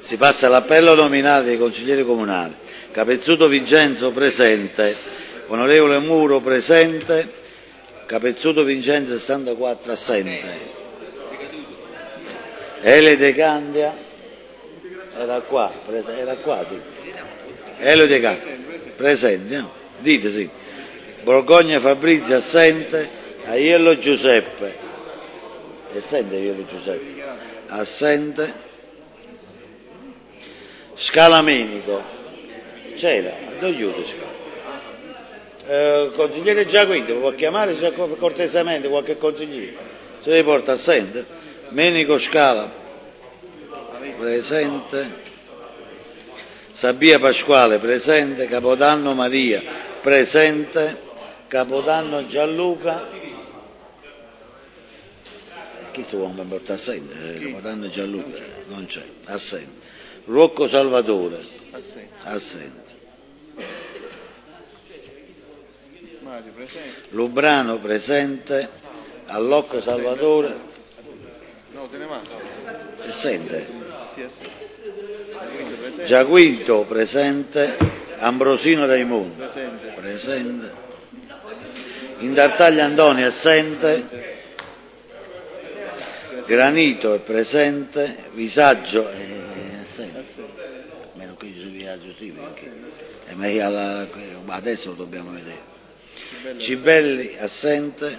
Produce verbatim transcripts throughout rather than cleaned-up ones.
Si passa all'appello nominale dei consiglieri comunali. Capezzuto Vincenzo presente, onorevole Muro presente, Capezzuto Vincenzo sessantaquattro assente, Elio De Candia era qua, prese, era qua sì. Elio De Candia presente, no? Dite sì. Borgogna Fabrizio assente, Aiello Giuseppe assente, Aiello Giuseppe assente, Scalamenico c'era, dove aiuto Scala? Eh, consigliere Giaquinto, può chiamare cortesemente qualche consigliere? Se li porta assente. Menico Scala presente, Sabia Pasquale presente, Capodanno Maria presente, Capodanno Gianluca, chi si vuole portare assente? Eh, Capodanno Gianluca non c'è, assente. Rocco Salvatore assente. Lubrano presente, Allocco Salvatore no, te ne manca. assente, Giaquinto presente, Ambrosino Raimondo presente, presente. Indartaglia Antonio assente, Granito è presente, Visaggio è assente, meno qui ci Visaggio sì, perché ma alla, adesso lo dobbiamo vedere. Cibelli assente,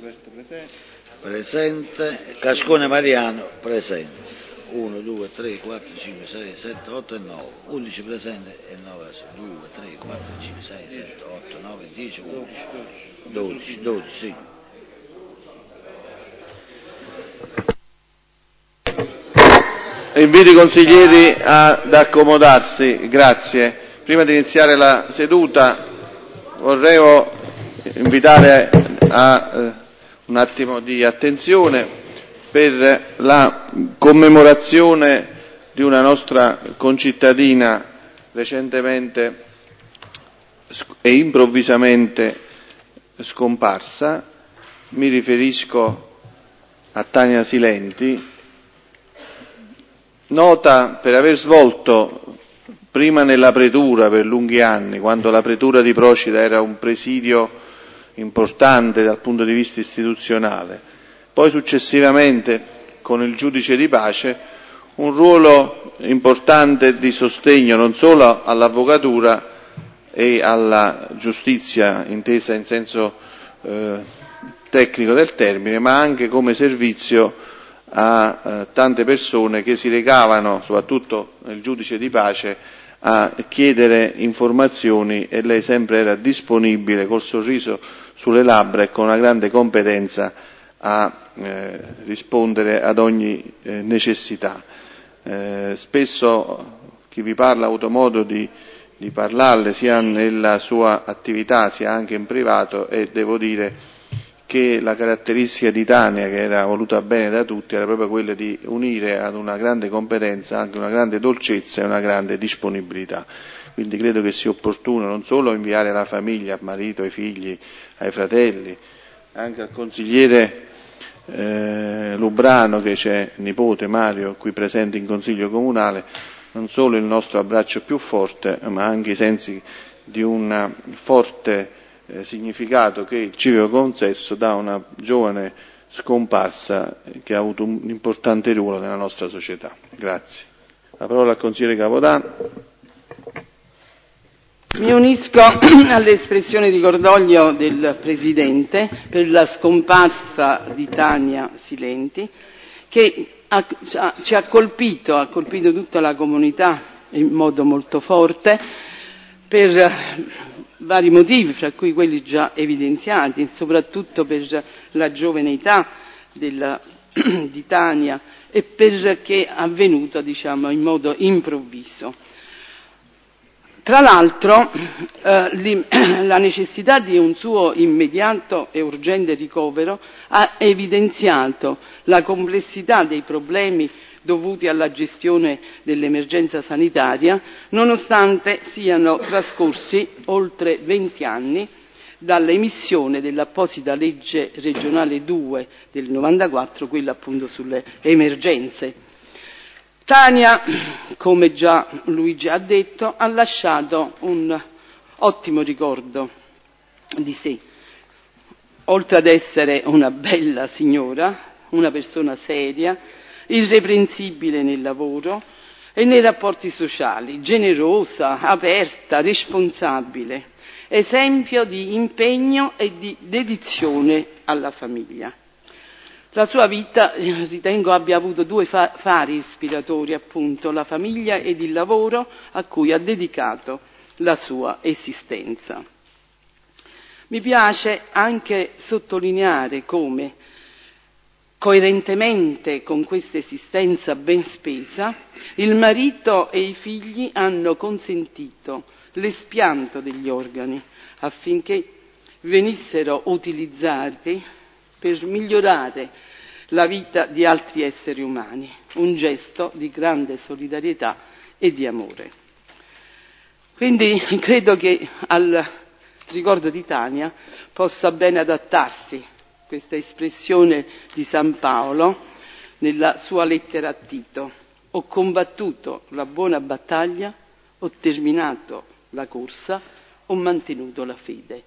presente, Cascone Mariano presente, uno, due, tre, quattro, cinque, sei, sette, otto e nove, undici presente e nove assenti, due, tre, quattro, cinque, sei, sette, otto, nove, dieci, undici, dodici, dodici, sì. Invito i consiglieri ad accomodarsi, grazie. Prima di iniziare la seduta vorrei invitare a eh, un attimo di attenzione per la commemorazione di una nostra concittadina recentemente e improvvisamente scomparsa. Mi riferisco a Tania Silenti, nota per aver svolto prima nella pretura per lunghi anni, quando la pretura di Procida era un presidio importante dal punto di vista istituzionale, poi successivamente con il giudice di pace un ruolo importante di sostegno non solo all'avvocatura e alla giustizia intesa in senso eh, tecnico del termine, ma anche come servizio a eh, tante persone che si recavano, soprattutto nel giudice di pace, a chiedere informazioni, e lei sempre era disponibile col sorriso sulle labbra e con una grande competenza a eh, rispondere ad ogni eh, necessità. Eh, spesso chi vi parla ha avuto modo di, di parlarle sia nella sua attività sia anche in privato, e devo dire che la caratteristica di Tania, che era voluta bene da tutti, era proprio quella di unire ad una grande competenza anche una grande dolcezza e una grande disponibilità. Quindi credo che sia opportuno non solo inviare alla famiglia, al marito, ai figli, ai fratelli, anche al consigliere eh, Lubrano, che c'è nipote Mario qui presente in Consiglio Comunale, non solo il nostro abbraccio più forte, ma anche i sensi di un forte eh, significato che il civico concesso dà a una giovane scomparsa che ha avuto un importante ruolo nella nostra società. Grazie. La parola al consigliere Capodanno. Mi unisco all'espressione di cordoglio del Presidente per la scomparsa di Tania Silenti, che ha, ci ha colpito, ha colpito tutta la comunità in modo molto forte per vari motivi, fra cui quelli già evidenziati, soprattutto per la giovane età della, di Tania e perché è avvenuto, diciamo, in modo improvviso. Tra l'altro eh, la necessità di un suo immediato e urgente ricovero ha evidenziato la complessità dei problemi dovuti alla gestione dell'emergenza sanitaria, nonostante siano trascorsi oltre venti anni dall'emissione dell'apposita legge regionale due del novantaquattro, quella appunto sulle emergenze. Tania, come già Luigi ha detto, ha lasciato un ottimo ricordo di sé. Oltre ad essere una bella signora, una persona seria, irreprensibile nel lavoro e nei rapporti sociali, generosa, aperta, responsabile, esempio di impegno e di dedizione alla famiglia. La sua vita, ritengo, abbia avuto due fa- fari ispiratori, appunto, la famiglia ed il lavoro a cui ha dedicato la sua esistenza. Mi piace anche sottolineare come, coerentemente con questa esistenza ben spesa, il marito e i figli hanno consentito l'espianto degli organi affinché venissero utilizzati per migliorare la vita di altri esseri umani, un gesto di grande solidarietà e di amore. Quindi credo che al ricordo di Tania possa bene adattarsi questa espressione di San Paolo nella sua lettera a Tito: ho combattuto la buona battaglia, ho terminato la corsa, ho mantenuto la fede.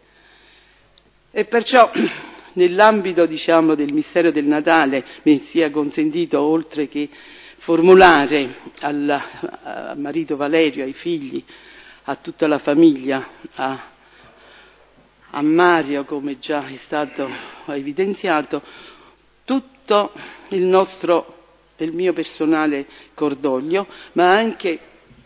E perciò nell'ambito, diciamo, del mistero del Natale mi sia consentito, oltre che formulare al, al marito Valerio, ai figli, a tutta la famiglia, a, a Mario, come già è stato evidenziato, tutto il nostro, il mio personale cordoglio, ma anche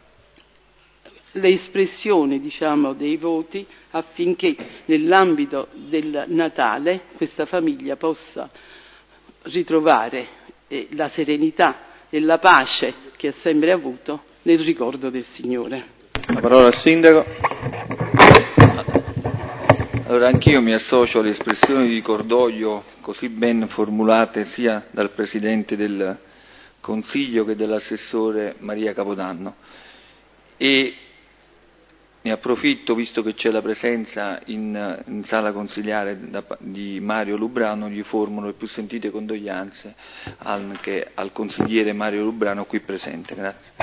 le espressioni, diciamo, dei voti affinché nell'ambito del Natale questa famiglia possa ritrovare eh, la serenità e la pace che ha sempre avuto nel ricordo del Signore. La parola al Sindaco. Allora, anch'io mi associo alle espressioni di cordoglio così ben formulate sia dal Presidente del Consiglio che dall'assessore Maria Capodanno. E ne approfitto, visto che c'è la presenza in, in sala consigliare da, di Mario Lubrano, gli formulo le più sentite condoglianze anche al consigliere Mario Lubrano qui presente. Grazie.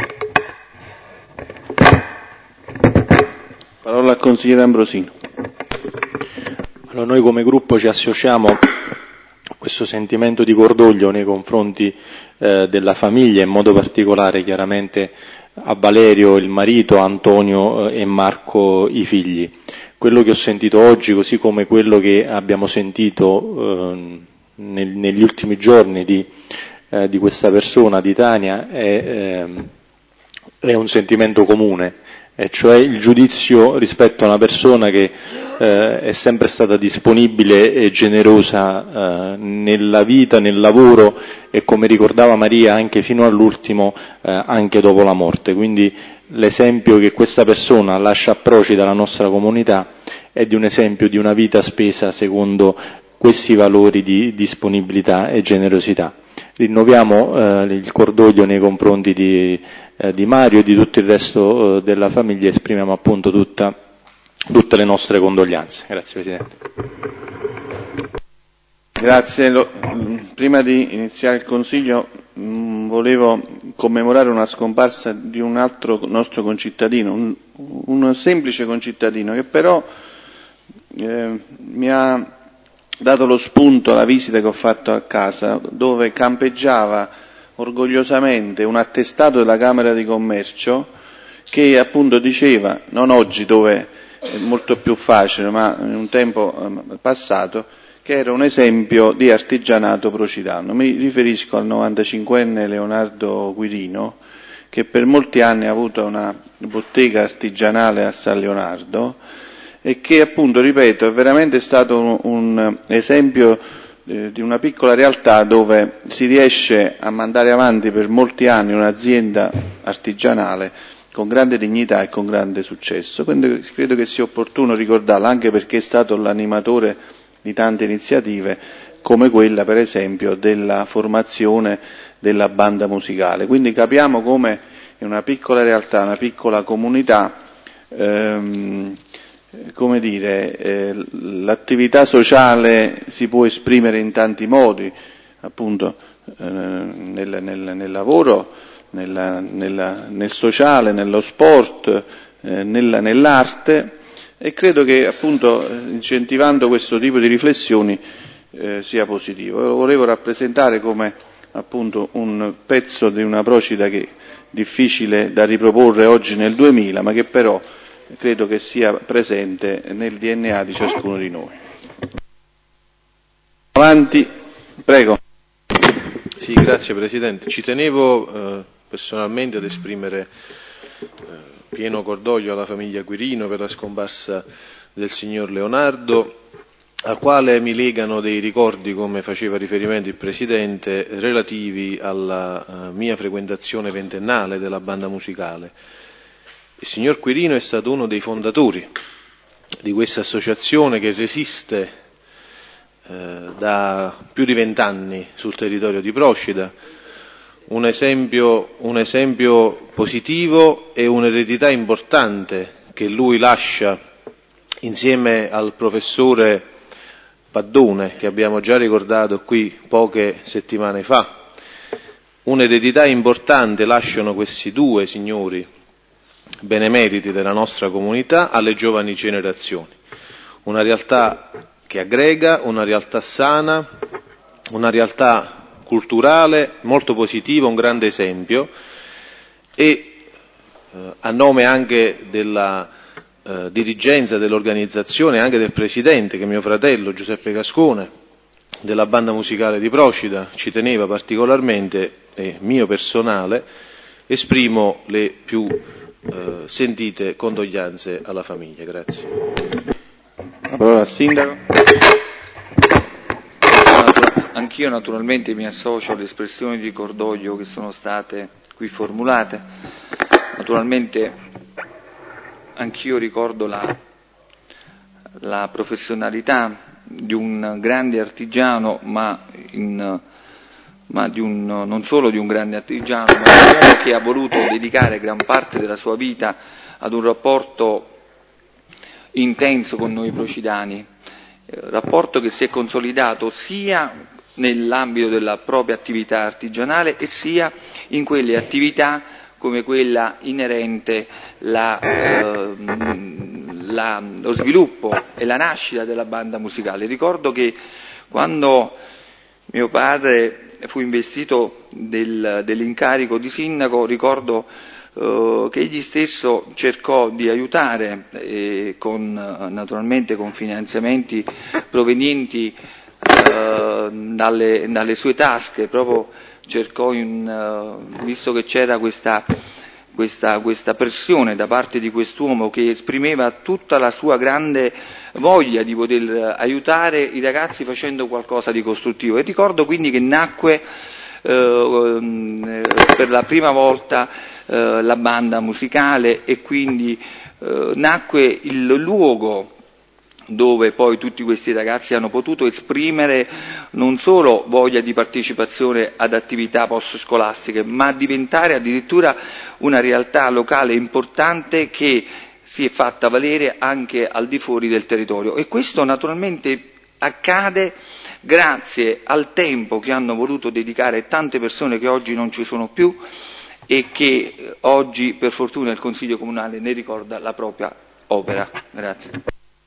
Parola al consigliere Ambrosino. Allora, noi come gruppo ci associamo a questo sentimento di cordoglio nei confronti eh, della famiglia, in modo particolare chiaramente a Valerio il marito, a Antonio eh, e Marco i figli. Quello che ho sentito oggi, così come quello che abbiamo sentito eh, nel, negli ultimi giorni di, eh, di questa persona, di Tania, è, eh, è un sentimento comune, e cioè il giudizio rispetto a una persona che eh, è sempre stata disponibile e generosa eh, nella vita, nel lavoro e, come ricordava Maria, anche fino all'ultimo, eh, anche dopo la morte. Quindi l'esempio che questa persona lascia a Procida alla nostra comunità è di un esempio di una vita spesa secondo questi valori di disponibilità e generosità. Rinnoviamo eh, il cordoglio nei confronti di, eh, di Mario e di tutto il resto eh, della famiglia e esprimiamo appunto tutta, tutte le nostre condoglianze. Grazie Presidente. Grazie. Lo, prima di iniziare il Consiglio mh, volevo commemorare una scomparsa di un altro nostro concittadino, un, un semplice concittadino che però eh, mi ha dato lo spunto alla visita che ho fatto a casa, dove campeggiava orgogliosamente un attestato della Camera di Commercio che appunto diceva, non oggi dove è molto più facile, ma in un tempo eh, passato, che era un esempio di artigianato procidano. Mi riferisco al novantacinquenne Leonardo Quirino, che per molti anni ha avuto una bottega artigianale a San Leonardo e che appunto, ripeto, è veramente stato un, un esempio eh, di una piccola realtà dove si riesce a mandare avanti per molti anni un'azienda artigianale con grande dignità e con grande successo. Quindi credo che sia opportuno ricordarlo, anche perché è stato l'animatore di tante iniziative, come quella per esempio della formazione della banda musicale. Quindi capiamo come in una piccola realtà, una piccola comunità, ehm, come dire, eh, l'attività sociale si può esprimere in tanti modi, appunto eh, nel, nel, nel lavoro, nella, nella, nel sociale, nello sport, eh, nella, nell'arte, e credo che appunto incentivando questo tipo di riflessioni eh, sia positivo. Lo volevo rappresentare come appunto un pezzo di una Procida che è difficile da riproporre oggi nel duemila, ma che però credo che sia presente nel D N A di ciascuno di noi. Avanti, prego. Sì, grazie Presidente. Ci tenevo eh, personalmente ad esprimere eh, pieno cordoglio alla famiglia Quirino per la scomparsa del signor Leonardo, al quale mi legano dei ricordi, come faceva riferimento il Presidente, relativi alla uh, mia frequentazione ventennale della banda musicale. Il signor Quirino è stato uno dei fondatori di questa associazione che resiste eh, da più di vent'anni sul territorio di Procida, un esempio, un esempio positivo e un'eredità importante che lui lascia insieme al professore Paddone, che abbiamo già ricordato qui poche settimane fa. Un'eredità importante lasciano questi due signori benemeriti della nostra comunità alle giovani generazioni. Una realtà che aggrega, una realtà sana, una realtà culturale molto positiva, un grande esempio, e eh, a nome anche della eh, dirigenza dell'organizzazione e anche del presidente, che è mio fratello Giuseppe Cascone, della banda musicale di Procida, ci teneva particolarmente, e mio personale, esprimo le più eh, sentite condoglianze alla famiglia. Grazie. La parola al Sindaco. Anch'io naturalmente mi associo alle espressioni di cordoglio che sono state qui formulate. Naturalmente anch'io ricordo la, la professionalità di un grande artigiano, ma, in, ma di un, non solo di un grande artigiano, ma di un uomo che ha voluto dedicare gran parte della sua vita ad un rapporto intenso con noi procidani, eh, rapporto che si è consolidato sia nell'ambito della propria attività artigianale e sia in quelle attività come quella inerente la, eh, la, lo sviluppo e la nascita della banda musicale. Ricordo che quando mio padre fu investito del, dell'incarico di sindaco, ricordo eh, che egli stesso cercò di aiutare eh, con, naturalmente con finanziamenti provenienti eh, dalle, dalle sue tasche, proprio cercò, in, uh, visto che c'era questa, questa, questa pressione da parte di quest'uomo che esprimeva tutta la sua grande voglia di poter aiutare i ragazzi facendo qualcosa di costruttivo. E ricordo quindi che nacque uh, per la prima volta uh, la banda musicale e quindi uh, nacque il luogo dove poi tutti questi ragazzi hanno potuto esprimere non solo voglia di partecipazione ad attività post-scolastiche, ma diventare addirittura una realtà locale importante che si è fatta valere anche al di fuori del territorio. E questo naturalmente accade grazie al tempo che hanno voluto dedicare tante persone che oggi non ci sono più e che oggi, per fortuna, il Consiglio Comunale ne ricorda la propria opera. Grazie.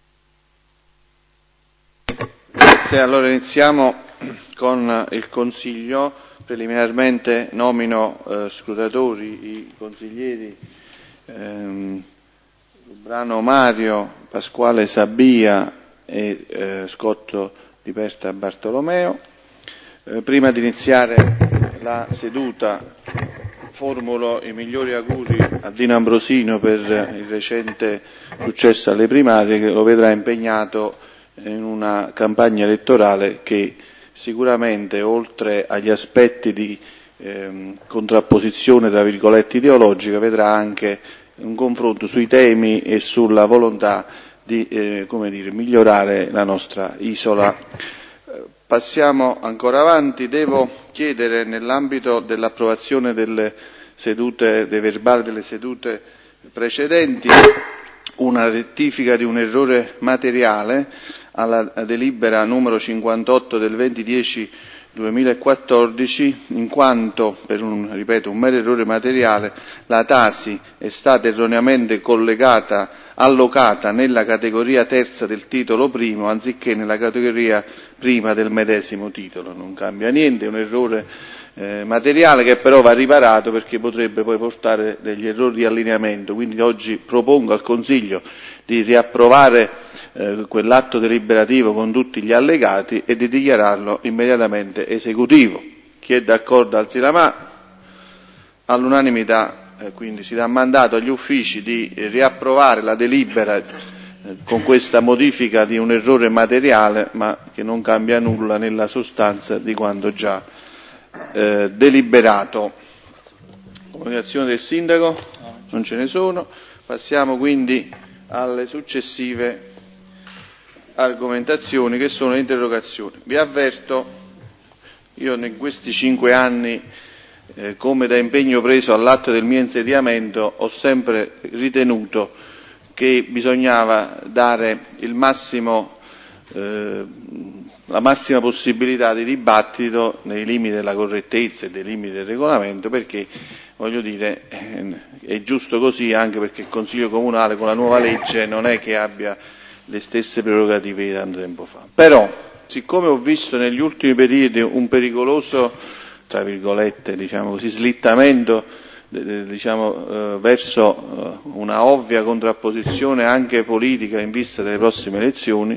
Grazie, allora iniziamo con il Consiglio. Preliminarmente nomino eh, scrutatori, i consiglieri ehm, Lubrano Mario, Pasquale Sabia e eh, Scotto di Perta Bartolomeo. Eh, prima di iniziare la seduta formulo i migliori auguri a Dino Ambrosino per il recente successo alle primarie, che lo vedrà impegnato in una campagna elettorale che sicuramente, oltre agli aspetti di ehm, contrapposizione tra virgolette ideologica, vedrà anche un confronto sui temi e sulla volontà di eh, come dire, migliorare la nostra isola. Passiamo ancora avanti. Devo chiedere, nell'ambito dell'approvazione delle sedute, dei verbali delle sedute precedenti, una rettifica di un errore materiale alla delibera numero cinquantotto del venti dieci duemilaquattordici, in quanto, per un, ripeto, un mero errore materiale, la Tasi è stata erroneamente collegata, allocata nella categoria terza del titolo primo, anziché nella categoria prima del medesimo titolo. Non cambia niente, è un errore eh, materiale che però va riparato perché potrebbe poi portare degli errori di allineamento. Quindi oggi propongo al Consiglio di riapprovare eh, quell'atto deliberativo con tutti gli allegati e di dichiararlo immediatamente esecutivo. Chi è d'accordo alzi la mano. All'unanimità eh, quindi si dà mandato agli uffici di eh, riapprovare la delibera eh, con questa modifica di un errore materiale, ma che non cambia nulla nella sostanza di quanto già eh, deliberato. Comunicazione del Sindaco? Non ce ne sono. Passiamo quindi alle successive argomentazioni, che sono le interrogazioni. Vi avverto, io in questi cinque anni, eh, come da impegno preso all'atto del mio insediamento, ho sempre ritenuto che bisognava dare il massimo, eh, la massima possibilità di dibattito nei limiti della correttezza e dei limiti del regolamento, perché voglio dire, è giusto così, anche perché il Consiglio Comunale con la nuova legge non è che abbia le stesse prerogative di tanto tempo fa. Però, siccome ho visto negli ultimi periodi un pericoloso, tra virgolette, diciamo così, slittamento diciamo, eh, verso eh, una ovvia contrapposizione anche politica in vista delle prossime elezioni,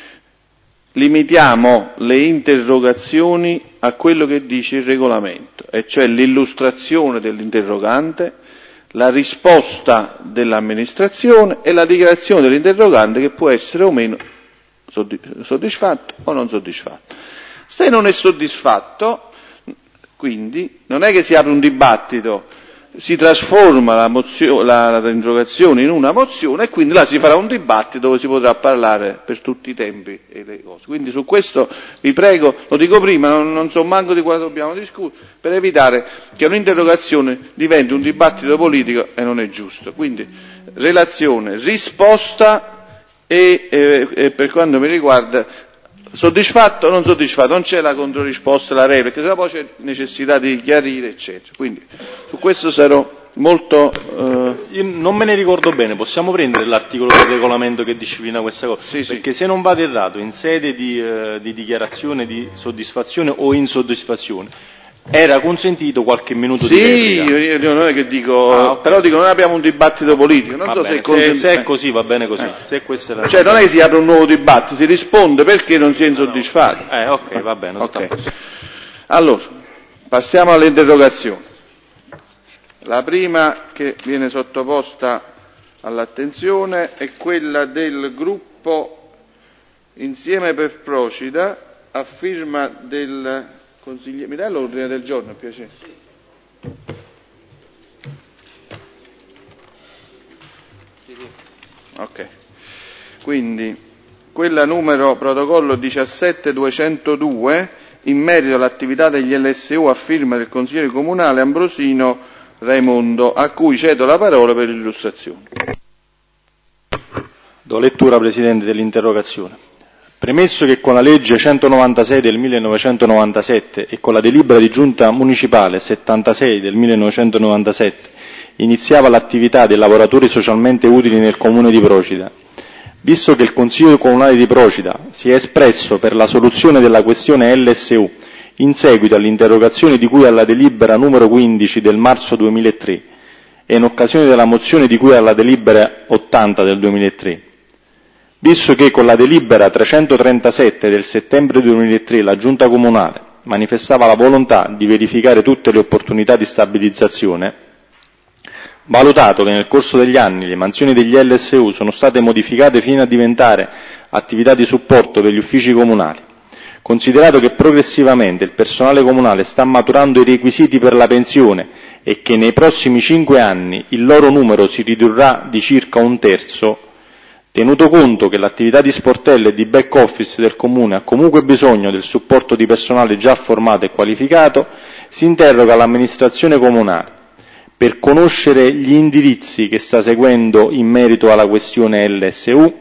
limitiamo le interrogazioni a quello che dice il regolamento, e cioè l'illustrazione dell'interrogante, la risposta dell'amministrazione e la dichiarazione dell'interrogante, che può essere o meno soddisfatto o non soddisfatto. Se non è soddisfatto, quindi, non è che si apre un dibattito, si trasforma la mozio, la, la interrogazione in una mozione e quindi là si farà un dibattito dove si potrà parlare per tutti i tempi e le cose. Quindi su questo vi prego, lo dico prima, non, non so manco di cosa dobbiamo discutere, per evitare che un'interrogazione diventi un dibattito politico, e non è giusto. Quindi relazione, risposta e, e, e per quanto mi riguarda soddisfatto o non soddisfatto, non c'è la controrisposta, la replica, perché sennò poi c'è necessità di chiarire, eccetera. Quindi su questo sarò molto... Eh... Io non me ne ricordo bene, possiamo prendere l'articolo del regolamento che disciplina questa cosa? Sì, perché sì. Se non vado errato, in sede di, eh, di dichiarazione di soddisfazione o insoddisfazione, era consentito qualche minuto sì, di replica. Sì, io, io non è che dico, ah, okay. Però dico non abbiamo un dibattito politico, non va so bene, se è consentito. Se, se è così va bene così. Eh. Se questa è la cioè non è che si apre un nuovo dibattito, si risponde perché non si è insoddisfatti. Eh, ok, va bene. Okay. Allora, passiamo alle interrogazioni. La prima che viene sottoposta all'attenzione è quella del gruppo Insieme per Procida, a firma del consigliere. Mi dai l'ordine del giorno, per piacere? Ok. Quindi, quella numero protocollo diciassette duecentodue, in merito all'attività degli L S U a firma del consigliere comunale Ambrosino Raimondo, a cui cedo la parola per l'illustrazione. Do lettura, Presidente, dell'interrogazione. Premesso che con la legge centonovantasei del millenovecentonovantasette e con la delibera di giunta municipale settantasei del millenovecentonovantasette iniziava l'attività dei lavoratori socialmente utili nel comune di Procida, visto che il Consiglio Comunale di Procida si è espresso per la soluzione della questione L S U in seguito all'interrogazione di cui alla delibera numero quindici del marzo duemilatré e in occasione della mozione di cui alla delibera ottanta del duemilatré, visto che con la delibera trecentotrentasette del settembre duemilatré la Giunta Comunale manifestava la volontà di verificare tutte le opportunità di stabilizzazione, valutato che nel corso degli anni le mansioni degli L S U sono state modificate fino a diventare attività di supporto per gli uffici comunali, considerato che progressivamente il personale comunale sta maturando i requisiti per la pensione e che nei prossimi cinque anni il loro numero si ridurrà di circa un terzo, tenuto conto che l'attività di sportello e di back office del Comune ha comunque bisogno del supporto di personale già formato e qualificato, si interroga l'amministrazione comunale per conoscere gli indirizzi che sta seguendo in merito alla questione L S U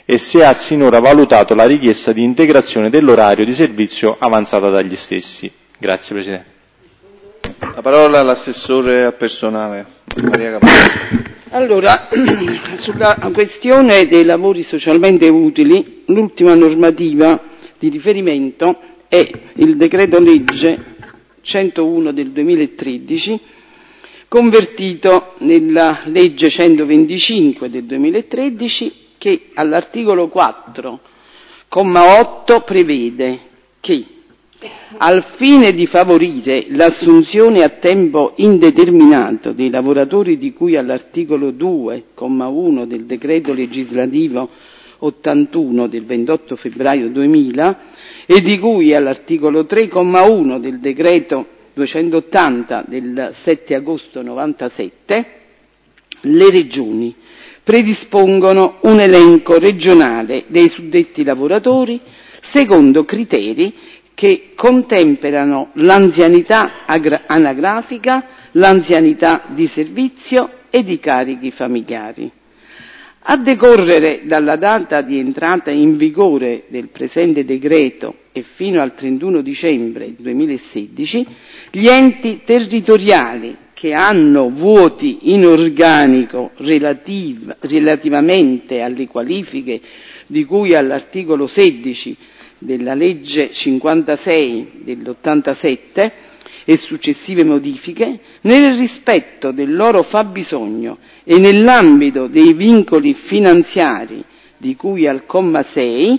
e se ha sinora valutato la richiesta di integrazione dell'orario di servizio avanzata dagli stessi. Grazie Presidente. La parola all'assessore al personale, Maria Capodannno. Allora, sulla questione dei lavori socialmente utili, l'ultima normativa di riferimento è il decreto legge centouno del duemilatredici, convertito nella legge centoventicinque del duemilatredici, che all'articolo quattro, comma otto, prevede che al fine di favorire l'assunzione a tempo indeterminato dei lavoratori di cui all'articolo due, comma uno del decreto legislativo ottantuno del ventotto febbraio duemila e di cui all'articolo tre, comma uno del decreto duecentottanta del sette agosto novantasette, le regioni predispongono un elenco regionale dei suddetti lavoratori secondo criteri che contemperano l'anzianità anagrafica, l'anzianità di servizio ed i carichi familiari. A decorrere dalla data di entrata in vigore del presente decreto e fino al trentuno dicembre duemilasedici, gli enti territoriali che hanno vuoti in organico relativ- relativamente alle qualifiche di cui all'articolo sedici della legge cinquantasei dell'ottantasette e successive modifiche, nel rispetto del loro fabbisogno e nell'ambito dei vincoli finanziari di cui al comma sei,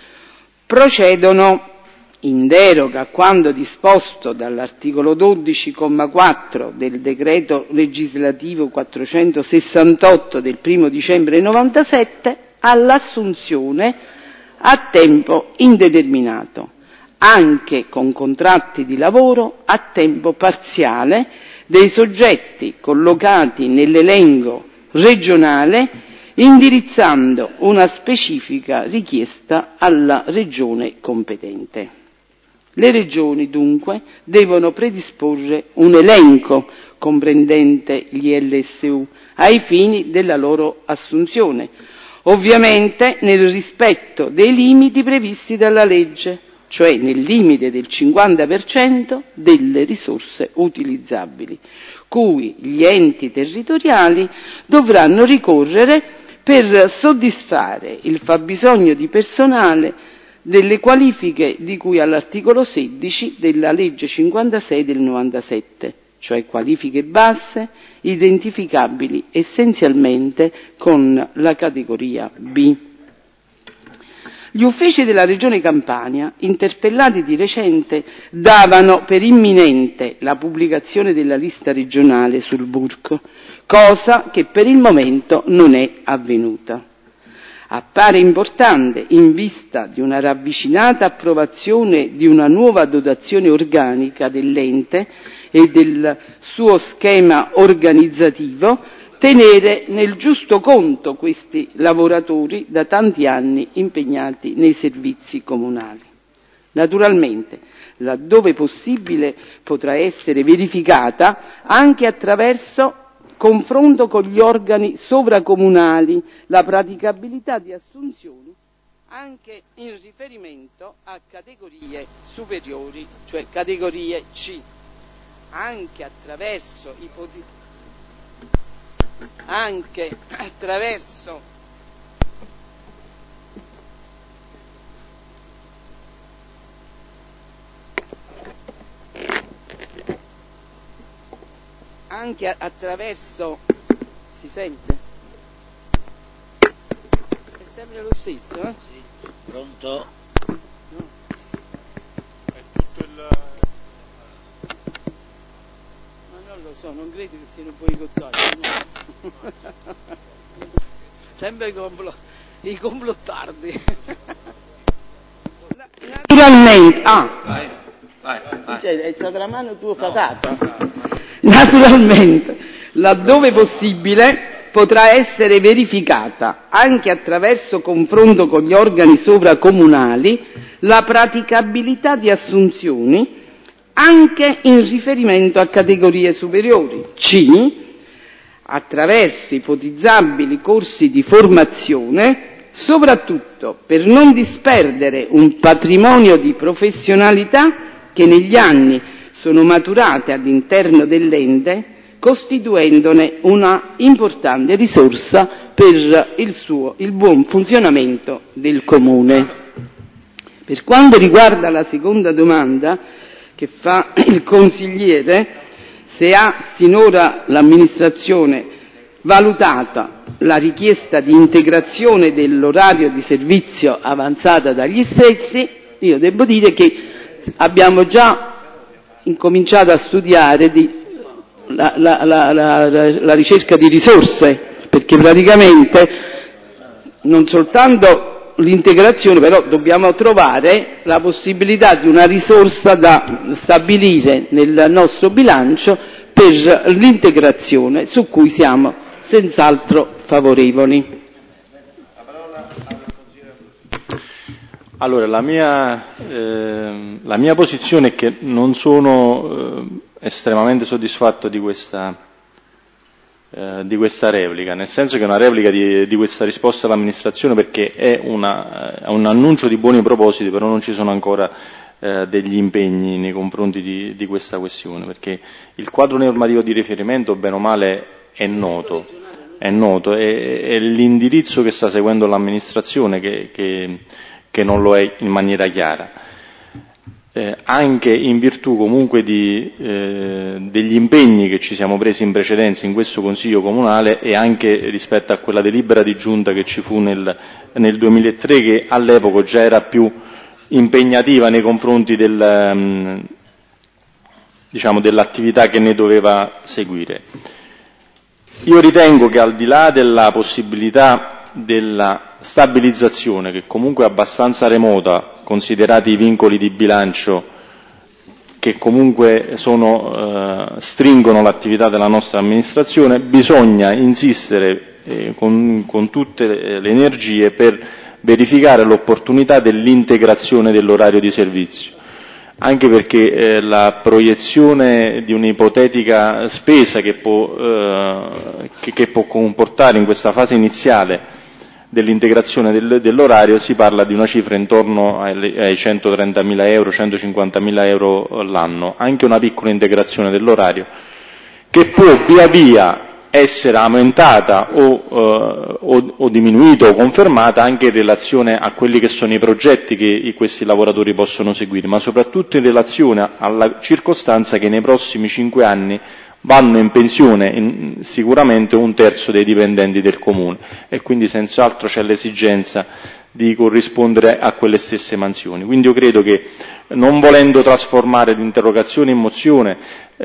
procedono in deroga a quanto disposto dall'articolo dodici, comma quattro del decreto legislativo quattrocentosessantotto del primo dicembre novantasette, all'assunzione a tempo indeterminato, anche con contratti di lavoro a tempo parziale dei soggetti collocati nell'elenco regionale, indirizzando una specifica richiesta alla regione competente. Le regioni dunque devono predisporre un elenco comprendente gli L S U ai fini della loro assunzione, ovviamente nel rispetto dei limiti previsti dalla legge, cioè nel limite del cinquanta per cento delle risorse utilizzabili, cui gli enti territoriali dovranno ricorrere per soddisfare il fabbisogno di personale delle qualifiche di cui all'articolo sedici della legge cinquantasei del novantasette, cioè qualifiche basse, identificabili essenzialmente con la categoria B. Gli uffici della Regione Campania, interpellati di recente, davano per imminente la pubblicazione della lista regionale sul B U R C, cosa che per il momento non è avvenuta. Appare importante, in vista di una ravvicinata approvazione di una nuova dotazione organica dell'ente e del suo schema organizzativo, tenere nel giusto conto questi lavoratori da tanti anni impegnati nei servizi comunali. Naturalmente, laddove possibile, potrà essere verificata anche attraverso confronto con gli organi sovracomunali la praticabilità di assunzioni anche in riferimento a categorie superiori, cioè categorie C, anche attraverso ipoti- anche attraverso anche attraverso si sente? È sempre lo stesso, eh? Sì. Pronto? No. È tutto il... Ma non lo so, non credo che siano boicottati, no? Sempre i, complo- i complottardi. Naturalmente, ah, Vai, vai, vai. cioè, è stata la mano tua fatata. Naturalmente, laddove possibile, potrà essere verificata, anche attraverso confronto con gli organi sovracomunali, la praticabilità di assunzioni anche in riferimento a categorie superiori, C, attraverso ipotizzabili corsi di formazione soprattutto per non disperdere un patrimonio di professionalità che negli anni sono maturate all'interno dell'ente, costituendone una importante risorsa per il suo, il buon funzionamento del Comune. Per quanto riguarda la seconda domanda che fa il consigliere, se ha sinora l'amministrazione valutata la richiesta di integrazione dell'orario di servizio avanzata dagli stessi, io devo dire che abbiamo già incominciato a studiare di, la, la, la, la, la ricerca di risorse, perché praticamente non soltanto l'integrazione, però dobbiamo trovare la possibilità di una risorsa da stabilire nel nostro bilancio per l'integrazione, su cui siamo senz'altro favorevoli. Allora, la mia, eh, la mia posizione è che non sono eh, estremamente soddisfatto di questa, eh, di questa replica, nel senso che è una replica di, di questa risposta all'amministrazione, perché è, una, è un annuncio di buoni propositi, però non ci sono ancora eh, degli impegni nei confronti di, di questa questione, perché il quadro normativo di riferimento, bene o male, è noto, è noto, è, è l'indirizzo che sta seguendo l'amministrazione che, che, che non lo è in maniera chiara, eh, anche in virtù comunque di, eh, degli impegni che ci siamo presi in precedenza in questo Consiglio Comunale e anche rispetto a quella delibera di giunta che ci fu nel, nel duemilatré, che all'epoca già era più impegnativa nei confronti del, um, diciamo, dell'attività che ne doveva seguire. Io ritengo che al di là della possibilità della stabilizzazione, che comunque è abbastanza remota, considerati i vincoli di bilancio che comunque sono, eh, stringono l'attività della nostra amministrazione, bisogna insistere eh, con, con tutte le energie per verificare l'opportunità dell'integrazione dell'orario di servizio. Anche perché eh, la proiezione di un'ipotetica spesa che può, eh, che, che può comportare in questa fase iniziale dell'integrazione del, dell'orario, si parla di una cifra intorno ai, ai centotrentamila euro, centocinquantamila euro l'anno. Anche una piccola integrazione dell'orario che può via via essere aumentata o, eh, o, o diminuita o confermata anche in relazione a quelli che sono i progetti che questi lavoratori possono seguire, ma soprattutto in relazione alla circostanza che nei prossimi cinque anni vanno in pensione in, sicuramente un terzo dei dipendenti del Comune e quindi senz'altro c'è l'esigenza di corrispondere a quelle stesse mansioni. Quindi io credo che, non volendo trasformare l'interrogazione in mozione,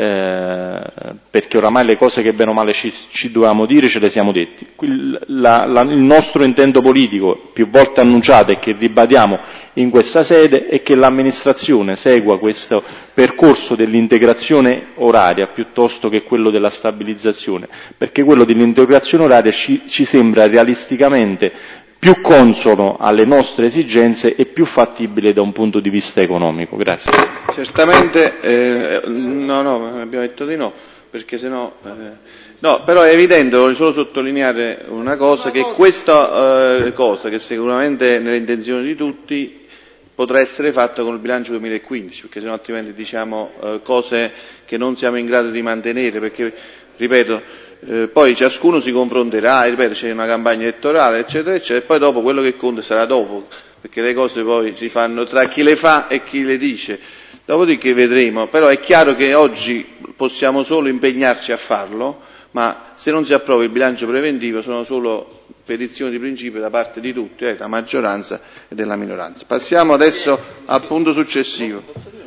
eh, perché oramai le cose che bene o male ci, ci dovevamo dire ce le siamo detti, la, la, il nostro intento politico più volte annunciato e che ribadiamo in questa sede è che l'amministrazione segua questo percorso dell'integrazione oraria piuttosto che quello della stabilizzazione, perché quello dell'integrazione oraria ci, ci sembra realisticamente più consono alle nostre esigenze e più fattibile da un punto di vista economico. Grazie. Certamente, eh, no, no, abbiamo detto di no, perché sennò, eh, no, però è evidente, voglio solo sottolineare una cosa, che questa eh, cosa, che sicuramente è nelle intenzioni di tutti, potrà essere fatta con il bilancio duemilaquindici, perché sennò altrimenti diciamo eh, cose che non siamo in grado di mantenere, perché, ripeto, Eh, poi ciascuno si confronterà, ripeto, c'è una campagna elettorale, eccetera, eccetera, e poi dopo quello che conta sarà dopo, perché le cose poi si fanno tra chi le fa e chi le dice. Dopodiché vedremo, però è chiaro che oggi possiamo solo impegnarci a farlo, ma se non si approva il bilancio preventivo sono solo petizioni di principio da parte di tutti, eh, della maggioranza e della minoranza. Passiamo adesso al punto successivo.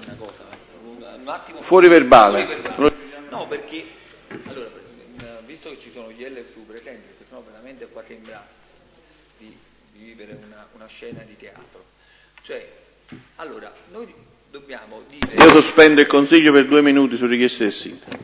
Fuori verbale. No, perché allora, visto che ci sono gli L S U presenti, perché sennò veramente qua sembra di, di vivere una, una scena di teatro. Cioè, allora, noi dobbiamo dire... Io sospendo il Consiglio per due minuti su richiesta del sindaco.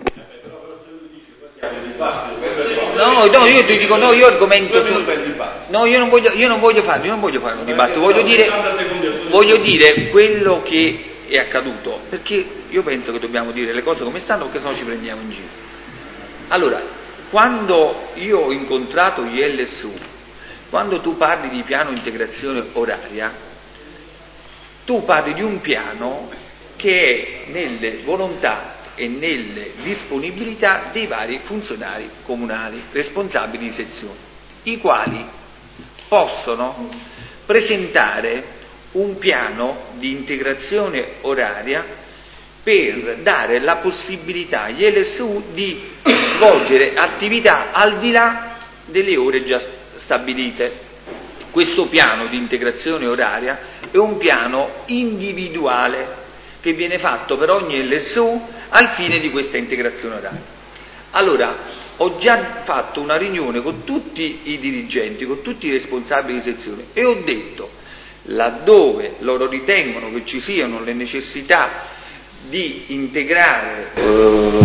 No, no, io ti dico, no, io argomento... Su... No, io non voglio, io non voglio fare, io non voglio fare un dibattito, voglio dire, voglio dire quello che è accaduto, perché io penso che dobbiamo dire le cose come stanno, perché sennò ci prendiamo in giro. Allora, quando io ho incontrato gli L S U quando tu parli di piano integrazione oraria, tu parli di un piano che è nelle volontà e nelle disponibilità dei vari funzionari comunali, responsabili di sezione, i quali possono presentare un piano di integrazione oraria per dare la possibilità agli L S U di svolgere attività al di là delle ore già stabilite. Questo piano di integrazione oraria è un piano individuale che viene fatto per ogni L S U al fine di questa integrazione oraria. Allora, ho già fatto una riunione con tutti i dirigenti, con tutti i responsabili di sezione e ho detto, laddove loro ritengono che ci siano le necessità di integrare eh,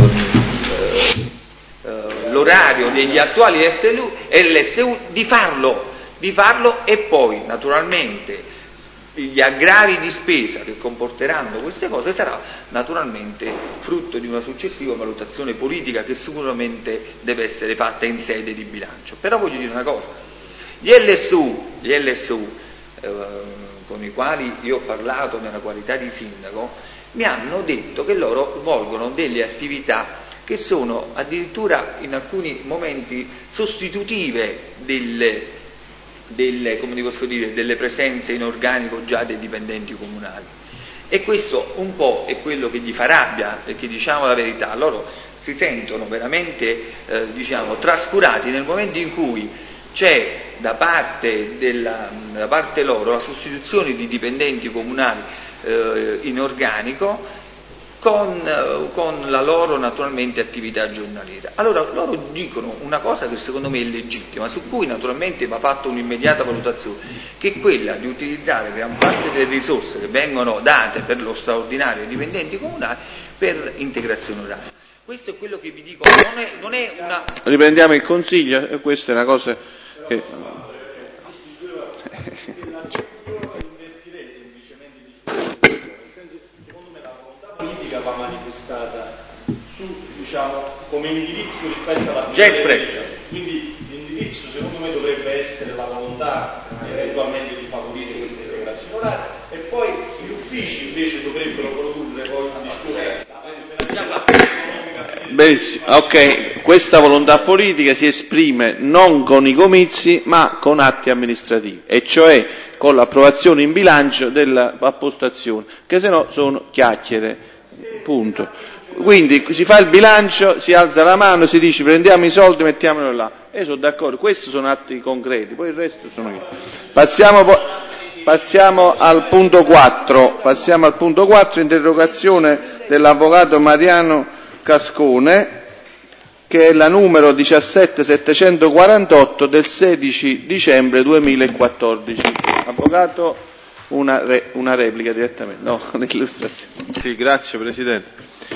eh, l'orario degli attuali L S U, di farlo, di farlo e poi naturalmente gli aggravi di spesa che comporteranno queste cose sarà naturalmente frutto di una successiva valutazione politica che sicuramente deve essere fatta in sede di bilancio. Però voglio dire una cosa, gli L S U, gli L S U eh, con i quali io ho parlato nella qualità di sindaco, mi hanno detto che loro svolgono delle attività che sono addirittura in alcuni momenti sostitutive delle Delle, come posso dire, delle presenze in organico già dei dipendenti comunali, e questo un po' è quello che gli fa rabbia, perché diciamo la verità, loro si sentono veramente eh, diciamo trascurati nel momento in cui c'è da parte, della, da parte loro la sostituzione di dipendenti comunali eh, in organico Con, con la loro naturalmente attività giornaliera. Allora loro dicono una cosa che secondo me è legittima, su cui naturalmente va fatta un'immediata valutazione, che è quella di utilizzare gran parte delle risorse che vengono date per lo straordinario ai dipendenti comunali per integrazione oraria. Questo è quello che vi dico, non è, non è una... Riprendiamo il consiglio, e questa è una cosa che... va manifestata su, diciamo, come indirizzo rispetto alla già espressa. Quindi l'indirizzo secondo me dovrebbe essere la volontà eventualmente di favorire questa integrazione oraria, e poi gli uffici invece dovrebbero produrre poi una discussione. Benissimo, ok, questa volontà politica si esprime non con i comizi ma con atti amministrativi, e cioè con l'approvazione in bilancio dell'appostazione, che se no sono chiacchiere. Punto. Quindi si fa il bilancio, si alza la mano, si dice prendiamo i soldi, mettiamolo là. Io sono d'accordo, questi sono atti concreti, poi il resto sono io. Passiamo, po- passiamo al punto quattro, passiamo al punto quattro, interrogazione dell'avvocato Mariano Cascone, che è la numero diciassette settecentoquarantotto del sedici dicembre duemilaquattordici. Avvocato, Una, re, una replica direttamente, no, l'illustrazione. Sì, grazie Presidente.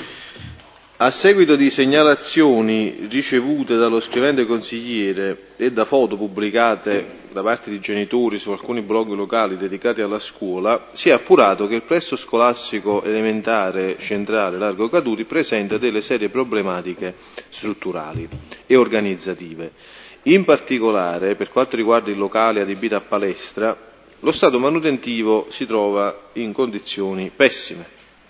A seguito di segnalazioni ricevute dallo scrivente consigliere e da foto pubblicate da parte di genitori su alcuni blog locali dedicati alla scuola, si è appurato che il plesso scolastico elementare centrale Largo Caduti presenta delle serie problematiche strutturali e organizzative. In particolare, per quanto riguarda il locale adibito a palestra, lo stato manutentivo si trova in condizioni pessime,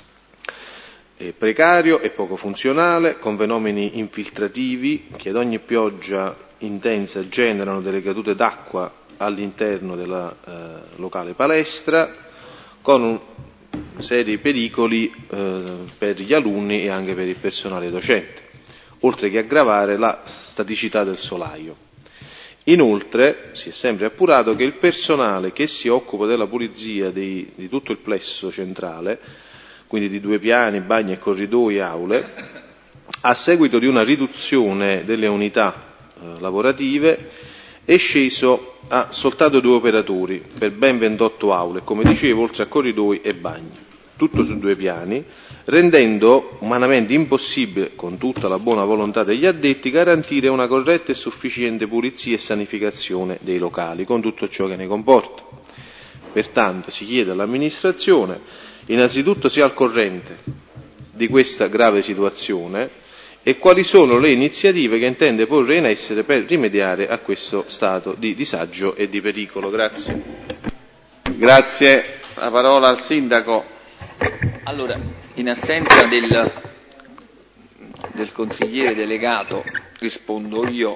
è precario e poco funzionale, con fenomeni infiltrativi che ad ogni pioggia intensa generano delle cadute d'acqua all'interno della eh, locale palestra, con un, seri pericoli eh, per gli alunni e anche per il personale docente, oltre che aggravare la staticità del solaio. Inoltre si è sempre appurato che il personale che si occupa della pulizia di, di tutto il plesso centrale, quindi di due piani, bagni e corridoi e aule, a seguito di una riduzione delle unità eh, lavorative è sceso a soltanto due operatori per ben ventotto aule, come dicevo, oltre a corridoi e bagni, tutto su due piani, rendendo umanamente impossibile, con tutta la buona volontà degli addetti, garantire una corretta e sufficiente pulizia e sanificazione dei locali, con tutto ciò che ne comporta. Pertanto si chiede all'amministrazione innanzitutto sia al corrente di questa grave situazione e quali sono le iniziative che intende porre in essere per rimediare a questo stato di disagio e di pericolo. Grazie. Grazie. La parola al Sindaco. Allora, in assenza del, del consigliere delegato, rispondo io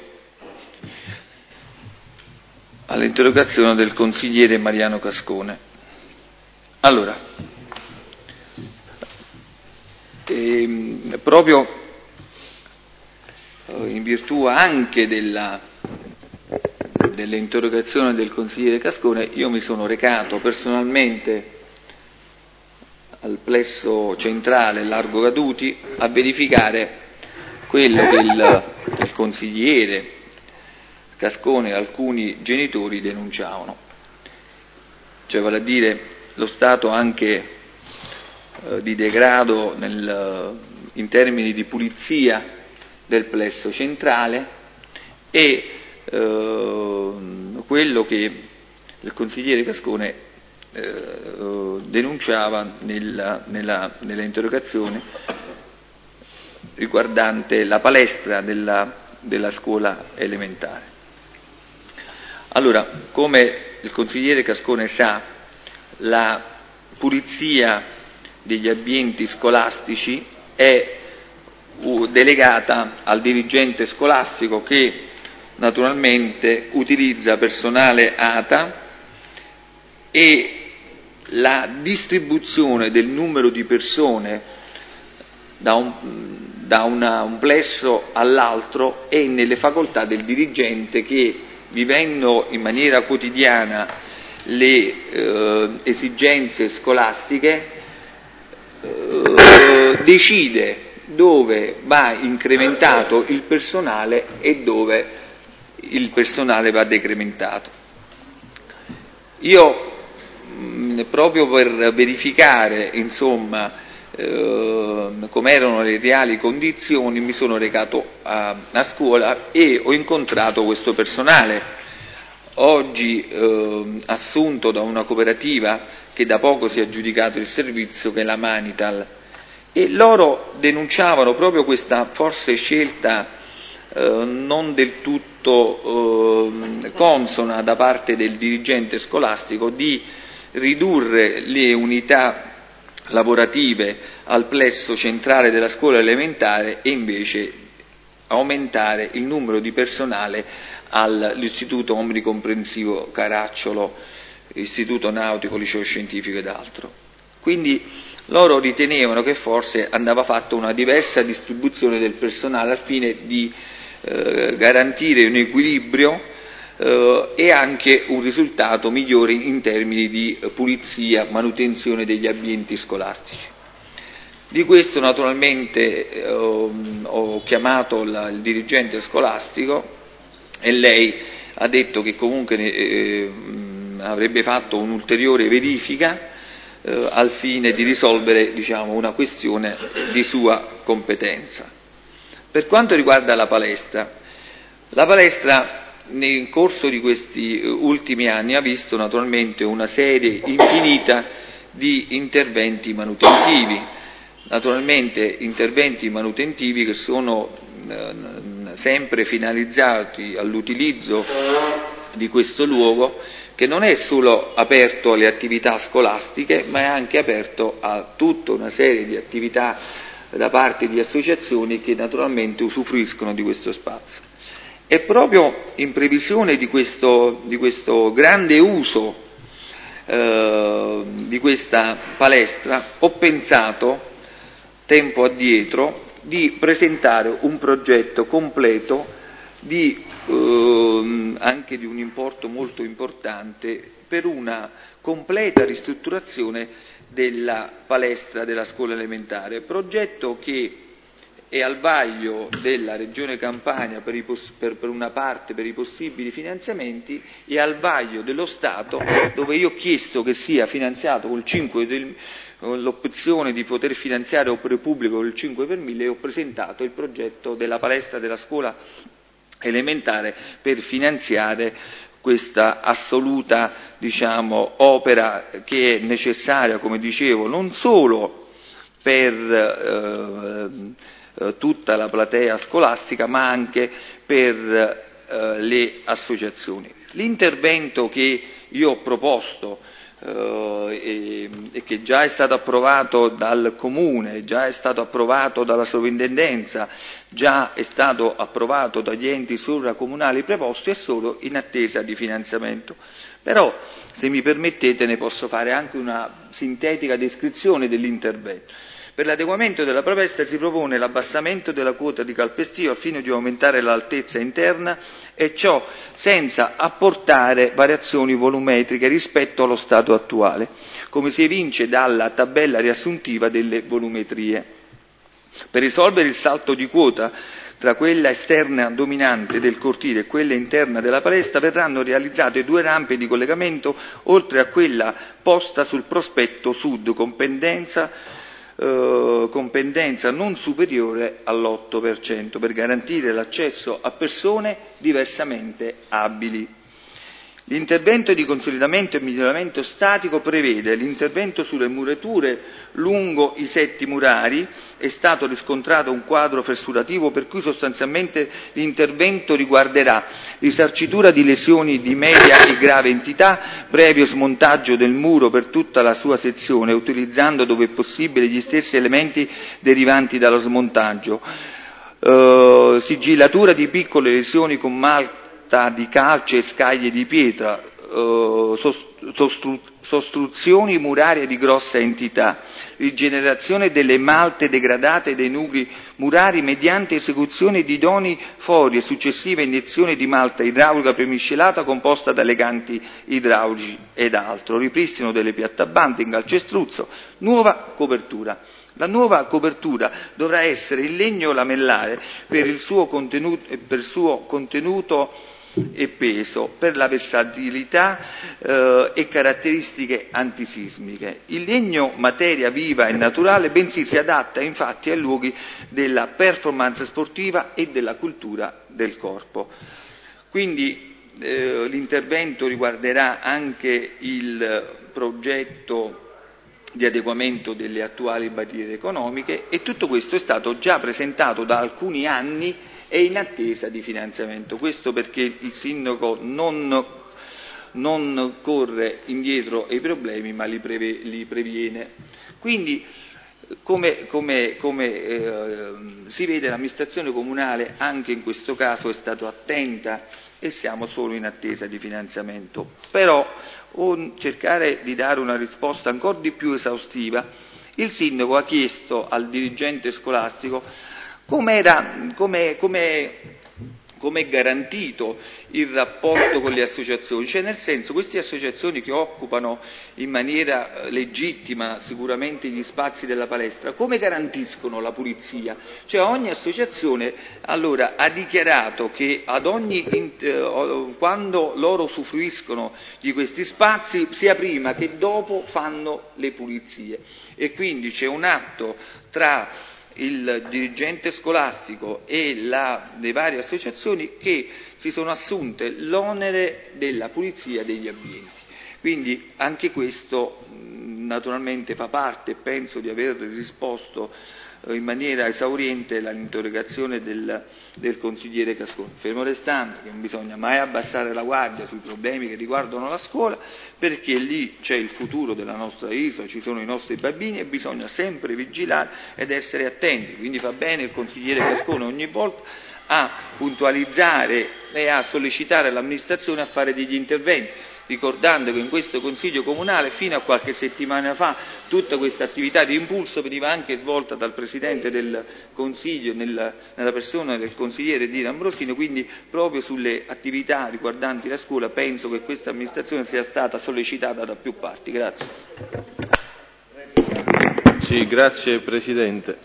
all'interrogazione del consigliere Mariano Cascone. Allora, ehm, proprio in virtù anche della, dell'interrogazione del consigliere Cascone, io mi sono recato personalmente al plesso centrale Largo Caduti a verificare quello che il, il consigliere Cascone e alcuni genitori denunciavano, cioè vale a dire lo stato anche eh, di degrado nel, in termini di pulizia del plesso centrale e eh, quello che il consigliere Cascone eh, denunciava nella, nella, nella interrogazione riguardante la palestra della, della scuola elementare. Allora, come il consigliere Cascone sa, la pulizia degli ambienti scolastici è delegata al dirigente scolastico che naturalmente utilizza personale A T A e la distribuzione del numero di persone da un, da una, un plesso all'altro è nelle facoltà del dirigente che, vivendo in maniera quotidiana le eh, esigenze scolastiche, eh, decide dove va incrementato il personale e dove il personale va decrementato. Io mh, proprio per verificare insomma eh, com'erano le reali condizioni mi sono recato a, a scuola e ho incontrato questo personale oggi eh, assunto da una cooperativa che da poco si è aggiudicato il servizio, che è la Manital, e loro denunciavano proprio questa forse scelta eh, non del tutto eh, consona da parte del dirigente scolastico di ridurre le unità lavorative al plesso centrale della scuola elementare e invece aumentare il numero di personale all'Istituto Omnicomprensivo Caracciolo, Istituto Nautico, Liceo Scientifico ed altro. Quindi loro ritenevano che forse andava fatta una diversa distribuzione del personale al fine di eh, garantire un equilibrio eh, e anche un risultato migliore in termini di pulizia, manutenzione degli ambienti scolastici. Di questo naturalmente eh, ho chiamato la, il dirigente scolastico e lei ha detto che comunque eh, avrebbe fatto un'ulteriore verifica eh, al fine di risolvere, diciamo, una questione di sua competenza. Per quanto riguarda la palestra, la palestra nel corso di questi ultimi anni ha visto naturalmente una serie infinita di interventi manutentivi, naturalmente interventi manutentivi che sono eh, sempre finalizzati all'utilizzo di questo luogo, che non è solo aperto alle attività scolastiche, ma è anche aperto a tutta una serie di attività da parte di associazioni che naturalmente usufruiscono di questo spazio. E proprio in previsione di questo, di questo grande uso eh, di questa palestra, ho pensato, tempo addietro, di presentare un progetto completo di, eh, anche di un importo molto importante per una completa ristrutturazione della palestra della scuola elementare, progetto che è al vaglio della Regione Campania per, i poss- per, per una parte per i possibili finanziamenti e al vaglio dello Stato, dove io ho chiesto che sia finanziato col cinque del, con l'opzione di poter finanziare opere pubbliche col cinque per mille, e ho presentato il progetto della palestra della scuola elementare per finanziare questa assoluta, diciamo, opera che è necessaria, come dicevo, non solo per eh, eh, tutta la platea scolastica, ma anche per eh, le associazioni. L'intervento che io ho proposto Uh, e, e che già è stato approvato dal Comune, già è stato approvato dalla Sovrintendenza, già è stato approvato dagli enti sovracomunali preposti, è solo in attesa di finanziamento. Però, se mi permettete, ne posso fare anche una sintetica descrizione dell'intervento. Per l'adeguamento della protesta si propone l'abbassamento della quota di calpestio al fine di aumentare l'altezza interna e ciò senza apportare variazioni volumetriche rispetto allo stato attuale, come si evince dalla tabella riassuntiva delle volumetrie. Per risolvere il salto di quota tra quella esterna dominante del cortile e quella interna della palestra verranno realizzate due rampe di collegamento oltre a quella posta sul prospetto sud con pendenza Uh, con pendenza non superiore all'otto per cento per garantire l'accesso a persone diversamente abili. L'intervento di consolidamento e miglioramento statico prevede l'intervento sulle murature lungo i setti murari. È stato riscontrato un quadro fessurativo per cui sostanzialmente l'intervento riguarderà risarcitura di lesioni di media e grave entità, previo smontaggio del muro per tutta la sua sezione, utilizzando dove è possibile gli stessi elementi derivanti dallo smontaggio, uh, sigillatura di piccole lesioni con malta di calce e scaglie di pietra, eh, sostru- sostruzioni murarie di grossa entità, rigenerazione delle malte degradate dei nuclei murari mediante esecuzione di idonei fori e successiva iniezione di malta idraulica premiscelata composta da leganti idraulici ed altro, ripristino delle piattabande in calcestruzzo, nuova copertura. La nuova copertura dovrà essere in legno lamellare per il suo contenuto, per il suo contenuto e peso, per la versatilità eh, e caratteristiche antisismiche. Il legno materia viva e naturale, bensì si adatta infatti ai luoghi della performance sportiva e della cultura del corpo. Quindi eh, l'intervento riguarderà anche il progetto di adeguamento delle attuali barriere economiche e tutto questo è stato già presentato da alcuni anni e in attesa di finanziamento. Questo perché il sindaco non, non corre indietro ai problemi ma li, preve, li previene. Quindi come, come, come eh, si vede, l'amministrazione comunale anche in questo caso è stata attenta e siamo solo in attesa di finanziamento. Però o cercare di dare una risposta ancora di più esaustiva, il sindaco ha chiesto al dirigente scolastico com'era, com'è, com'è, com'è garantito il rapporto con le associazioni, cioè nel senso queste associazioni che occupano in maniera legittima sicuramente gli spazi della palestra, come garantiscono la pulizia? Cioè ogni associazione allora ha dichiarato che ad ogni, eh, quando loro usufruiscono di questi spazi sia prima che dopo fanno le pulizie e quindi c'è un atto tra il dirigente scolastico e la, le varie associazioni che si sono assunte l'onere della pulizia degli ambienti. Quindi anche questo naturalmente fa parte, penso di aver risposto in maniera esauriente all'interrogazione del, del consigliere Cascone, fermo restando che non bisogna mai abbassare la guardia sui problemi che riguardano la scuola, perché lì c'è il futuro della nostra isola, ci sono i nostri bambini e bisogna sempre vigilare ed essere attenti. Quindi fa bene il consigliere Cascone ogni volta a puntualizzare e a sollecitare l'amministrazione a fare degli interventi, ricordando che in questo Consiglio Comunale fino a qualche settimana fa tutta questa attività di impulso veniva anche svolta dal Presidente del Consiglio nella, nella persona del consigliere Dino Ambrosino, quindi proprio sulle attività riguardanti la scuola penso che questa amministrazione sia stata sollecitata da più parti. Grazie. Sì, grazie Presidente.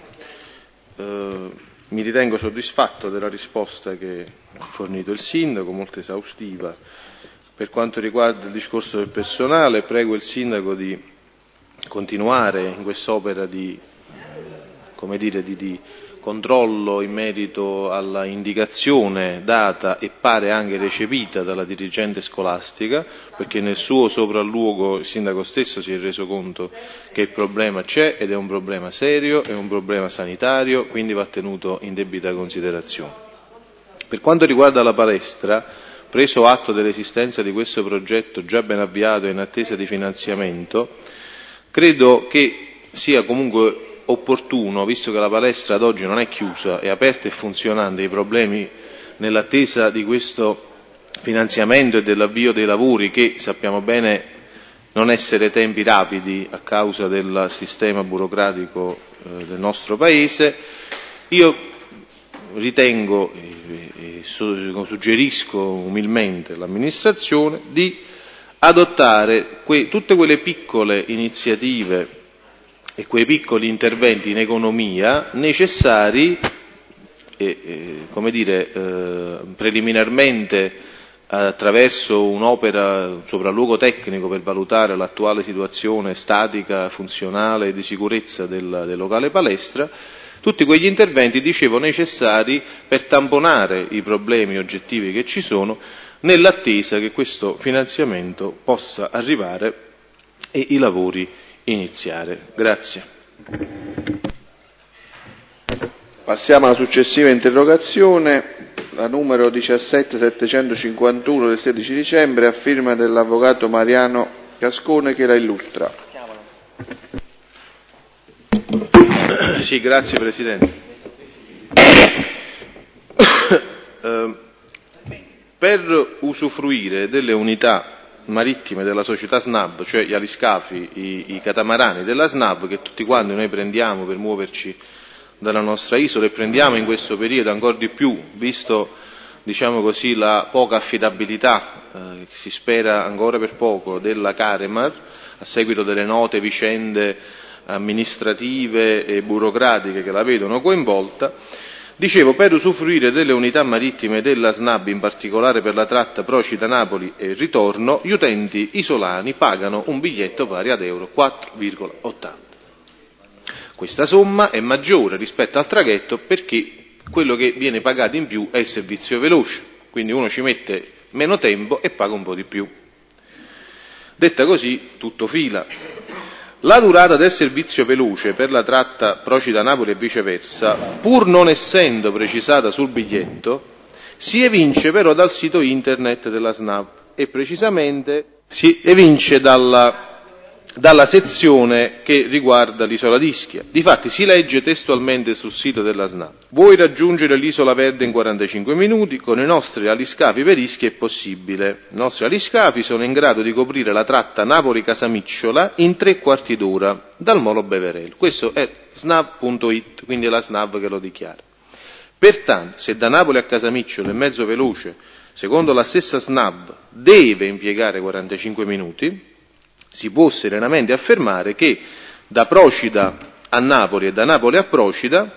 Uh... Mi ritengo soddisfatto della risposta che ha fornito il Sindaco, molto esaustiva. Per quanto riguarda il discorso del personale, prego il Sindaco di continuare in quest'opera di, come dire, di, di controllo in merito alla indicazione data e pare anche recepita dalla dirigente scolastica, perché nel suo sopralluogo il sindaco stesso si è reso conto che il problema c'è ed è un problema serio, è un problema sanitario, quindi va tenuto in debita considerazione. Per quanto riguarda la palestra, preso atto dell'esistenza di questo progetto già ben avviato e in attesa di finanziamento, credo che sia comunque opportuno, visto che la palestra ad oggi non è chiusa, è aperta e funzionante, i problemi nell'attesa di questo finanziamento e dell'avvio dei lavori, che sappiamo bene non essere tempi rapidi a causa del sistema burocratico eh, del nostro Paese, io ritengo e, e suggerisco umilmente all'amministrazione di adottare que, tutte quelle piccole iniziative e quei piccoli interventi in economia necessari, e, e, come dire, eh, preliminarmente attraverso un'opera, un sopralluogo tecnico per valutare l'attuale situazione statica, funzionale e di sicurezza del, del locale palestra, tutti quegli interventi, dicevo, necessari per tamponare i problemi oggettivi che ci sono, nell'attesa che questo finanziamento possa arrivare e i lavori iniziare. Grazie. Passiamo alla successiva interrogazione, la numero diciassette settecentocinquantuno del sedici dicembre, a firma dell'avvocato Mariano Cascone, che la illustra. Sì, grazie Presidente. eh, per usufruire delle unità marittime della società S N A V, cioè gli aliscafi, i, i catamarani della S N A V, che tutti quanti noi prendiamo per muoverci dalla nostra isola, e prendiamo in questo periodo ancora di più, visto, diciamo così, la poca affidabilità, eh, che si spera ancora per poco, della Caremar, a seguito delle note vicende amministrative e burocratiche che la vedono coinvolta. Dicevo, per usufruire delle unità marittime della S N A B, in particolare per la tratta Procida-Napoli e ritorno, gli utenti isolani pagano un biglietto pari ad euro quattro virgola ottanta. Questa somma è maggiore rispetto al traghetto perché quello che viene pagato in più è il servizio veloce, quindi uno ci mette meno tempo e paga un po' di più. Detta così, tutto fila. La durata del servizio veloce per la tratta Procida-Napoli e viceversa, pur non essendo precisata sul biglietto, si evince però dal sito internet della S N A V e precisamente si evince dalla, dalla sezione che riguarda l'isola d'Ischia. Difatti si legge testualmente sul sito della S N A V: vuoi raggiungere l'isola Verde in quarantacinque minuti? Con i nostri aliscafi per Ischia è possibile. I nostri aliscafi sono in grado di coprire la tratta Napoli-Casamicciola in tre quarti d'ora dal molo Beverel. Questo è snav punto it, quindi è la S N A V che lo dichiara. Pertanto, se da Napoli a Casamicciola il mezzo veloce, secondo la stessa S N A V, deve impiegare quarantacinque minuti, si può serenamente affermare che da Procida a Napoli e da Napoli a Procida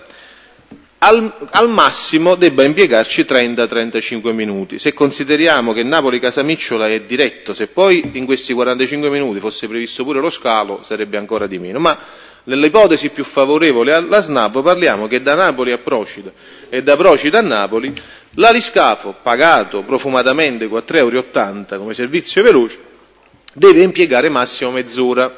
al, al massimo debba impiegarci trenta trentacinque minuti. Se consideriamo che Napoli-Casamicciola è diretto, se poi in questi quarantacinque minuti fosse previsto pure lo scalo sarebbe ancora di meno, ma nell'ipotesi più favorevole alla S N A V parliamo che da Napoli a Procida e da Procida a Napoli l'aliscafo, pagato profumatamente quattro virgola ottanta euro come servizio veloce, deve impiegare massimo mezz'ora.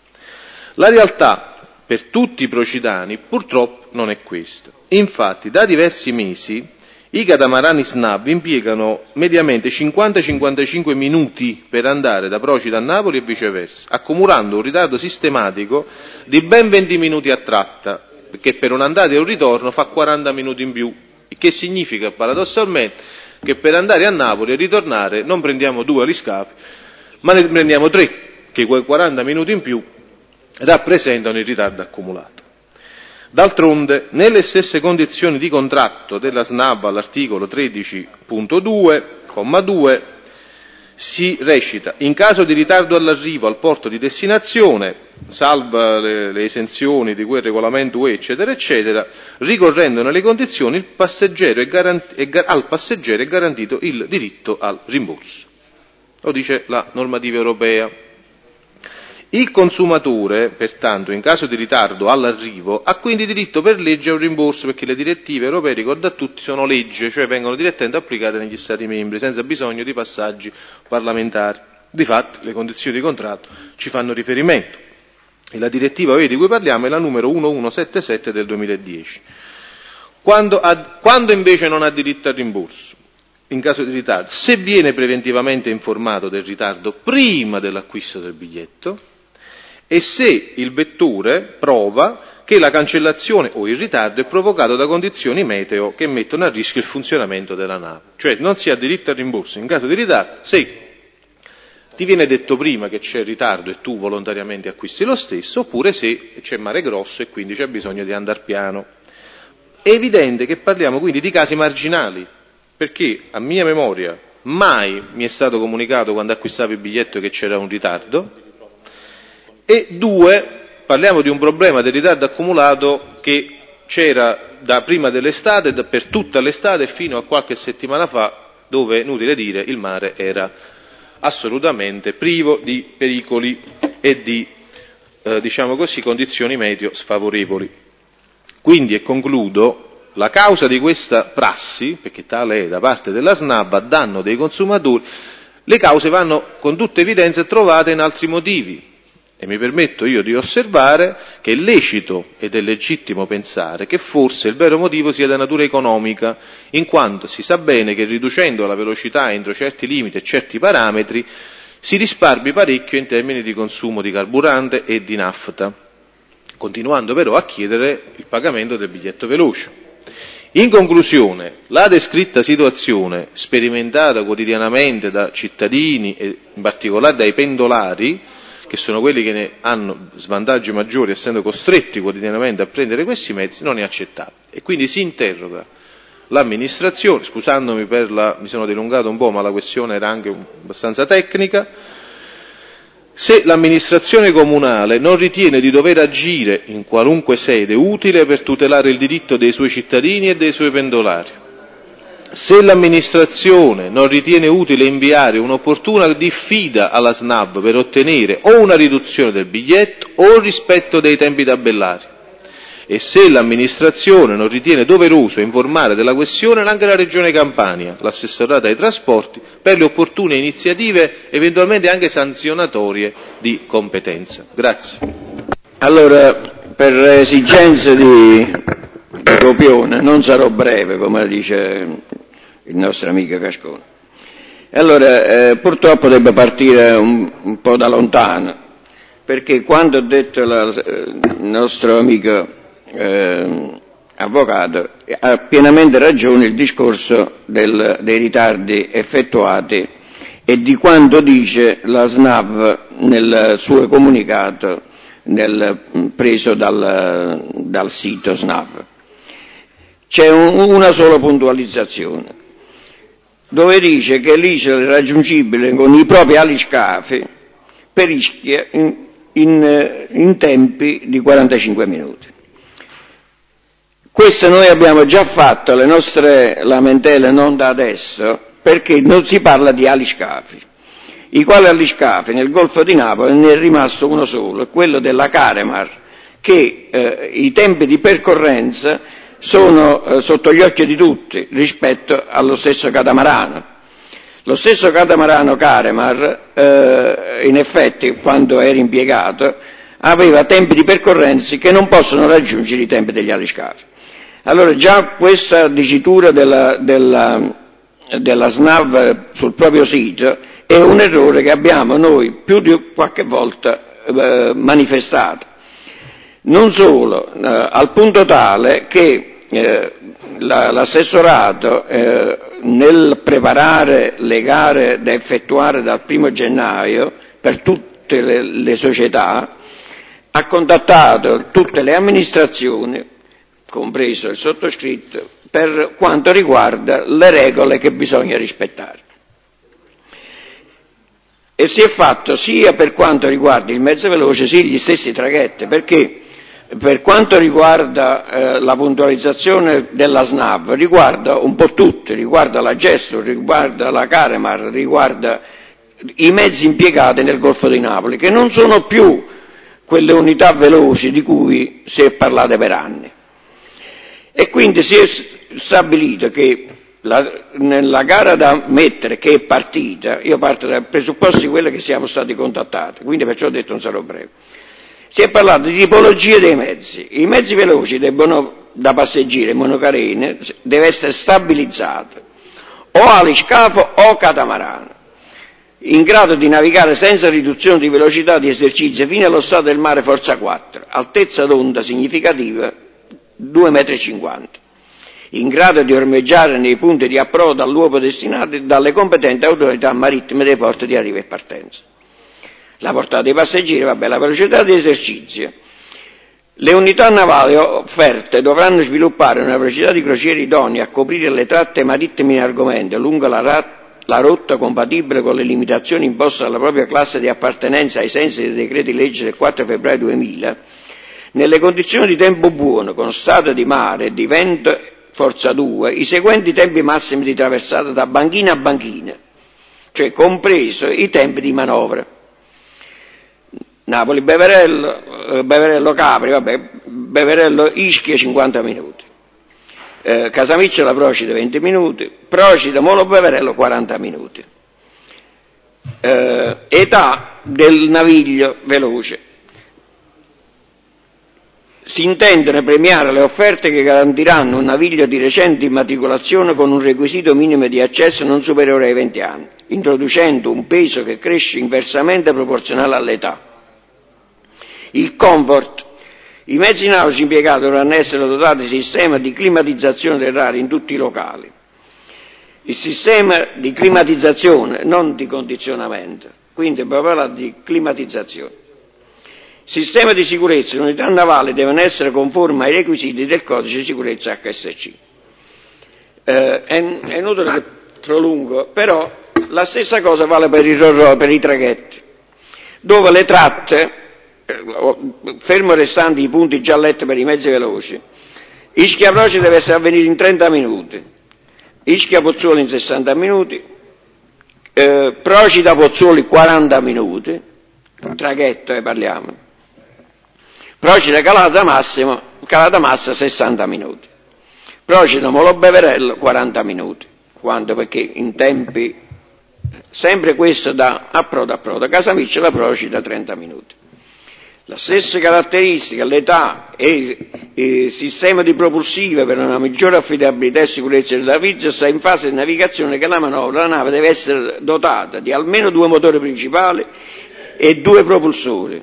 La realtà per tutti i procidani purtroppo non è questa. Infatti da diversi mesi i catamarani S N A V impiegano mediamente cinquanta cinquantacinque minuti per andare da Procida a Napoli e viceversa, accumulando un ritardo sistematico di ben venti minuti a tratta, perché per un'andata e un ritorno fa quaranta minuti in più, il che significa paradossalmente che per andare a Napoli e ritornare non prendiamo due aliscafi, ma ne prendiamo tre, che quei quaranta minuti in più rappresentano il ritardo accumulato. D'altronde, nelle stesse condizioni di contratto della S N A V all'articolo tredici punto due, comma due, si recita: in caso di ritardo all'arrivo al porto di destinazione, salva le, le esenzioni di quel regolamento U E, eccetera, eccetera, ricorrendo nelle condizioni, il passeggero è garanti, è, al passeggero è garantito il diritto al rimborso. Lo dice la normativa europea. Il consumatore, pertanto, in caso di ritardo all'arrivo, ha quindi diritto per legge a un rimborso, perché le direttive europee, ricordo a tutti, sono legge, cioè vengono direttamente applicate negli Stati membri, senza bisogno di passaggi parlamentari. Difatti, le condizioni di contratto ci fanno riferimento. E la direttiva di cui parliamo è la numero millecentosettantasette del duemiladieci. Quando, ha, quando invece non ha diritto al rimborso? In caso di ritardo, se viene preventivamente informato del ritardo prima dell'acquisto del biglietto e se il vettore prova che la cancellazione o il ritardo è provocato da condizioni meteo che mettono a rischio il funzionamento della nave. Cioè non si ha diritto al rimborso in caso di ritardo se ti viene detto prima che c'è ritardo e tu volontariamente acquisti lo stesso, oppure se c'è mare grosso e quindi c'è bisogno di andare piano. È evidente che parliamo quindi di casi marginali, perché a mia memoria mai mi è stato comunicato quando acquistavo il biglietto che c'era un ritardo, e due, parliamo di un problema del ritardo accumulato che c'era da prima dell'estate, da, per tutta l'estate fino a qualche settimana fa, dove, inutile dire, il mare era assolutamente privo di pericoli e di, eh, diciamo così, condizioni meteo sfavorevoli. Quindi, e concludo, la causa di questa prassi, perché tale è da parte della SNAV a danno dei consumatori, le cause vanno con tutta evidenza trovate in altri motivi. E mi permetto io di osservare che è lecito ed è legittimo pensare che forse il vero motivo sia di natura economica, in quanto si sa bene che riducendo la velocità entro certi limiti e certi parametri si risparmi parecchio in termini di consumo di carburante e di nafta, continuando però a chiedere il pagamento del biglietto veloce. In conclusione, la descritta situazione, sperimentata quotidianamente da cittadini e in particolare dai pendolari, che sono quelli che ne hanno svantaggi maggiori essendo costretti quotidianamente a prendere questi mezzi, non è accettabile. E quindi si interroga l'amministrazione, scusandomi per la, mi sono dilungato un po', ma la questione era anche abbastanza tecnica, se l'amministrazione comunale non ritiene di dover agire in qualunque sede utile per tutelare il diritto dei suoi cittadini e dei suoi pendolari. Se l'amministrazione non ritiene utile inviare un'opportuna diffida alla SNAV per ottenere o una riduzione del biglietto o il rispetto dei tempi tabellari, e se l'amministrazione non ritiene doveroso informare della questione anche la Regione Campania, l'assessorato ai trasporti, per le opportune iniziative eventualmente anche sanzionatorie di competenza. Grazie. Allora, per esigenze di copione, non sarò breve, come dice il nostro amico Cascone. Allora, eh, purtroppo devo partire un, un po' da lontano, perché quando ho detto la, il nostro amico eh, avvocato ha pienamente ragione il discorso del, dei ritardi effettuati e di quanto dice la SNAV nel suo comunicato nel, preso dal, dal sito SNAV. C'è un, una sola puntualizzazione, dove dice che l'isola è raggiungibile con i propri aliscafi per Ischia in, in, in tempi di quarantacinque minuti. Questo noi abbiamo già fatto le nostre lamentele non da adesso, perché non si parla di aliscafi, i quali aliscafi nel Golfo di Napoli ne è rimasto uno solo, quello della Caremar, che eh, i tempi di percorrenza sono eh, sotto gli occhi di tutti rispetto allo stesso catamarano. Lo stesso catamarano Caremar, eh, in effetti, quando era impiegato, aveva tempi di percorrenza che non possono raggiungere i tempi degli aliscafi. Allora già questa dicitura della, della, della SNAV sul proprio sito è un errore che abbiamo noi più di qualche volta eh, manifestato. Non solo, eh, al punto tale che eh, la, l'assessorato eh, nel preparare le gare da effettuare dal primo gennaio per tutte le, le società ha contattato tutte le amministrazioni, compreso il sottoscritto, per quanto riguarda le regole che bisogna rispettare. E si è fatto sia per quanto riguarda il mezzo veloce sia gli stessi traghetti, perché per quanto riguarda eh, la puntualizzazione della SNAV, riguarda un po' tutti, riguarda la Gestur, riguarda la Caremar, riguarda i mezzi impiegati nel Golfo di Napoli, che non sono più quelle unità veloci di cui si è parlato per anni. E quindi si è stabilito che la, nella gara da mettere, che è partita, io parto dal presupposto di quello che siamo stati contattati, quindi perciò ho detto non sarò breve, si è parlato di tipologie dei mezzi. I mezzi veloci debbono, da passeggeri, monocarene, deve essere stabilizzato o aliscafo o catamarano, in grado di navigare senza riduzione di velocità di esercizio fino allo stato del mare forza quattro, altezza d'onda significativa due virgola cinquanta metri, in grado di ormeggiare nei punti di approdo al luogo destinati dalle competenti autorità marittime dei porti di arrivo e partenza. La portata dei passeggeri, vabbè, la velocità di esercizio. Le unità navali offerte dovranno sviluppare una velocità di crociera idonea a coprire le tratte marittime in argomento lungo la, rat- la rotta compatibile con le limitazioni imposte dalla propria classe di appartenenza ai sensi dei decreti legge del quattro febbraio duemila, nelle condizioni di tempo buono, con stato di mare e di vento forza due, i seguenti tempi massimi di traversata da banchina a banchina, cioè compreso i tempi di manovra. Napoli Beverello, Beverello Capri, vabbè, Beverello Ischia cinquanta minuti, eh, Casamicciola Procida venti minuti, Procida Molo Beverello quaranta minuti. Eh, età del naviglio veloce. Si intendono premiare le offerte che garantiranno un naviglio di recente immatricolazione con un requisito minimo di accesso non superiore ai venti anni, introducendo un peso che cresce inversamente proporzionale all'età. Il comfort. I mezzi nautici impiegati dovranno essere dotati di sistema di climatizzazione delle rari in tutti i locali. Il sistema di climatizzazione, non di condizionamento, quindi parla di climatizzazione. Sistema di sicurezza. Le unità navali devono essere conformi ai requisiti del codice di sicurezza H S C. Eh, è, è inutile che prolungo, però la stessa cosa vale per i, per i traghetti, dove le tratte, fermo restanti i punti già letti per i mezzi veloci, Ischia Procida deve essere avvenire in trenta minuti, Ischia Pozzuoli in sessanta minuti, eh, Procida Pozzuoli quaranta minuti, traghetto eh, parliamo, Procida Calata Massimo, Calata Massa sessanta minuti, Procida Molo Beverello quaranta minuti, quando perché in tempi, sempre questo da approdo approdo, Casamicciola Procida trenta minuti. La stessa caratteristica, l'età e il sistema di propulsive per una migliore affidabilità e sicurezza del naviggio sta in fase di navigazione che la manovra, la nave deve essere dotata di almeno due motori principali e due propulsori,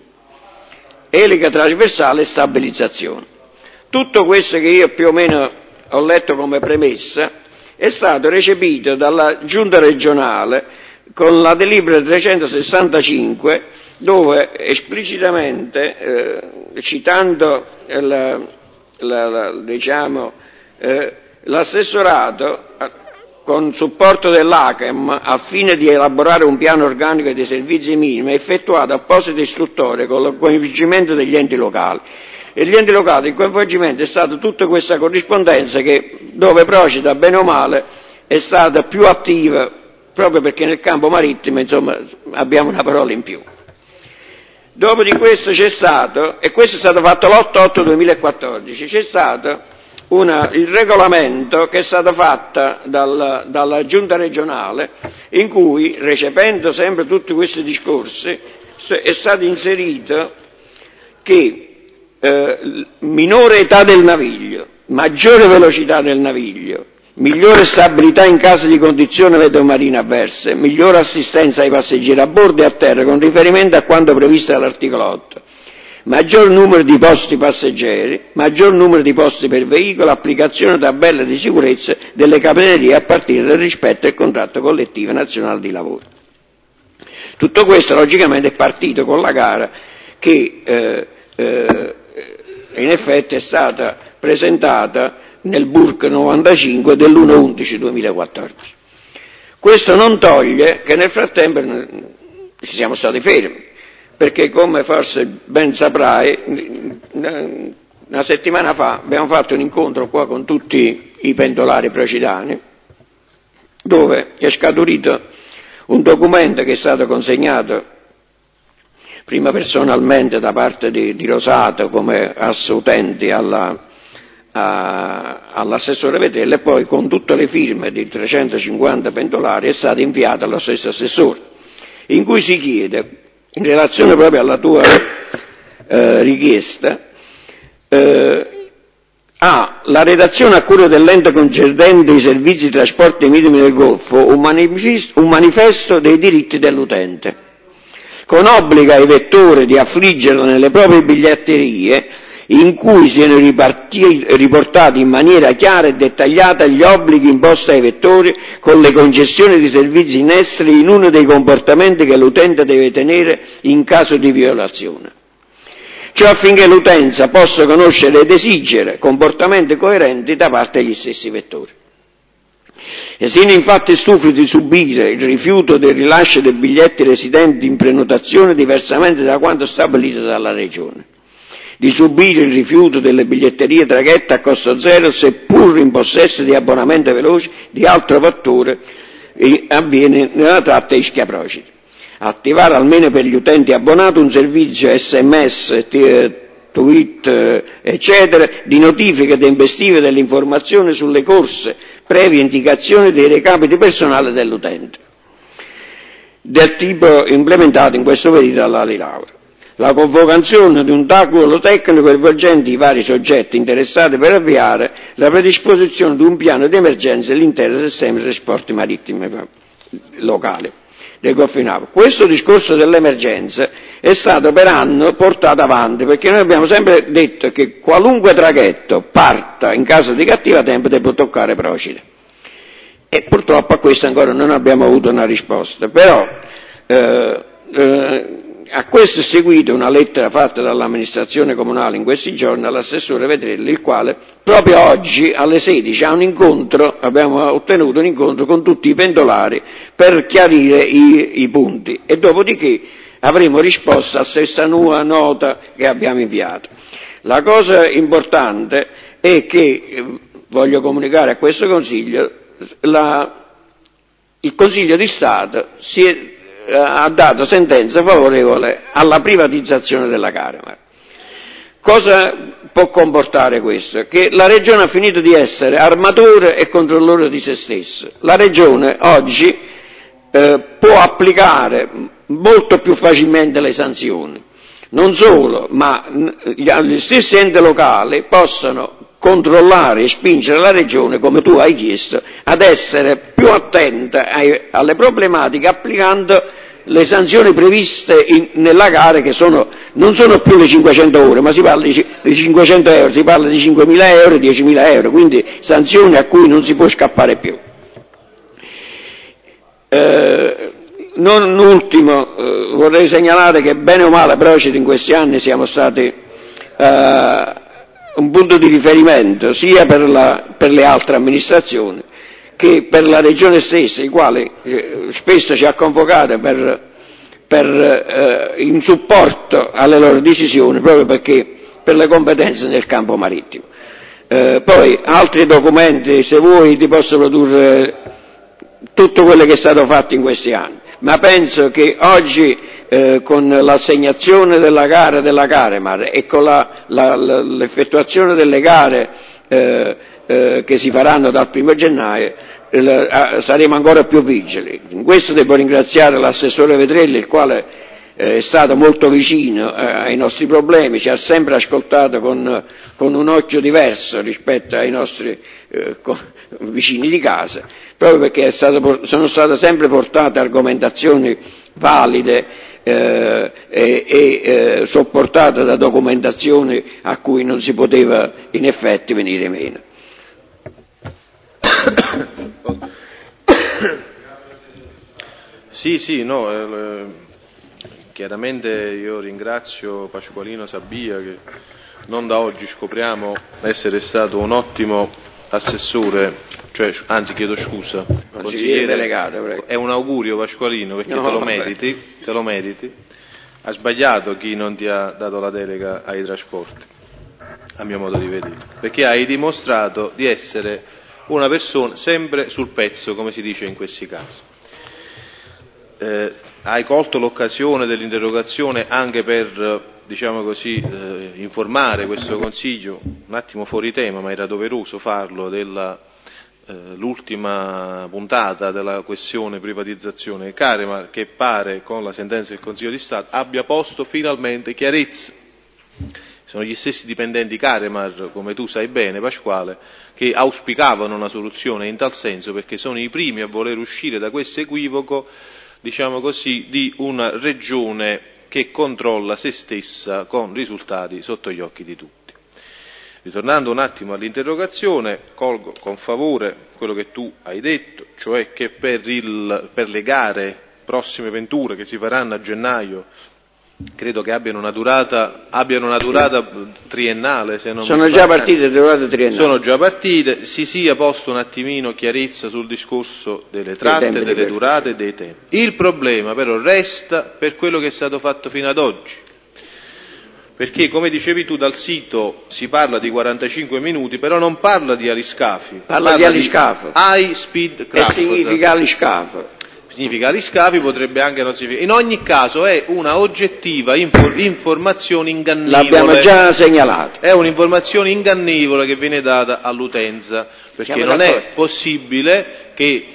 elica trasversale e stabilizzazione. Tutto questo che io più o meno ho letto come premessa è stato recepito dalla Giunta regionale con la delibera trecentosessantacinque, dove esplicitamente, eh, citando la, la, la, diciamo, eh, l'assessorato, con supporto dell'A C E M, al fine di elaborare un piano organico dei servizi minimi, ha effettuato apposite istruttorie con il coinvolgimento degli enti locali. E gli enti locali, il coinvolgimento è stato tutta questa corrispondenza che, dove Procida, bene o male, è stata più attiva, proprio perché nel campo marittimo, insomma, abbiamo una parola in più. Dopo di questo c'è stato, e questo è stato fatto l'otto otto duemilaquattordici, c'è stato una, il regolamento che è stato fatto dal, dalla Giunta regionale, in cui, recependo sempre tutti questi discorsi, è stato inserito che eh, minore età del naviglio, maggiore velocità del naviglio, migliore stabilità in caso di condizioni meteo-marine avverse, migliore assistenza ai passeggeri a bordo e a terra con riferimento a quanto previsto dall'articolo otto, maggior numero di posti passeggeri, maggior numero di posti per veicolo, applicazione tabelle di sicurezza delle capitanerie a partire dal rispetto del contratto collettivo nazionale di lavoro. Tutto questo logicamente è partito con la gara che eh, eh, in effetti è stata presentata nel B U R C novantacinque dell'uno undici duemilaquattordici. Questo non toglie che nel frattempo ci siamo stati fermi, perché come forse ben saprai, una settimana fa abbiamo fatto un incontro qua con tutti i pendolari procidani, dove è scaturito Un documento che è stato consegnato prima personalmente da parte di, di Rosato come assolutenti alla, a, all'assessore Vetrelli e poi con tutte le firme di trecentocinquanta pendolari è stato inviato allo stesso assessore, in cui si chiede, in relazione proprio alla tua eh, richiesta, eh, A. La redazione a cura dell'ente concedente i servizi di trasporto minimi del Golfo, un manifesto, un manifesto dei diritti dell'utente, con obbligo ai vettori di affliggerlo nelle proprie biglietterie, in cui siano riportati in maniera chiara e dettagliata gli obblighi imposti ai vettori con le concessioni di servizi in essere in uno dei comportamenti che l'utente deve tenere in caso di violazione. Ciò affinché l'utenza possa conoscere ed esigere comportamenti coerenti da parte degli stessi vettori. E siano infatti stufi di subire il rifiuto del rilascio dei biglietti residenti in prenotazione diversamente da quanto stabilito dalla Regione, di subire il rifiuto delle biglietterie traghetto a costo zero seppur in possesso di abbonamento veloce di altro fattore e avviene nella tratta Ischia-Procida. Attivare almeno per gli utenti abbonati un servizio sms, tweet, eccetera, di notifiche tempestive delle informazioni sulle corse, previa indicazione dei recapiti personali dell'utente, del tipo implementato in questo periodo dall'Ali Laura. La convocazione di un tavolo tecnico coinvolgente i vari soggetti interessati per avviare la predisposizione di un piano di emergenza dell'intero sistema dei trasporti marittimi locali del Golfo di Napoli. Questo discorso dell'emergenza è stato per anno portato avanti, perché noi abbiamo sempre detto che qualunque traghetto parta in caso di cattiva tempo deve toccare Procida. E purtroppo a questo ancora non abbiamo avuto una risposta. Però eh, eh, a questo è seguita una lettera fatta dall'amministrazione comunale in questi giorni all'assessore Vetrelli, il quale proprio oggi alle sedici ha un incontro, abbiamo ottenuto un incontro con tutti i pendolari per chiarire i, i punti e dopodiché avremo risposta alla stessa nuova nota che abbiamo inviato. La cosa importante è che, eh, voglio comunicare a questo Consiglio, la, il Consiglio di Stato si è ha dato sentenza favorevole alla privatizzazione della Caremar. Cosa può comportare questo? Che la Regione ha finito di essere armatore e controllore di se stessa. La Regione oggi eh, può applicare molto più facilmente le sanzioni. Non solo, ma gli stessi enti locali possono controllare e spingere la Regione, come tu hai chiesto, ad essere più attenta ai, alle problematiche applicando le sanzioni previste in, nella gara, che sono, non sono più le cinquecento ore, ma si parla di, di cinquecento euro, si parla di cinquemila euro, diecimila euro, quindi sanzioni a cui non si può scappare più. Eh, non ultimo, eh, vorrei segnalare che bene o male Procida in questi anni siamo stati eh, un punto di riferimento sia per, la, per le altre amministrazioni che per la Regione stessa, il quale eh, spesso ci ha convocato per, per, eh, in supporto alle loro decisioni, proprio perché per le competenze nel campo marittimo. Eh, poi altri documenti, se vuoi, ti posso produrre tutto quello che è stato fatto in questi anni, ma penso che oggi eh, con l'assegnazione della gara della Caremar e con la, la, la, l'effettuazione delle gare eh, eh, che si faranno dal primo gennaio eh, saremo ancora più vigili. In questo devo ringraziare l'assessore Vetrelli, il quale eh, è stato molto vicino eh, ai nostri problemi, ci ha sempre ascoltato con, con un occhio diverso rispetto ai nostri eh, vicini di casa, proprio perché è stato, sono state sempre portate argomentazioni valide eh, e, e eh, sopportate da documentazioni a cui non si poteva in effetti venire meno. Sì, sì, no, eh, chiaramente io ringrazio Pasqualino Sabia, che non da oggi scopriamo essere stato un ottimo assessore, cioè, anzi chiedo scusa, consigliere delegato, prego. È un augurio Pasqualino, perché no, te lo vabbè. meriti, te lo meriti. Ha sbagliato chi non ti ha dato la delega ai trasporti, a mio modo di vedere, perché hai dimostrato di essere una persona sempre sul pezzo, come si dice in questi casi. eh, hai colto l'occasione dell'interrogazione anche per, diciamo così, eh, informare questo Consiglio, un attimo fuori tema, ma era doveroso farlo, della eh, l'ultima puntata della questione privatizzazione Caremar, che pare con la sentenza del Consiglio di Stato abbia posto finalmente chiarezza. Sono gli stessi dipendenti Caremar, come tu sai bene Pasquale, che auspicavano una soluzione in tal senso, perché sono i primi a voler uscire da questo equivoco, diciamo così, di una regione che controlla se stessa con risultati sotto gli occhi di tutti. Ritornando un attimo all'interrogazione, colgo con favore quello che tu hai detto, cioè che per, il, per le gare prossime venture che si faranno a gennaio credo che abbiano una durata, abbiano una durata triennale. Se non sono già partite, durata triennale. Sono già partite, si sia posto un attimino chiarezza sul discorso delle tratte, delle durate e dei tempi. Il problema però resta per quello che è stato fatto fino ad oggi. Perché, come dicevi tu, dal sito si parla di quarantacinque minuti, però non parla di aliscafi. Parla, parla di aliscafo. High speed craft. Che significa aliscafo? Significa aliscafi, potrebbe anche non significare. In ogni caso è una oggettiva infor- informazione ingannevole. L'abbiamo già segnalato. È un'informazione ingannevole che viene data all'utenza, perché non è possibile che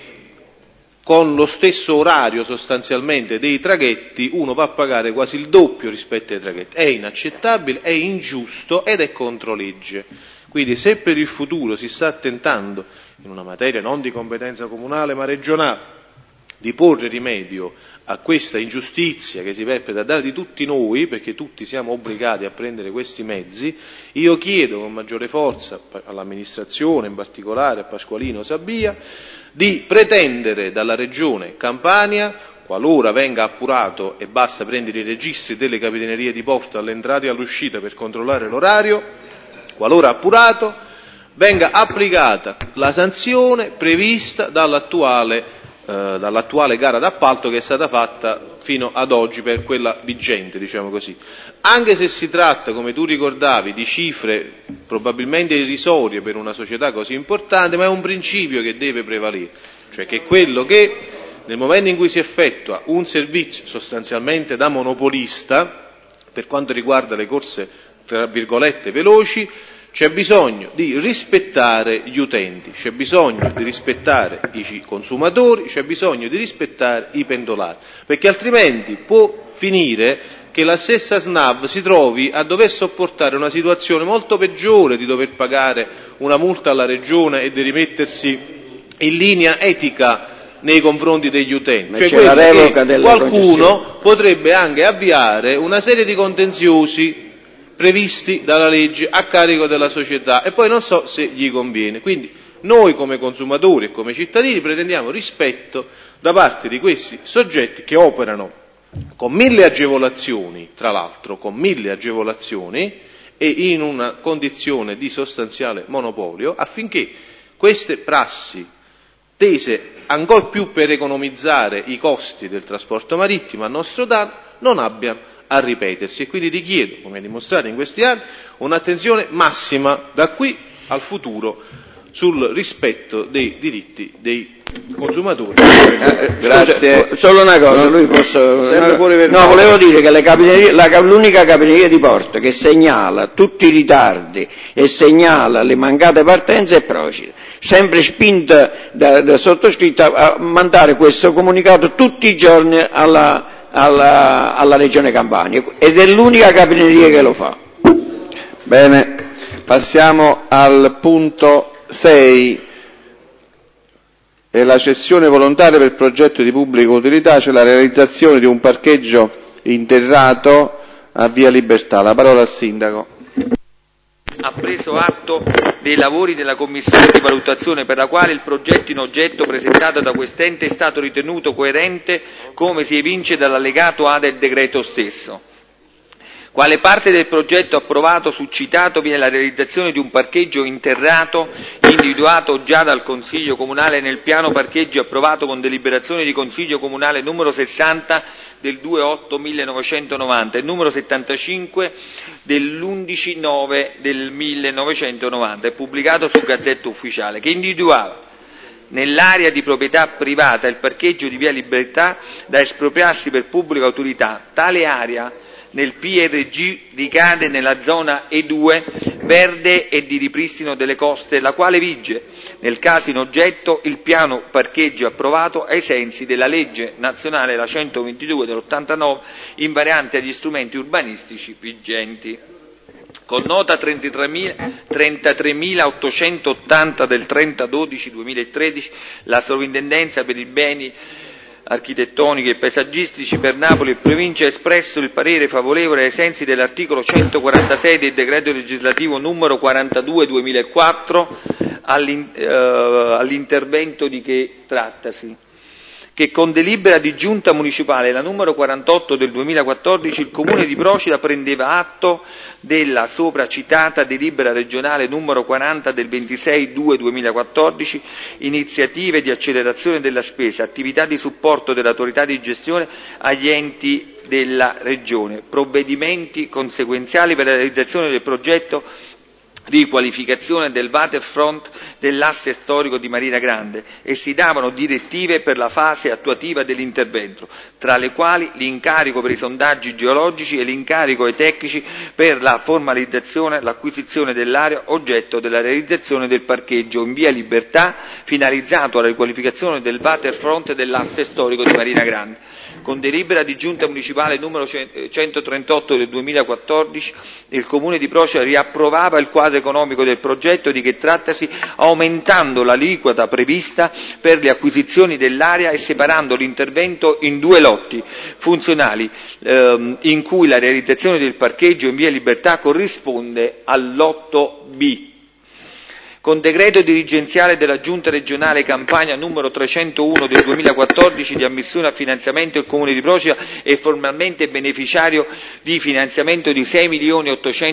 con lo stesso orario sostanzialmente dei traghetti uno va a pagare quasi il doppio rispetto ai traghetti. È inaccettabile, è ingiusto ed è contro legge. Quindi se per il futuro si sta tentando, in una materia non di competenza comunale ma regionale, di porre rimedio a questa ingiustizia che si perpetra da di tutti noi, perché tutti siamo obbligati a prendere questi mezzi, io chiedo con maggiore forza all'amministrazione, in particolare a Pasqualino Sabia, di pretendere dalla Regione Campania, qualora venga appurato e basta prendere i registri delle capitanerie di porto all'entrata e all'uscita per controllare l'orario, qualora appurato, venga applicata la sanzione prevista dall'attuale dall'attuale gara d'appalto che è stata fatta fino ad oggi per quella vigente, diciamo così. Anche se si tratta, come tu ricordavi, di cifre probabilmente irrisorie per una società così importante, ma è un principio che deve prevalere, cioè che quello che nel momento in cui si effettua un servizio sostanzialmente da monopolista, per quanto riguarda le corse tra virgolette veloci, c'è bisogno di rispettare gli utenti, c'è bisogno di rispettare i consumatori, c'è bisogno di rispettare i pendolari, perché altrimenti può finire che la stessa S N A V si trovi a dover sopportare una situazione molto peggiore di dover pagare una multa alla regione e di rimettersi in linea etica nei confronti degli utenti. Ma cioè c'è la revoca che delle qualcuno potrebbe anche avviare una serie di contenziosi previsti dalla legge a carico della società e poi non so se gli conviene. Quindi noi come consumatori e come cittadini pretendiamo rispetto da parte di questi soggetti che operano con mille agevolazioni, tra l'altro con mille agevolazioni e in una condizione di sostanziale monopolio, affinché queste prassi tese ancor più per economizzare i costi del trasporto marittimo a nostro danno non abbiano a ripetersi, e quindi ti chiedo, come dimostrato in questi anni, un'attenzione massima da qui al futuro sul rispetto dei diritti dei consumatori. Eh, Grazie. Solo una cosa, lui posso... No, volevo dire che le capinerie, la, l'unica capitaneria di porto che segnala tutti i ritardi e segnala le mancate partenze è Procida, sempre spinta da, da sottoscritto a mandare questo comunicato tutti i giorni alla Alla, alla Regione Campania, ed è l'unica capitaneria che lo fa. Bene, passiamo al punto sei, è la cessione volontaria per progetto di pubblica utilità, cioè la realizzazione di un parcheggio interrato a Via Libertà. La parola al Sindaco. Ha preso atto dei lavori della commissione di valutazione, per la quale il progetto in oggetto presentato da quest'ente è stato ritenuto coerente, come si evince dall'allegato A del decreto stesso. Quale parte del progetto approvato succitato viene la realizzazione di un parcheggio interrato individuato già dal Consiglio Comunale nel piano parcheggi approvato con deliberazione di Consiglio Comunale numero sessanta del due otto millenovecentonovanta e numero settantacinque dell'undici nove del millenovecentonovanta e pubblicato su Gazzetta Ufficiale, che individuava nell'area di proprietà privata il parcheggio di via Libertà da espropriarsi per pubblica utilità. Tale area nel P R G ricade nella zona E due verde e di ripristino delle coste, la quale vige, nel caso in oggetto, il piano parcheggio approvato ai sensi della legge nazionale la centoventidue dell'ottantanove, invariante agli strumenti urbanistici vigenti. Con nota trentatremilaottocentottanta del trenta dodici duemilatredici, la Sovrintendenza per i beni architettonici e paesaggistici per Napoli e provincia ha espresso il parere favorevole ai sensi dell'articolo centoquarantasei del decreto legislativo numero quarantadue duemilaquattro all'in, eh, all'intervento di che trattasi, che con delibera di giunta municipale la numero quarantotto del duemilaquattordici il Comune di Procida prendeva atto della sopra citata delibera regionale numero quaranta del ventisei due duemilaquattordici, iniziative di accelerazione della spesa, attività di supporto dell'autorità di gestione agli enti della Regione, provvedimenti conseguenziali per la realizzazione del progetto di qualificazione del waterfront dell'asse storico di Marina Grande e si davano direttive per la fase attuativa dell'intervento, tra le quali l'incarico per i sondaggi geologici e l'incarico ai tecnici per la formalizzazione e l'acquisizione dell'area oggetto della realizzazione del parcheggio in via Libertà, finalizzato alla riqualificazione del waterfront dell'asse storico di Marina Grande. Con delibera di giunta municipale numero centotrentotto del duemilaquattordici, il Comune di Procida riapprovava il quadro economico del progetto di che trattasi, aumentando l'aliquota prevista per le acquisizioni dell'area e separando l'intervento in due lotti funzionali, ehm, in cui la realizzazione del parcheggio in via Libertà corrisponde al lotto B. Con decreto dirigenziale della Giunta regionale Campania numero trecentouno del duemilaquattordici di ammissione a finanziamento, il Comune di Procida è formalmente beneficiario di finanziamento di sei milioni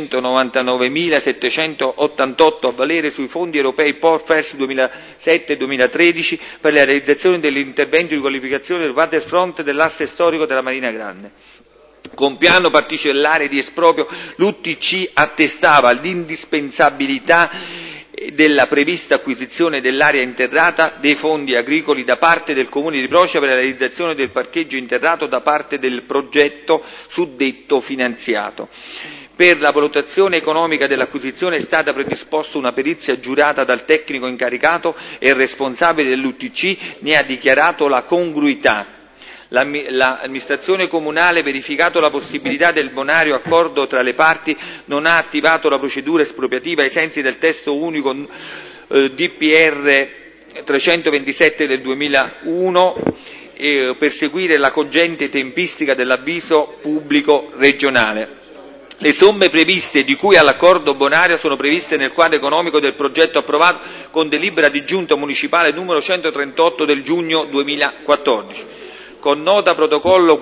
ottocentonovantanovemilasettecentottantotto a valere sui fondi europei P O R F E R S duemilasette duemilatredici per la realizzazione degli interventi di qualificazione del waterfront dell'asse storico della Marina Grande. Con piano particellare di esproprio l'U T C attestava l'indispensabilità della prevista acquisizione dell'area interrata dei fondi agricoli da parte del Comune di Procida per la realizzazione del parcheggio interrato da parte del progetto suddetto finanziato. Per la valutazione economica dell'acquisizione è stata predisposta una perizia giurata dal tecnico incaricato e il responsabile dell'U T C ne ha dichiarato la congruità. L'amministrazione comunale, verificato la possibilità del bonario accordo tra le parti, non ha attivato la procedura espropriativa ai sensi del testo unico eh, D P R trecentoventisette del duemilauno eh, per seguire la cogente tempistica dell'avviso pubblico regionale. Le somme previste di cui all'accordo bonario sono previste nel quadro economico del progetto approvato con delibera di giunta municipale numero centotrentotto del giugno duemilaquattordici. Con nota protocollo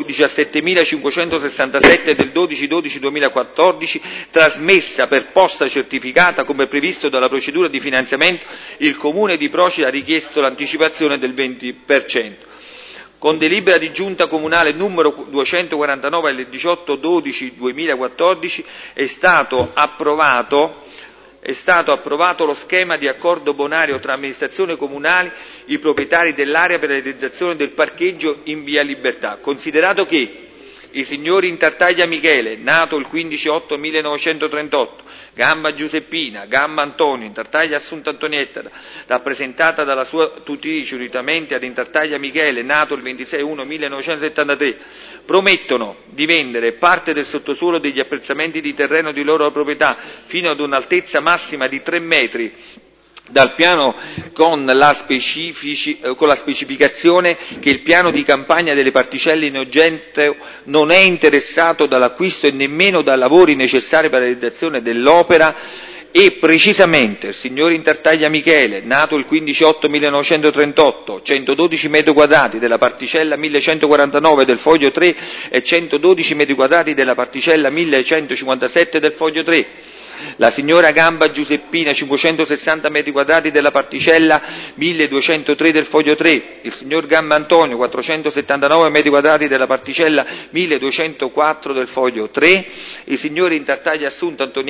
diciassettemilacinquecentosessantasette del dodici dodici duemilaquattordici, trasmessa per posta certificata come previsto dalla procedura di finanziamento, il Comune di Procida ha richiesto l'anticipazione del venti per cento. Con delibera di giunta comunale numero duecentoquarantanove del diciotto dodici duemilaquattordici è stato approvato è stato approvato lo schema di accordo bonario tra amministrazione comunale, i proprietari dell'area per la realizzazione del parcheggio in via Libertà. Considerato che i signori Intartaglia Michele, nato il quindici otto millenovecentotrentotto, Gamba Giuseppina, Gamba Antonio, Intartaglia Assunta Antonietta, rappresentata dalla sua tutrice unitamente ad Intartaglia Michele, nato il ventisei uno millenovecentosettantatré, promettono di vendere parte del sottosuolo degli apprezzamenti di terreno di loro proprietà fino ad un'altezza massima di tre metri dal piano con la, specifici, con la specificazione che il piano di campagna delle particelle in oggetto non è interessato dall'acquisto e nemmeno dai lavori necessari per la realizzazione dell'opera e precisamente il signor Intartaglia Michele, nato il quindici otto millenovecentotrentotto, centododici metri quadrati della particella millecentoquarantanove del foglio tre e centododici metri quadrati della particella millecentocinquantasette del foglio tre. La signora Gamba Giuseppina, cinquecentosessanta metri quadrati della particella milleduecentotre del foglio tre, il signor Gamba Antonio, quattrocentosettantanove metri quadrati della particella milleduecentoquattro del foglio tre, i signori Intartaglia Assunta Antonietta,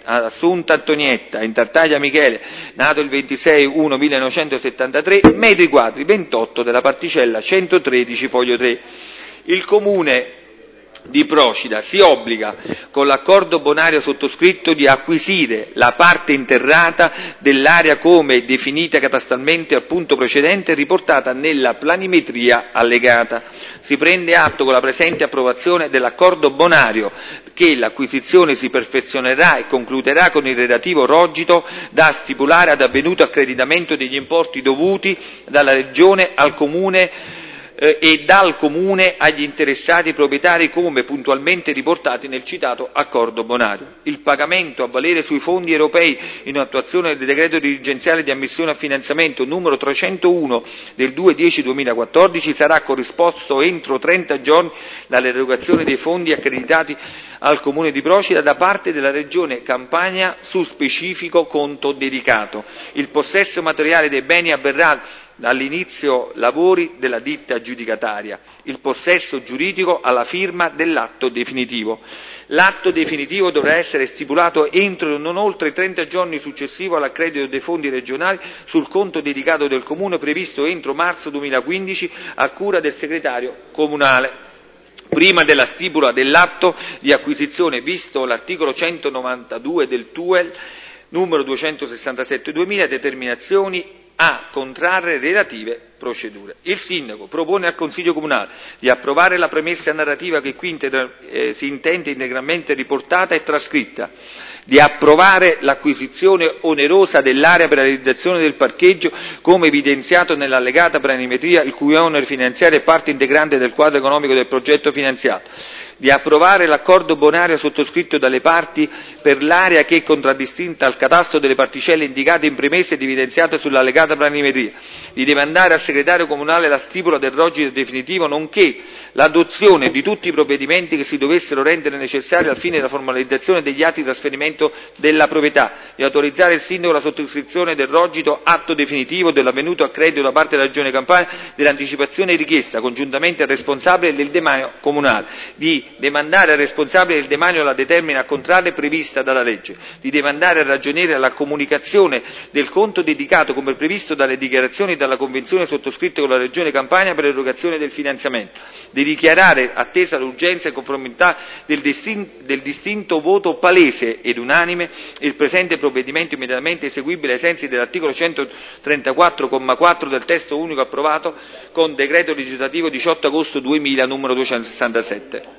Assunta Antonietta, in Tartaglia Michele, nato il ventisei uno millenovecentosettantatré, metri quadri ventotto della particella centotredici foglio tre. Il Comune di Procida si obbliga, con l'accordo bonario sottoscritto, di acquisire la parte interrata dell'area come definita catastalmente al punto precedente e riportata nella planimetria allegata. Si prende atto con la presente approvazione dell'accordo bonario che l'acquisizione si perfezionerà e concluderà con il relativo rogito da stipulare ad avvenuto accreditamento degli importi dovuti dalla Regione al Comune e dal Comune agli interessati proprietari come puntualmente riportati nel citato accordo bonario. Il pagamento a valere sui fondi europei in attuazione del decreto dirigenziale di ammissione a finanziamento numero trecentouno del due dieci duemilaquattordici sarà corrisposto entro trenta giorni dall'erogazione dei fondi accreditati al Comune di Procida da parte della Regione Campania su specifico conto dedicato. Il possesso materiale dei beni avverrà dall'inizio lavori della ditta aggiudicataria, il possesso giuridico alla firma dell'atto definitivo. L'atto definitivo dovrà essere stipulato entro non oltre i trenta giorni successivo all'accredito dei fondi regionali sul conto dedicato del Comune previsto entro marzo duemilaquindici a cura del segretario comunale. Prima della stipula dell'atto di acquisizione, visto l'articolo centonovantadue del T U E L numero duecentosessantasette duemila, determinazioni a contrarre relative procedure. Il Sindaco propone al Consiglio Comunale di approvare la premessa narrativa che qui integra- eh, si intende integralmente riportata e trascritta, di approvare l'acquisizione onerosa dell'area per la realizzazione del parcheggio come evidenziato nell'allegata planimetria, il cui onere finanziario è parte integrante del quadro economico del progetto finanziato, di approvare l'accordo bonario sottoscritto dalle parti per l'area che è contraddistinta al catasto delle particelle indicate in premessa ed evidenziate sull'allegata planimetria, di demandare al segretario comunale la stipula del rogito definitivo, nonché l'adozione di tutti i provvedimenti che si dovessero rendere necessari al fine della formalizzazione degli atti di trasferimento della proprietà, di autorizzare il sindaco alla sottoscrizione del rogito atto definitivo dell'avvenuto accredito da parte della Regione Campania dell'anticipazione richiesta congiuntamente al responsabile del demanio comunale, di demandare al responsabile del demanio la determina contraria prevista dalla legge, di demandare al ragioniere la comunicazione del conto dedicato come previsto dalle dichiarazioni e dalla convenzione sottoscritta con la Regione Campania per l'erogazione del finanziamento, di dichiarare, attesa l'urgenza e conformità del, destin- del distinto voto palese ed unanime, il presente provvedimento immediatamente eseguibile ai sensi dell'articolo centotrentaquattro comma quattro del testo unico approvato con decreto legislativo diciotto agosto duemila numero duecentosessantasette.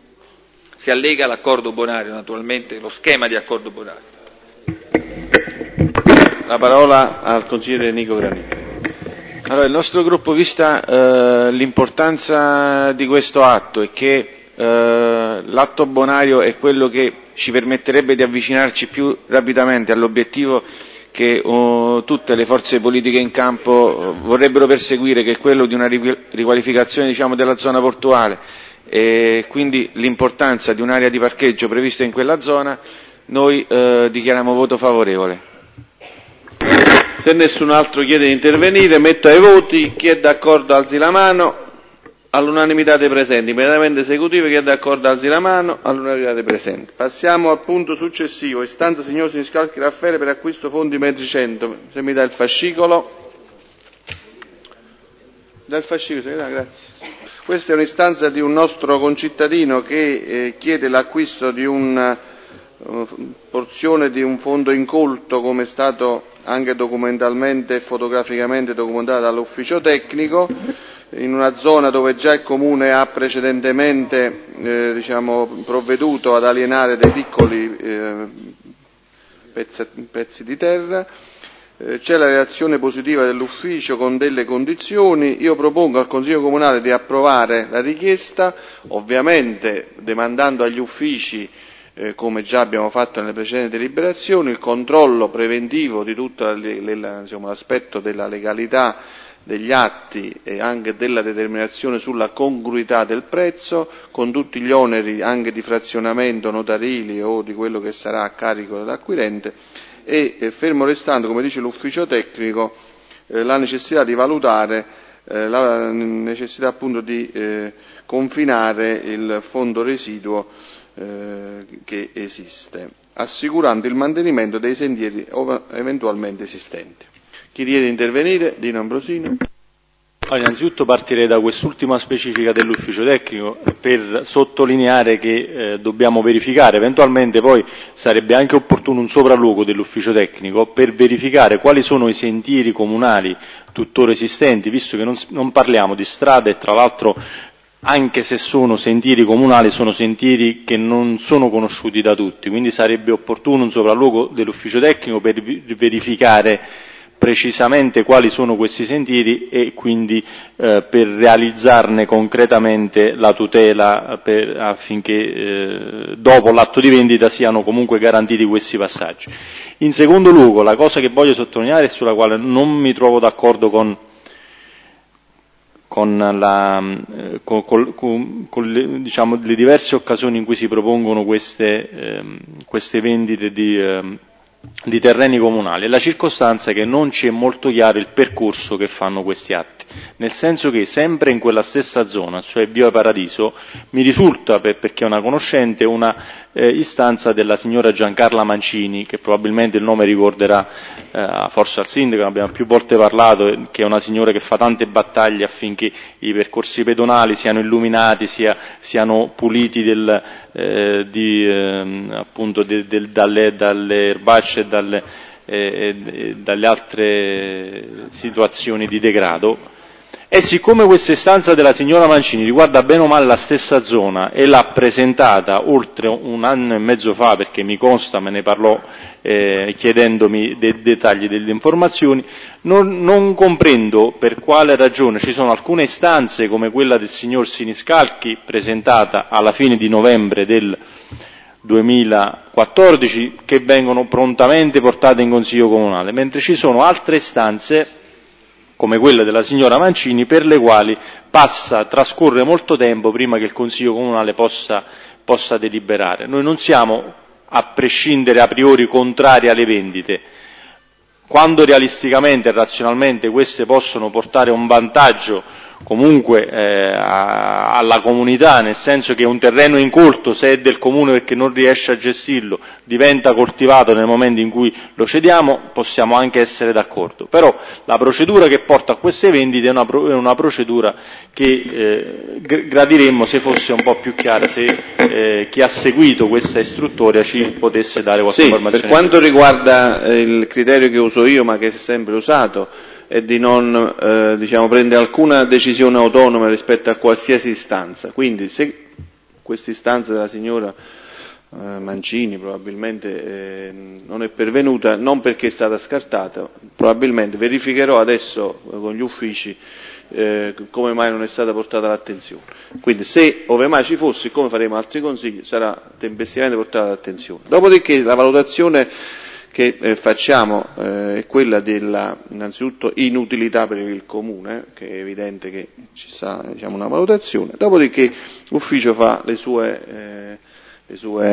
Si allega l'accordo bonario, naturalmente, lo schema di accordo bonario. La parola al consigliere Nico Granini. Allora, il nostro gruppo, vista eh, l'importanza di questo atto e che eh, l'atto bonario è quello che ci permetterebbe di avvicinarci più rapidamente all'obiettivo che uh, tutte le forze politiche in campo uh, vorrebbero perseguire, che è quello di una riqualificazione, diciamo, della zona portuale, e quindi l'importanza di un'area di parcheggio prevista in quella zona, noi eh, dichiariamo voto favorevole. Se nessun altro chiede di intervenire, metto ai voti. Chi è d'accordo alzi la mano. All'unanimità dei presenti. Immediatamente esecutivo, chi è d'accordo alzi la mano. All'unanimità dei presenti. Passiamo al punto successivo. Istanza signor Siniscalchi Raffaele per acquisto fondi mezzi cento. Se mi dà il fascicolo. Dà il fascicolo, se mi dà, grazie. Questa è un'istanza di un nostro concittadino che eh, chiede l'acquisto di una uh, porzione di un fondo incolto, come è stato anche documentalmente e fotograficamente documentato dall'ufficio tecnico, in una zona dove già il Comune ha precedentemente eh, diciamo, provveduto ad alienare dei piccoli eh, pezzi, pezzi di terra. C'è la reazione positiva dell'ufficio con delle condizioni. Io propongo al Consiglio Comunale di approvare la richiesta, ovviamente demandando agli uffici, eh, come già abbiamo fatto nelle precedenti deliberazioni, il controllo preventivo di tutto l'aspetto della legalità degli atti e anche della determinazione sulla congruità del prezzo, con tutti gli oneri anche di frazionamento notarili o di quello che sarà a carico dell'acquirente, e eh, fermo restando, come dice l'ufficio tecnico, eh, la necessità di valutare eh, la necessità appunto di eh, confinare il fondo residuo eh, che esiste. assicurando il mantenimento dei sentieri eventualmente esistenti. Chi chiede di intervenire? Dino Ambrosino. Allora, innanzitutto partirei da quest'ultima specifica dell'ufficio tecnico per sottolineare che eh, dobbiamo verificare, eventualmente poi sarebbe anche opportuno un sopralluogo dell'ufficio tecnico per verificare quali sono i sentieri comunali tuttora esistenti, visto che non, non parliamo di strade e tra l'altro anche se sono sentieri comunali sono sentieri che non sono conosciuti da tutti, quindi sarebbe opportuno un sopralluogo dell'ufficio tecnico per verificare precisamente quali sono questi sentieri e quindi eh, per realizzarne concretamente la tutela per, affinché eh, dopo l'atto di vendita siano comunque garantiti questi passaggi. In secondo luogo, la cosa che voglio sottolineare e sulla quale non mi trovo d'accordo con con, la, con, con, con le, diciamo, le diverse occasioni in cui si propongono queste, ehm, queste vendite di ehm, di terreni comunali, è la circostanza che non ci è molto chiaro il percorso che fanno questi atti, nel senso che sempre in quella stessa zona, cioè Via Paradiso, mi risulta, per, perché è una conoscente, una eh, istanza della signora Giancarla Mancini, che probabilmente il nome ricorderà eh, forse al sindaco, abbiamo più volte parlato, che è una signora che fa tante battaglie affinché i percorsi pedonali siano illuminati, sia, siano puliti del, eh, di, eh, appunto de, de, dalle, dalle erbacce e dalle, eh, eh, dalle altre situazioni di degrado. E siccome questa istanza della signora Mancini riguarda bene o male la stessa zona e l'ha presentata oltre un anno e mezzo fa, perché mi consta, me ne parlò eh, chiedendomi dei dettagli delle informazioni, non, non comprendo per quale ragione ci sono alcune istanze come quella del signor Siniscalchi presentata alla fine di novembre del duemilaquattordici che vengono prontamente portate in Consiglio Comunale, mentre ci sono altre istanze come quella della signora Mancini, per le quali passa, trascorre molto tempo prima che il Consiglio Comunale possa, possa deliberare. Noi non siamo, a prescindere a priori, contrari alle vendite. Quando realisticamente e razionalmente queste possono portare un vantaggio comunque eh, a, alla comunità, nel senso che un terreno incolto, se è del comune perché non riesce a gestirlo, diventa coltivato nel momento in cui lo cediamo, possiamo anche essere d'accordo. Però la procedura che porta a queste vendite è una, è una procedura che eh, gradiremmo se fosse un po' più chiara, se eh, chi ha seguito questa istruttoria ci potesse dare qualche sì, informazione. Per quanto riguarda eh, il criterio che uso io, ma che è sempre usato, è di non eh, diciamo, prendere alcuna decisione autonoma rispetto a qualsiasi istanza. Quindi se questa istanza della signora eh, Mancini probabilmente eh, non è pervenuta, non perché è stata scartata, probabilmente verificherò adesso eh, con gli uffici eh, come mai non è stata portata all'attenzione. Quindi se ove mai ci fosse, come faremo altri consigli, sarà tempestivamente portata all'attenzione. Dopodiché la valutazione che eh, facciamo eh, è quella della, innanzitutto, inutilità per il comune, che è evidente che ci sta, diciamo, una valutazione, dopodiché l'ufficio fa le sue, eh, le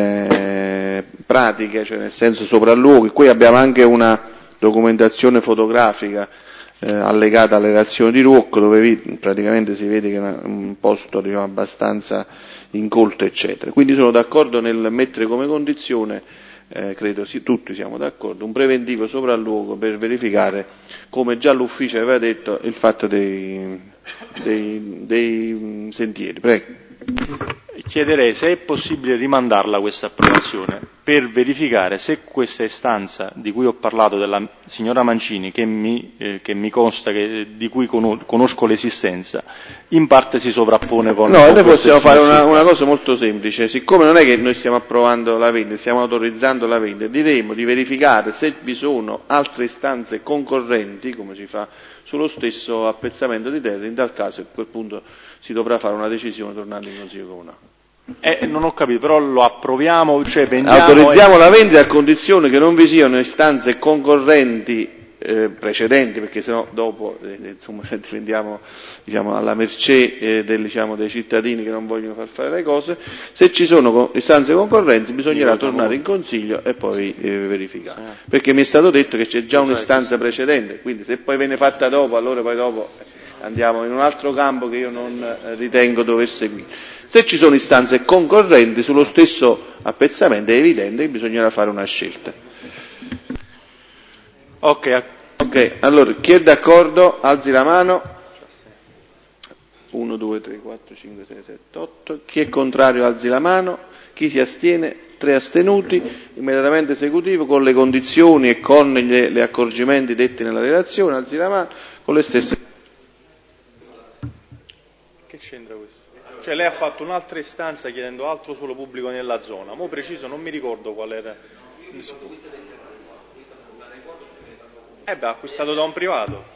sue pratiche, cioè nel senso sopralluoghi. Qui abbiamo anche una documentazione fotografica eh, allegata alle relazioni di Ruocco, dove vi, praticamente si vede che è una, un posto, diciamo, abbastanza incolto, eccetera. Quindi sono d'accordo nel mettere come condizione, Eh, credo sì, tutti siamo d'accordo, un preventivo sopralluogo per verificare, come già l'ufficio aveva detto, il fatto dei, dei, dei sentieri. Prego. Chiederei se è possibile rimandarla questa approvazione per verificare se questa istanza di cui ho parlato della signora Mancini, che mi, eh, che mi consta, che, di cui conosco l'esistenza, in parte si sovrappone con... No, con noi possiamo fare una, una cosa molto semplice, siccome non è che noi stiamo approvando la vendita, stiamo autorizzando la vendita, diremo di verificare se vi sono altre istanze concorrenti, come si fa sullo stesso appezzamento di terra, in tal caso a quel punto si dovrà fare una decisione tornando in Consiglio Comunale. Eh, non ho capito, però lo approviamo, cioè vendiamo... Autorizziamo e... la vendita a condizione che non vi siano istanze concorrenti eh, precedenti, perché sennò dopo eh, insomma diventiamo, diciamo, alla mercé eh, del, diciamo, dei cittadini che non vogliono far fare le cose. Se ci sono istanze concorrenti bisognerà sì, tornare in Consiglio e poi eh, verificare, sì. Perché mi è stato detto che c'è già un'istanza precedente, quindi se poi viene fatta dopo, allora poi dopo andiamo in un altro campo che io non ritengo dovesse seguire. Se ci sono istanze concorrenti sullo stesso appezzamento è evidente che bisognerà fare una scelta. Ok, ok, allora chi è d'accordo alzi la mano. uno, due, tre, quattro, cinque, sei, sette, otto. Chi è contrario alzi la mano. Chi si astiene? Tre astenuti. Immediatamente esecutivo con le condizioni e con gli, le accorgimenti detti nella relazione, alzi la mano, con le stesse. Che c'entra questo? Cioè lei ha fatto un'altra istanza chiedendo altro suolo pubblico nella zona, mo preciso non mi ricordo qual era. Eh beh, acquistato da un privato.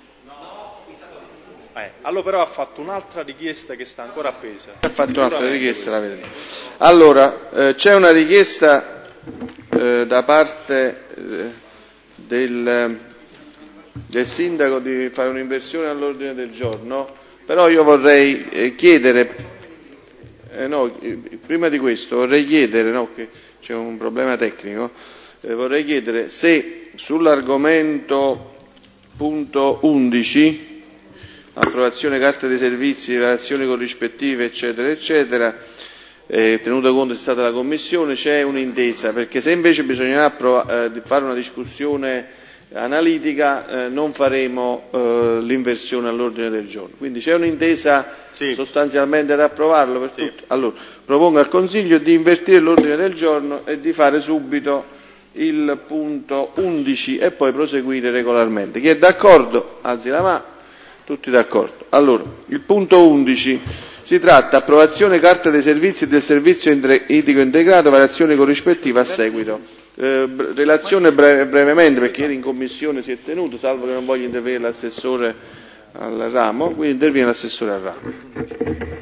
Eh, allora però ha fatto un'altra richiesta che sta ancora appesa. Ha fatto un'altra richiesta, la vedremo. Allora, eh, c'è una richiesta eh, da parte eh, del, del sindaco di fare un'inversione all'ordine del giorno, però io vorrei eh, chiedere, eh, no, prima di questo vorrei chiedere, no, che c'è un problema tecnico, eh, vorrei chiedere se sull'argomento punto undici, approvazione carte dei servizi, relazioni corrispettive, eccetera, eccetera, eh, tenuto conto che è stata la Commissione, c'è un'intesa, perché se invece bisognerà approva- eh, fare una discussione analitica, eh, non faremo eh, l'inversione all'ordine del giorno. Quindi c'è un'intesa sì. sostanzialmente ad approvarlo per sì. tutti. Allora, propongo al Consiglio di invertire l'ordine del giorno e di fare subito il punto undici e poi proseguire regolarmente. Chi è d'accordo? Alzi la mano. Tutti d'accordo. Allora, il punto undici si tratta approvazione carta dei servizi e del servizio idrico integrato, variazione corrispettiva a seguito. Eh, relazione breve, brevemente, perché ieri in commissione si è tenuto, salvo che non voglia intervenire l'assessore al ramo, quindi interviene l'assessore al ramo.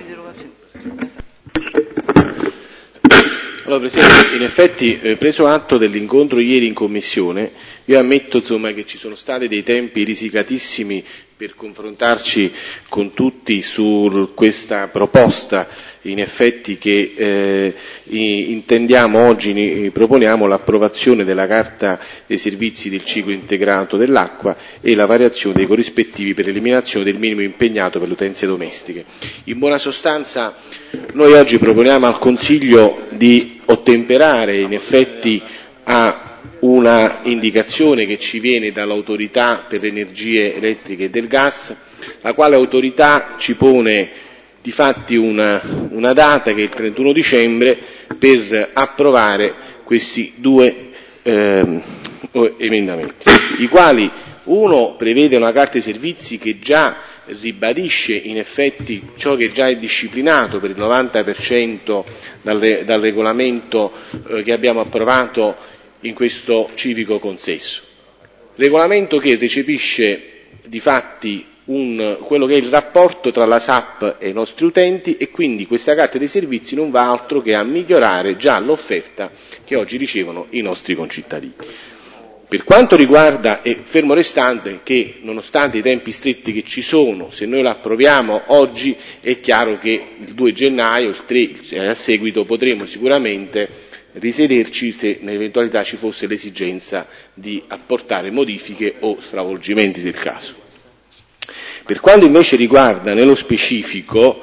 Allora Presidente, in effetti eh, preso atto dell'incontro ieri in Commissione, io ammetto insomma che ci sono stati dei tempi risicatissimi per confrontarci con tutti su questa proposta, in effetti che eh, intendiamo oggi, proponiamo l'approvazione della Carta dei servizi del ciclo integrato dell'acqua e la variazione dei corrispettivi per l'eliminazione del minimo impegnato per le utenze domestiche. In buona sostanza noi oggi proponiamo al Consiglio di ottemperare in effetti a una indicazione che ci viene dall'autorità per le energie elettriche e del gas, la quale autorità ci pone difatti una, una data che è il trentuno dicembre per approvare questi due eh, emendamenti, i quali uno prevede una carta dei servizi che già ribadisce in effetti ciò che già è disciplinato per il novanta per cento dal, dal regolamento eh, che abbiamo approvato in questo civico consesso. Regolamento che recepisce di fatti un, quello che è il rapporto tra la S A P e i nostri utenti e quindi questa carta dei servizi non va altro che a migliorare già l'offerta che oggi ricevono i nostri concittadini. Per quanto riguarda, e fermo restante che nonostante i tempi stretti che ci sono, se noi la approviamo oggi è chiaro che il due gennaio, il tre a seguito, potremo sicuramente risederci se nell'eventualità ci fosse l'esigenza di apportare modifiche o stravolgimenti del caso. Per quanto invece riguarda nello specifico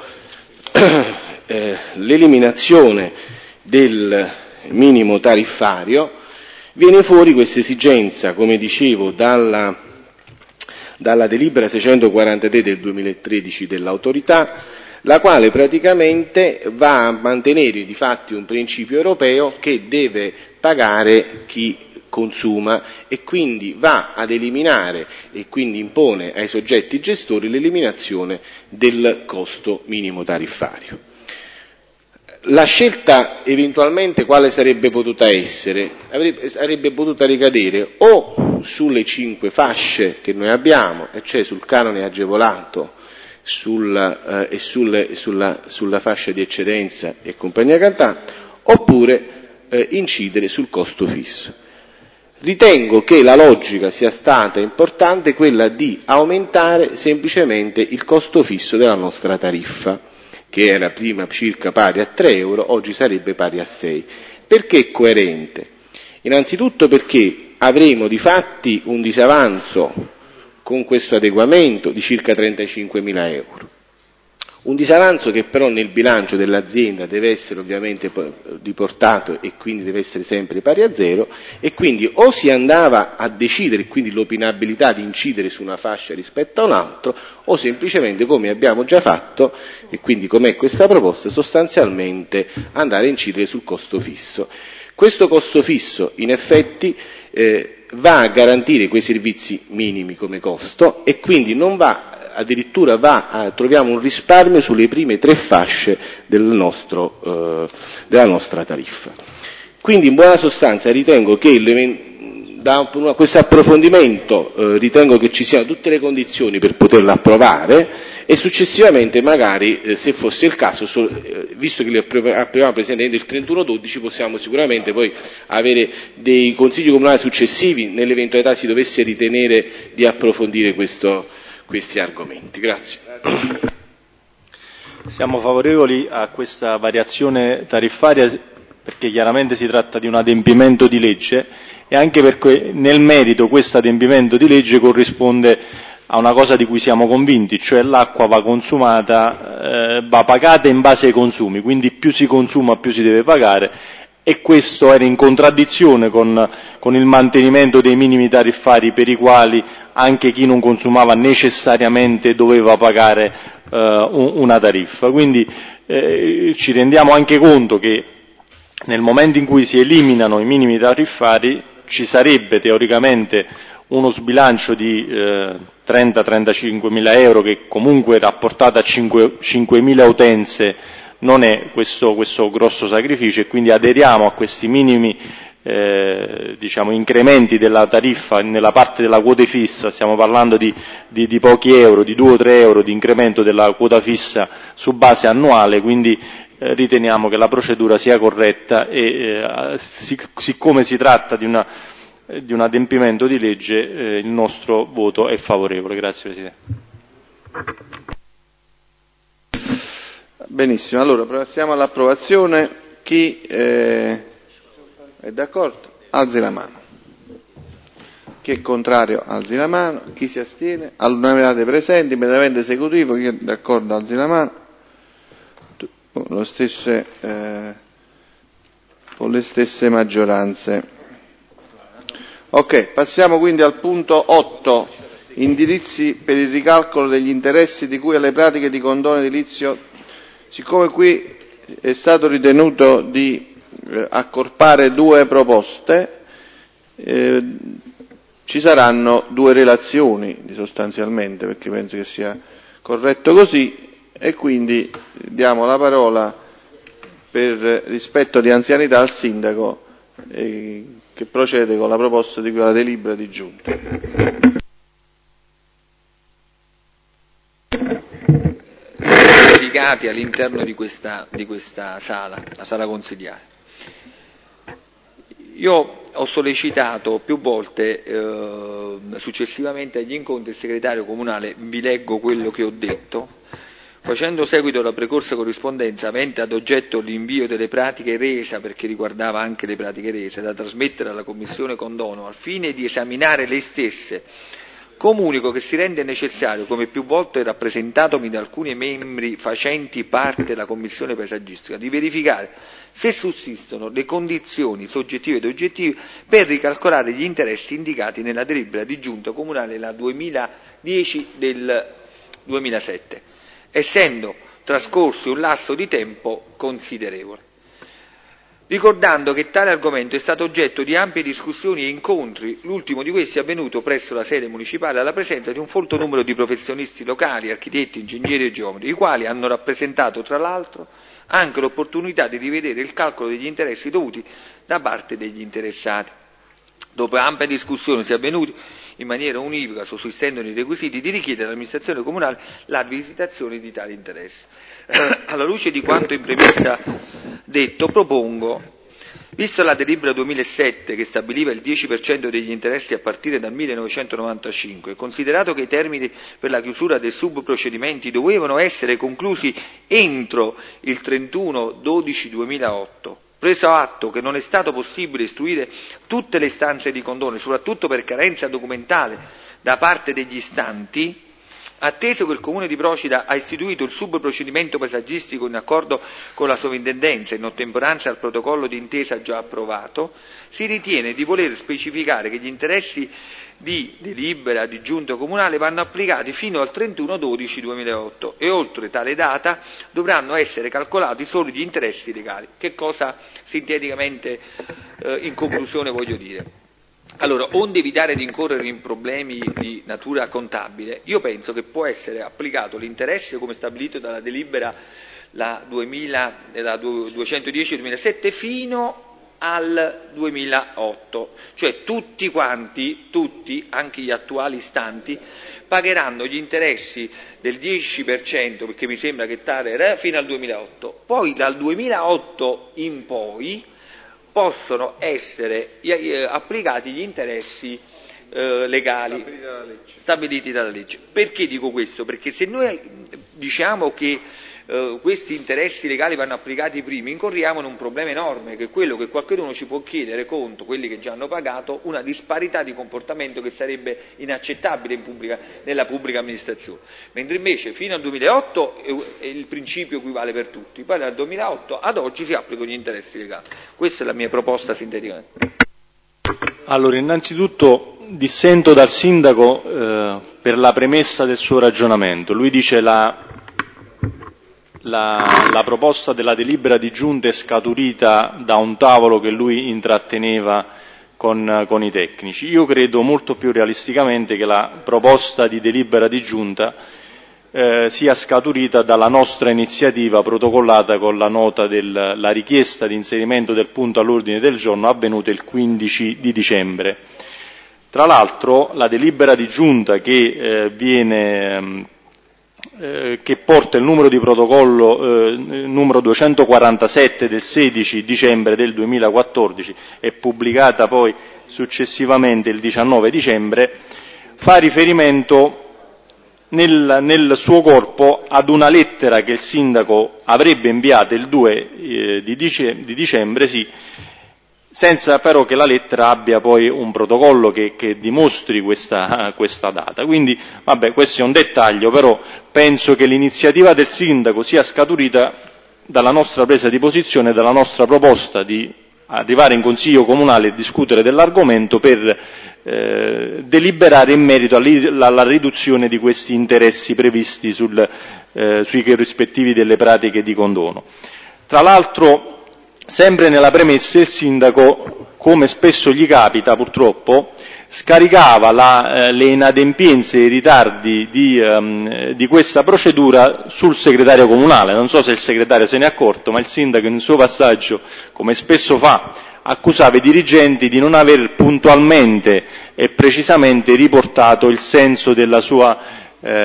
eh, l'eliminazione del minimo tariffario, viene fuori questa esigenza, come dicevo, dalla, dalla delibera seicentoquarantatré del duemilatredici dell'autorità, la quale praticamente va a mantenere di fatti un principio europeo che deve pagare chi consuma e quindi va ad eliminare e quindi impone ai soggetti gestori l'eliminazione del costo minimo tariffario. La scelta eventualmente quale sarebbe potuta essere? Avrebbe, sarebbe potuta ricadere o sulle cinque fasce che noi abbiamo, e cioè sul canone agevolato sul, eh, e sul, sulla, sulla fascia di eccedenza e compagnia cantante, oppure eh, incidere sul costo fisso. Ritengo che la logica sia stata importante quella di aumentare semplicemente il costo fisso della nostra tariffa, che era prima circa pari a tre euro, oggi sarebbe pari a sei. Perché coerente? Innanzitutto perché avremo di fatti un disavanzo con questo adeguamento di circa trentacinquemila euro. Un disavanzo che però nel bilancio dell'azienda deve essere ovviamente riportato e quindi deve essere sempre pari a zero, e quindi o si andava a decidere, quindi l'opinabilità di incidere su una fascia rispetto a un altro, o semplicemente, come abbiamo già fatto, e quindi com'è questa proposta, sostanzialmente andare a incidere sul costo fisso. Questo costo fisso in effetti eh, va a garantire quei servizi minimi come costo e quindi non va, addirittura va a, troviamo un risparmio sulle prime tre fasce del nostro, eh, della nostra tariffa. Quindi in buona sostanza ritengo che da questo approfondimento eh, ritengo che ci siano tutte le condizioni per poterla approvare e successivamente magari, eh, se fosse il caso, so, eh, visto che li approviamo presentemente il trentuno dodici, possiamo sicuramente poi avere dei consigli comunali successivi nell'eventualità si dovesse ritenere di approfondire questo, questi argomenti. Grazie. Siamo favorevoli a questa variazione tariffaria perché chiaramente si tratta di un adempimento di legge e anche perché nel merito questo adempimento di legge corrisponde a una cosa di cui siamo convinti, cioè l'acqua va consumata, eh, va pagata in base ai consumi, quindi più si consuma più si deve pagare e questo era in contraddizione con, con il mantenimento dei minimi tariffari per i quali anche chi non consumava necessariamente doveva pagare eh, una tariffa. Quindi eh, ci rendiamo anche conto che nel momento in cui si eliminano i minimi tariffari ci sarebbe teoricamente uno sbilancio di eh, trenta trentacinque mila euro che comunque rapportato a cinquemila utenze non è questo, questo grosso sacrificio e quindi aderiamo a questi minimi eh, diciamo, incrementi della tariffa nella parte della quota fissa, stiamo parlando di, di, di pochi euro, di due o tre euro di incremento della quota fissa su base annuale, quindi eh, riteniamo che la procedura sia corretta e eh, sic- siccome si tratta di una di un adempimento di legge, eh, il nostro voto è favorevole. Grazie Presidente. Benissimo, allora passiamo all'approvazione. Chi eh, è d'accordo? Alzi la mano. Chi è contrario? Alzi la mano. Chi si astiene? All'unanimità dei presenti, immediatamente esecutivo, chi è d'accordo? Alzi la mano. Lo stesse, eh, con le stesse maggioranze. Ok, passiamo quindi al punto otto, indirizzi per il ricalcolo degli interessi di cui alle pratiche di condono edilizio. Siccome qui è stato ritenuto di eh, accorpare due proposte, eh, ci saranno due relazioni sostanzialmente, perché penso che sia corretto così, e quindi diamo la parola per rispetto di anzianità al sindaco eh, che procede con la proposta di quella delibera di giunta. Verificati all'interno di questa, di questa sala, la sala consigliare. Io ho sollecitato più volte, eh, successivamente agli incontri, il segretario comunale, vi leggo quello che ho detto. Facendo seguito alla precorsa corrispondenza avente ad oggetto l'invio delle pratiche resa, perché riguardava anche le pratiche rese, da trasmettere alla Commissione Condono al fine di esaminare le stesse, comunico che si rende necessario, come più volte rappresentatomi da alcuni membri facenti parte della Commissione paesaggistica, di verificare se sussistono le condizioni soggettive ed oggettive per ricalcolare gli interessi indicati nella delibera di giunta comunale la duemiladieci del duemilasette. Essendo trascorso un lasso di tempo considerevole. Ricordando che tale argomento è stato oggetto di ampie discussioni e incontri, l'ultimo di questi è avvenuto presso la sede municipale alla presenza di un folto numero di professionisti locali, architetti, ingegneri e geometri, i quali hanno rappresentato tra l'altro anche l'opportunità di rivedere il calcolo degli interessi dovuti da parte degli interessati. Dopo ampia discussione si è avvenuti in maniera univoca, sussistendo i requisiti, di richiedere all'amministrazione comunale la visitazione di tali interessi. Alla luce di quanto in premessa detto, propongo, vista la delibera duemilasette che stabiliva il dieci per cento degli interessi a partire dal millenovecentonovantacinque, considerato che i termini per la chiusura dei subprocedimenti dovevano essere conclusi entro il trentuno dodici duemilaotto, preso atto che non è stato possibile istruire tutte le istanze di condono, soprattutto per carenza documentale da parte degli istanti, Atteso che il Comune di Procida ha istituito il subprocedimento paesaggistico in accordo con la Sovrintendenza in ottemperanza al protocollo di intesa già approvato, si ritiene di voler specificare che gli interessi di delibera di giunta comunale vanno applicati fino al trentuno dicembre duemilaotto e oltre tale data dovranno essere calcolati solo gli interessi legali. Che cosa sinteticamente eh, in conclusione voglio dire? Allora, onde evitare di incorrere in problemi di natura contabile, io penso che può essere applicato l'interesse come stabilito dalla delibera la, duemila, la duecentodieci duemilasette fino al duemilaotto, cioè tutti quanti, tutti, anche gli attuali istanti, pagheranno gli interessi del dieci per cento, perché mi sembra che tale era, fino al duemilaotto. Poi dal duemilaotto in poi possono essere eh, applicati gli interessi eh, legali stabiliti dalla legge. Perché dico questo? Perché se noi diciamo che eh, questi interessi legali vanno applicati prima, incorriamo in un problema enorme, che è quello che qualcuno ci può chiedere conto, quelli che già hanno pagato, una disparità di comportamento che sarebbe inaccettabile in pubblica, nella pubblica amministrazione. Mentre invece fino al duemilaotto è, è il principio equivale per tutti, poi dal duemilaotto ad oggi si applicano gli interessi legali. Questa è la mia proposta sinteticamente. Allora, innanzitutto dissento dal sindaco eh, per la premessa del suo ragionamento. Lui dice la La, la proposta della delibera di giunta è scaturita da un tavolo che lui intratteneva con, con i tecnici. Io credo molto più realisticamente che la proposta di delibera di giunta eh, sia scaturita dalla nostra iniziativa protocollata con la nota della richiesta di inserimento del punto all'ordine del giorno avvenuta il quindici di dicembre. Tra l'altro la delibera di giunta che eh, viene Eh, che porta il numero di protocollo eh, numero duecentoquarantasette del sedici dicembre del duemilaquattordici e pubblicata poi successivamente il diciannove dicembre, fa riferimento nel, nel suo corpo ad una lettera che il sindaco avrebbe inviato il due eh, di, dice, di dicembre, sì, senza però che la lettera abbia poi un protocollo che, che dimostri questa, questa data. Quindi, vabbè, questo è un dettaglio, però penso che l'iniziativa del sindaco sia scaturita dalla nostra presa di posizione, dalla nostra proposta di arrivare in Consiglio Comunale e discutere dell'argomento per eh, deliberare in merito alla, alla riduzione di questi interessi previsti sul, eh, sui rispettivi delle pratiche di condono. Tra l'altro, sempre nella premessa il sindaco, come spesso gli capita purtroppo, scaricava la, eh, le inadempienze e i ritardi di, um, di questa procedura sul segretario comunale. Non so se il segretario se ne è accorto, ma il sindaco in un suo passaggio, come spesso fa, accusava i dirigenti di non aver puntualmente e precisamente riportato il senso della sua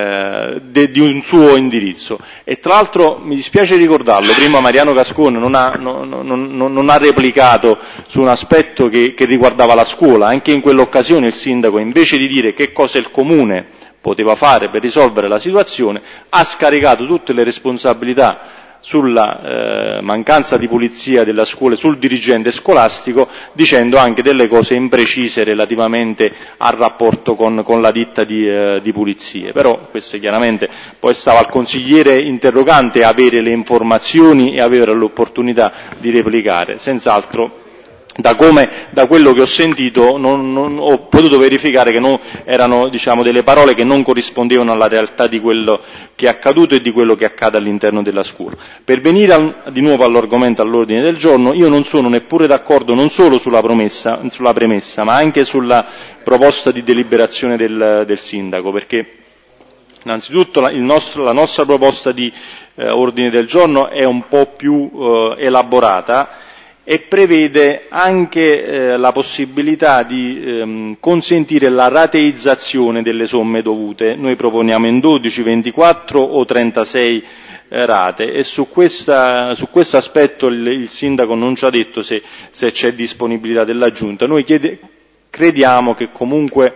Eh, de, di un suo indirizzo. E tra l'altro mi dispiace ricordarlo, prima Mariano Cascone non ha, non, non, non ha replicato su un aspetto che, che riguardava la scuola. Anche in quell'occasione il sindaco, invece di dire che cosa il comune poteva fare per risolvere la situazione, ha scaricato tutte le responsabilità sulla eh, mancanza di pulizia della scuola, sul dirigente scolastico, dicendo anche delle cose imprecise relativamente al rapporto con, con la ditta di, eh, di pulizie. Però questo chiaramente poi stava al consigliere interrogante avere le informazioni e avere l'opportunità di replicare. Senz'altro, da, come, da quello che ho sentito non, non, ho potuto verificare che non, erano diciamo, delle parole che non corrispondevano alla realtà di quello che è accaduto e di quello che accade all'interno della scuola. Per venire al, di nuovo all'argomento all'ordine del giorno, io non sono neppure d'accordo non solo sulla, promessa, sulla premessa, ma anche sulla proposta di deliberazione del, del sindaco, perché innanzitutto la, il nostro, la nostra proposta di eh, ordine del giorno è un po' più eh, elaborata e prevede anche eh, la possibilità di ehm, consentire la rateizzazione delle somme dovute. Noi proponiamo in dodici, ventiquattro o trentasei eh, rate e su, questa, su questo aspetto il, il sindaco non ci ha detto se, se c'è disponibilità della Giunta. Noi chiede, crediamo che comunque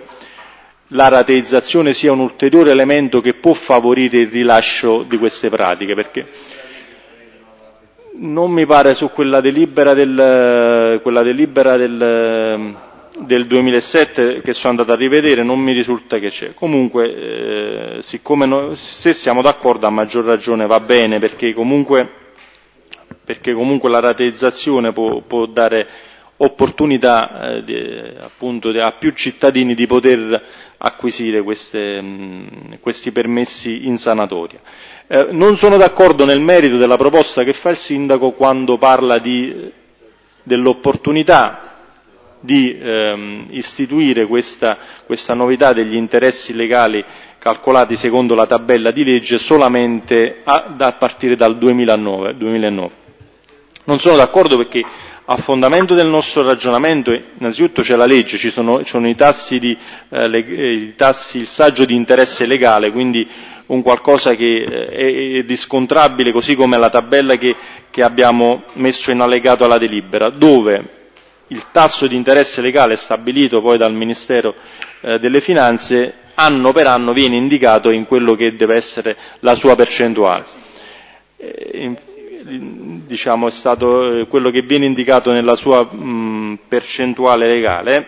la rateizzazione sia un ulteriore elemento che può favorire il rilascio di queste pratiche, perché non mi pare su quella delibera del, quella delibera del, del duemilasette che sono andato a rivedere non mi risulta che c'è. Comunque, eh, siccome no, se siamo d'accordo a maggior ragione va bene, perché comunque, perché comunque la rateizzazione può, può dare opportunità eh, di, appunto a più cittadini di poter acquisire queste, mh, questi permessi in sanatoria. Eh, non sono d'accordo nel merito della proposta che fa il sindaco quando parla di, dell'opportunità di ehm, istituire questa, questa novità degli interessi legali calcolati secondo la tabella di legge solamente a, da, a partire dal duemilanove. Non sono d'accordo perché a fondamento del nostro ragionamento innanzitutto c'è la legge, ci sono, ci sono i tassi, di, eh, le, i tassi, il saggio di interesse legale, quindi un qualcosa che è, è riscontrabile, così come la tabella che, che abbiamo messo in allegato alla delibera, dove il tasso di interesse legale stabilito poi dal Ministero eh, delle Finanze anno per anno viene indicato in quello che deve essere la sua percentuale. Eh, diciamo è stato eh, quello che viene indicato nella sua mh, percentuale legale,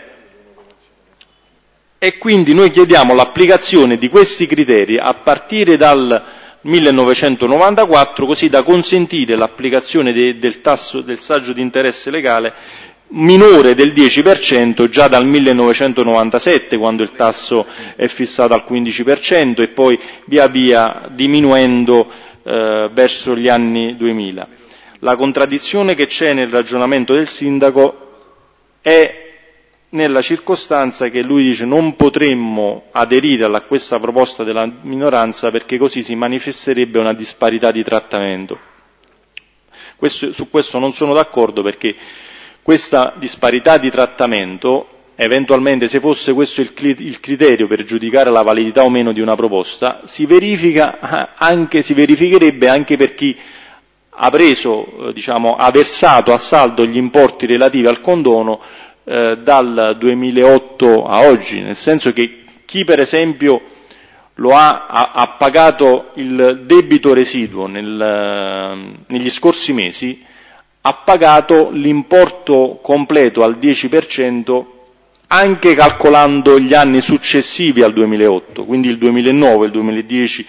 e quindi noi chiediamo l'applicazione di questi criteri a partire dal millenovecentonovantaquattro, così da consentire l'applicazione de, del tasso del saggio di interesse legale minore del dieci per cento già dal millenovecentonovantasette, quando il tasso è fissato al quindici per cento, e poi via via diminuendo eh, verso gli anni duemila. La contraddizione che c'è nel ragionamento del sindaco è nella circostanza che lui dice non potremmo aderire a questa proposta della minoranza perché così si manifesterebbe una disparità di trattamento. Questo, su questo non sono d'accordo, perché questa disparità di trattamento, eventualmente se fosse questo il criterio per giudicare la validità o meno di una proposta, si verifica anche, si verificherebbe anche per chi ha preso, diciamo, ha versato a saldo gli importi relativi al condono eh, dal duemilaotto a oggi, nel senso che chi per esempio lo ha, ha, ha pagato il debito residuo nel, negli scorsi mesi ha pagato l'importo completo al dieci per cento anche calcolando gli anni successivi al duemilaotto, quindi il duemilanove, il duemiladieci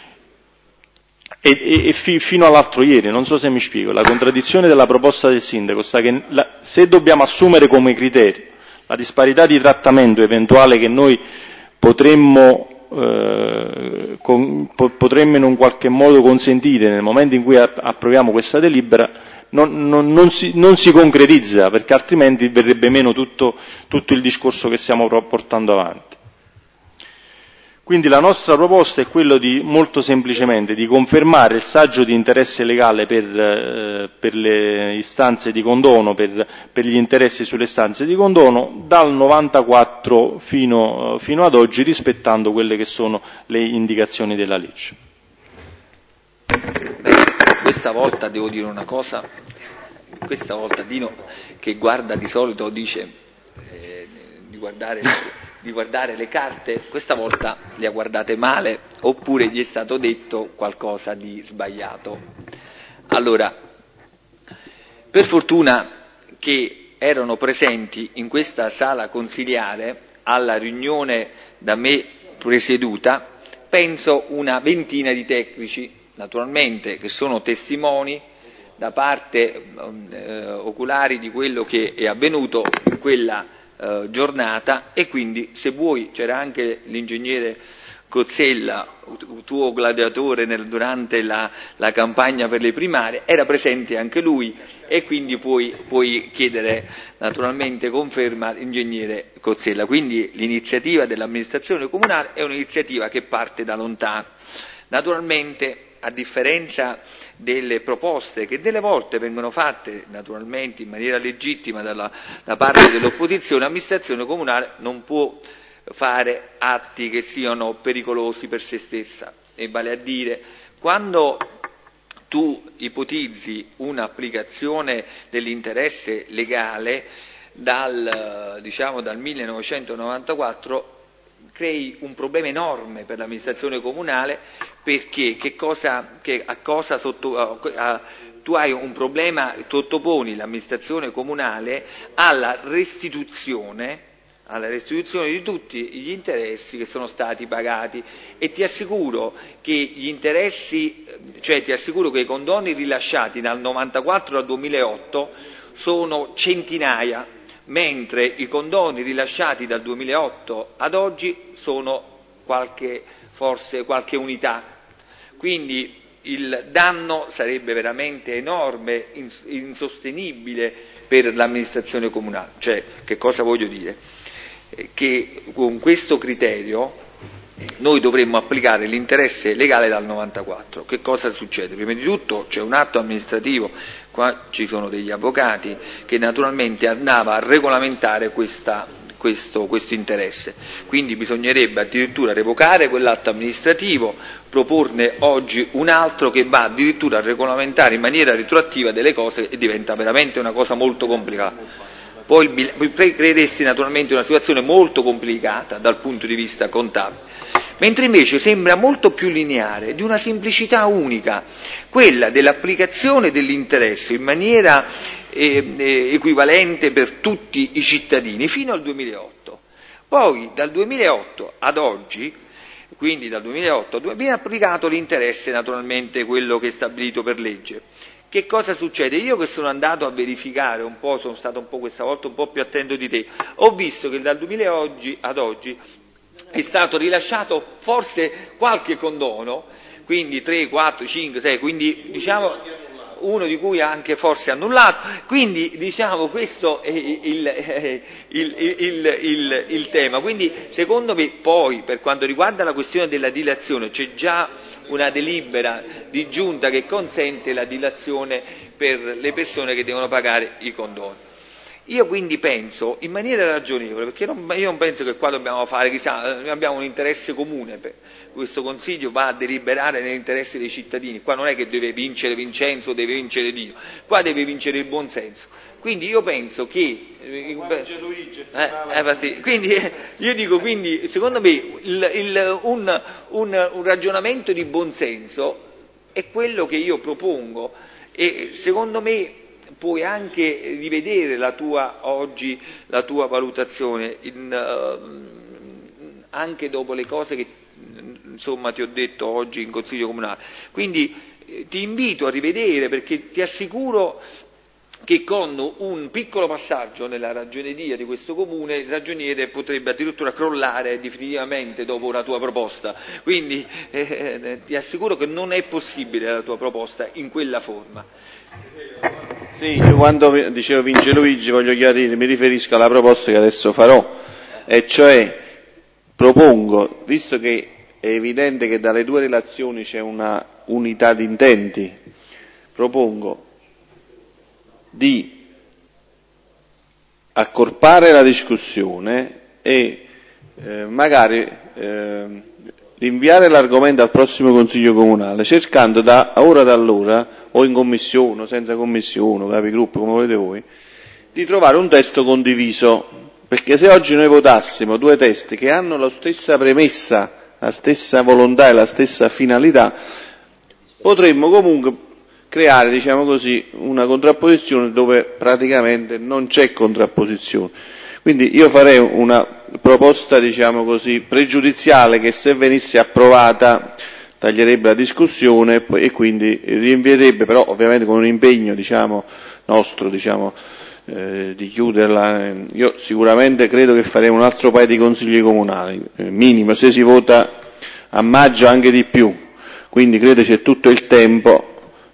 e, e, e fi, fino all'altro ieri. Non so se mi spiego. La contraddizione della proposta del sindaco sta che la, se dobbiamo assumere come criterio la disparità di trattamento eventuale che noi potremmo eh, con, po, potremmo in un qualche modo consentire nel momento in cui approviamo questa delibera, Non, non, non, si, non si concretizza, perché altrimenti verrebbe meno tutto, tutto il discorso che stiamo portando avanti. Quindi la nostra proposta è quella di, molto semplicemente, di confermare il saggio di interesse legale per, eh, per le istanze di condono, per, per gli interessi sulle istanze di condono, dal novantaquattro fino, fino ad oggi, rispettando quelle che sono le indicazioni della legge. Questa volta devo dire una cosa, questa volta Dino, che guarda di solito dice eh, di, guardare, di guardare le carte, questa volta le ha guardate male, oppure gli è stato detto qualcosa di sbagliato. Allora, per fortuna che erano presenti in questa sala consiliare alla riunione da me presieduta, penso una ventina di tecnici, naturalmente, che sono testimoni da parte eh, oculari di quello che è avvenuto in quella eh, giornata, e quindi, se vuoi, c'era anche l'ingegnere Cozzella, tuo gladiatore nel, durante la, la campagna per le primarie, era presente anche lui, e quindi puoi, puoi chiedere naturalmente conferma all'ingegnere Cozzella. Quindi l'iniziativa dell'amministrazione comunale è un'iniziativa che parte da lontano. Naturalmente, a differenza delle proposte che delle volte vengono fatte naturalmente in maniera legittima dalla, da parte dell'opposizione, l'amministrazione comunale non può fare atti che siano pericolosi per se stessa, e vale a dire, quando tu ipotizzi un'applicazione dell'interesse legale dal, diciamo, dal millenovecentonovantaquattro, crei un problema enorme per l'amministrazione comunale, perché che cosa, che a cosa sotto, a, tu hai un problema, sottoponi l'amministrazione comunale alla restituzione, alla restituzione di tutti gli interessi che sono stati pagati, e ti assicuro che gli interessi, cioè ti assicuro che i condoni rilasciati dal novantaquattro al duemilaotto sono centinaia, mentre i condoni rilasciati dal duemilaotto ad oggi sono qualche, forse qualche unità. Quindi il danno sarebbe veramente enorme, insostenibile per l'amministrazione comunale. Cioè, che cosa voglio dire? Che con questo criterio noi dovremmo applicare l'interesse legale dal novantaquattro. Che cosa succede? Prima di tutto c'è un atto amministrativo, qua ci sono degli avvocati, che naturalmente andava a regolamentare questa, questo, questo interesse. Quindi bisognerebbe addirittura revocare quell'atto amministrativo, proporne oggi un altro che va addirittura a regolamentare in maniera retroattiva delle cose, e diventa veramente una cosa molto complicata. Poi creeresti naturalmente una situazione molto complicata dal punto di vista contabile, mentre invece sembra molto più lineare, di una semplicità unica, quella dell'applicazione dell'interesse in maniera eh, eh, equivalente per tutti i cittadini fino al duemilaotto. Poi dal duemilaotto ad oggi, quindi dal duemilaotto, viene applicato l'interesse, naturalmente quello che è stabilito per legge. Che cosa succede? Io che sono andato a verificare un po', sono stato un po' questa volta un po' più attento di te, ho visto che dal duemila ad oggi è stato rilasciato forse qualche condono, quindi tre, quattro, cinque, sei, quindi diciamo uno di cui ha anche forse annullato, quindi diciamo questo è il, il, il, il, il, il tema. Quindi secondo me poi per quanto riguarda la questione della dilazione c'è già una delibera di giunta che consente la dilazione per le persone che devono pagare i condoni. Io quindi penso in maniera ragionevole, perché non, io non penso che qua dobbiamo fare, chissà, noi abbiamo un interesse comune, per, questo Consiglio va a deliberare nell'interesse dei cittadini, qua non è che deve vincere Vincenzo, deve vincere Dio, qua deve vincere il buonsenso. Quindi io penso che eh, eh, quindi eh, io dico quindi secondo me il, il, un, un, un ragionamento di buonsenso è quello che io propongo, e secondo me puoi anche rivedere la tua oggi la tua valutazione in, uh, anche dopo le cose che insomma ti ho detto oggi in Consiglio Comunale. Quindi eh, ti invito a rivedere, perché ti assicuro che con un piccolo passaggio nella ragioneria di questo comune il ragioniere potrebbe addirittura crollare definitivamente dopo una tua proposta. Quindi eh, eh, ti assicuro che non è possibile la tua proposta in quella forma. Sì, io quando dicevo vince Luigi voglio chiarire, mi riferisco alla proposta che adesso farò, e cioè propongo, visto che è evidente che dalle due relazioni c'è una unità di intenti, propongo di accorpare la discussione e eh, magari eh, rinviare l'argomento al prossimo Consiglio Comunale, cercando da ora ad allora, o in commissione, o senza commissione, o capigruppo, come volete voi, di trovare un testo condiviso, perché se oggi noi votassimo due testi che hanno la stessa premessa, la stessa volontà e la stessa finalità, potremmo comunque creare, diciamo così, una contrapposizione dove praticamente non c'è contrapposizione. Quindi io farei una proposta, diciamo così, pregiudiziale che se venisse approvata taglierebbe la discussione e quindi rinvierebbe, però ovviamente con un impegno, diciamo, nostro, diciamo, eh, di chiuderla. Io sicuramente credo che faremo un altro paio di consigli comunali, eh, minimo, se si vota a maggio anche di più. Quindi credo c'è tutto il tempo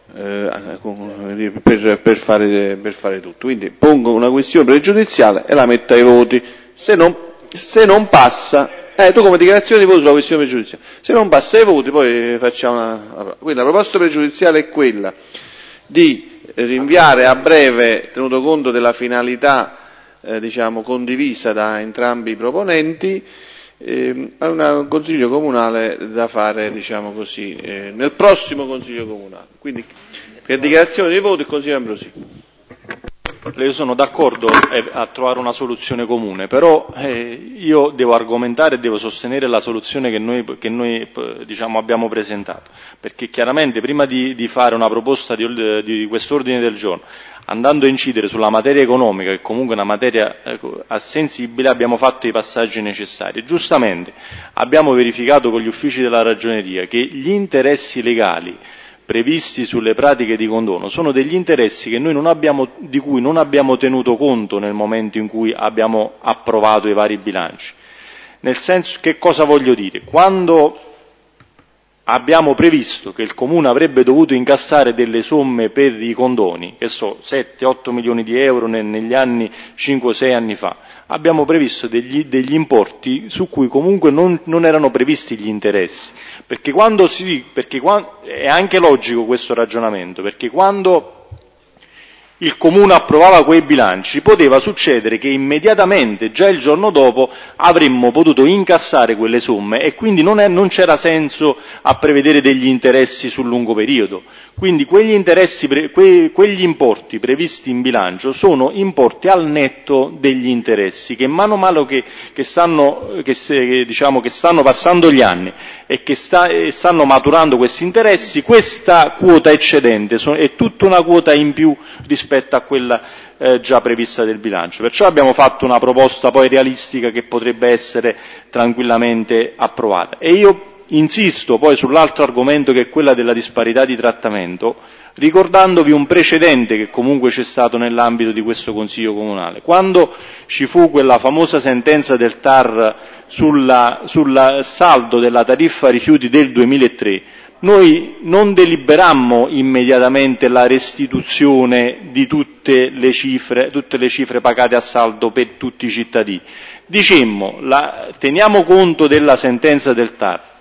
Per, per, fare, per fare tutto. Quindi pongo una questione pregiudiziale e la metto ai voti. Se non, se non passa, eh, tu come dichiarazione di voto sulla questione pregiudiziale, se non passa ai voti poi facciamo una. Quindi la proposta pregiudiziale è quella di rinviare a breve, tenuto conto della finalità eh, diciamo condivisa da entrambi i proponenti, eh, a un consiglio comunale da fare, diciamo così, eh, nel prossimo consiglio comunale. Quindi per dichiarazione di voto il consiglio Ambrosini. io sono d'accordo a trovare una soluzione comune, però eh, io devo argomentare e devo sostenere la soluzione che noi, che noi diciamo, abbiamo presentato, perché chiaramente prima di, di fare una proposta di, di quest'ordine del giorno, andando a incidere sulla materia economica, che comunque è una materia eh, sensibile, abbiamo fatto i passaggi necessari. Giustamente abbiamo verificato con gli uffici della Ragioneria che gli interessi legali previsti sulle pratiche di condono sono degli interessi che noi non abbiamo, di cui non abbiamo tenuto conto nel momento in cui abbiamo approvato i vari bilanci. Nel senso, che cosa voglio dire? Quando abbiamo previsto che il Comune avrebbe dovuto incassare delle somme per i condoni, che so, sette otto milioni di euro negli anni cinque sei anni fa, abbiamo previsto degli, degli importi su cui comunque non, non erano previsti gli interessi, perché quando si, perché quando, è anche logico questo ragionamento, perché quando il Comune approvava quei bilanci, poteva succedere che immediatamente, già il giorno dopo, avremmo potuto incassare quelle somme e quindi non, è, non c'era senso a prevedere degli interessi sul lungo periodo. Quindi quegli interessi, que, quegli importi previsti in bilancio sono importi al netto degli interessi che mano a mano che, che, stanno, che, se, diciamo, che stanno passando gli anni e che sta, e stanno maturando questi interessi, questa quota eccedente so, è tutta una quota in più rispetto a quella eh, già prevista del bilancio. Perciò abbiamo fatto una proposta poi realistica che potrebbe essere tranquillamente approvata. E io insisto poi sull'altro argomento, che è quella della disparità di trattamento, ricordandovi un precedente che comunque c'è stato nell'ambito di questo Consiglio Comunale. Quando ci fu quella famosa sentenza del T A R sulla, sul saldo della tariffa rifiuti del duemilatré, noi non deliberammo immediatamente la restituzione di tutte le cifre, tutte le cifre pagate a saldo per tutti i cittadini. Dicemmo, la, teniamo conto della sentenza del T A R,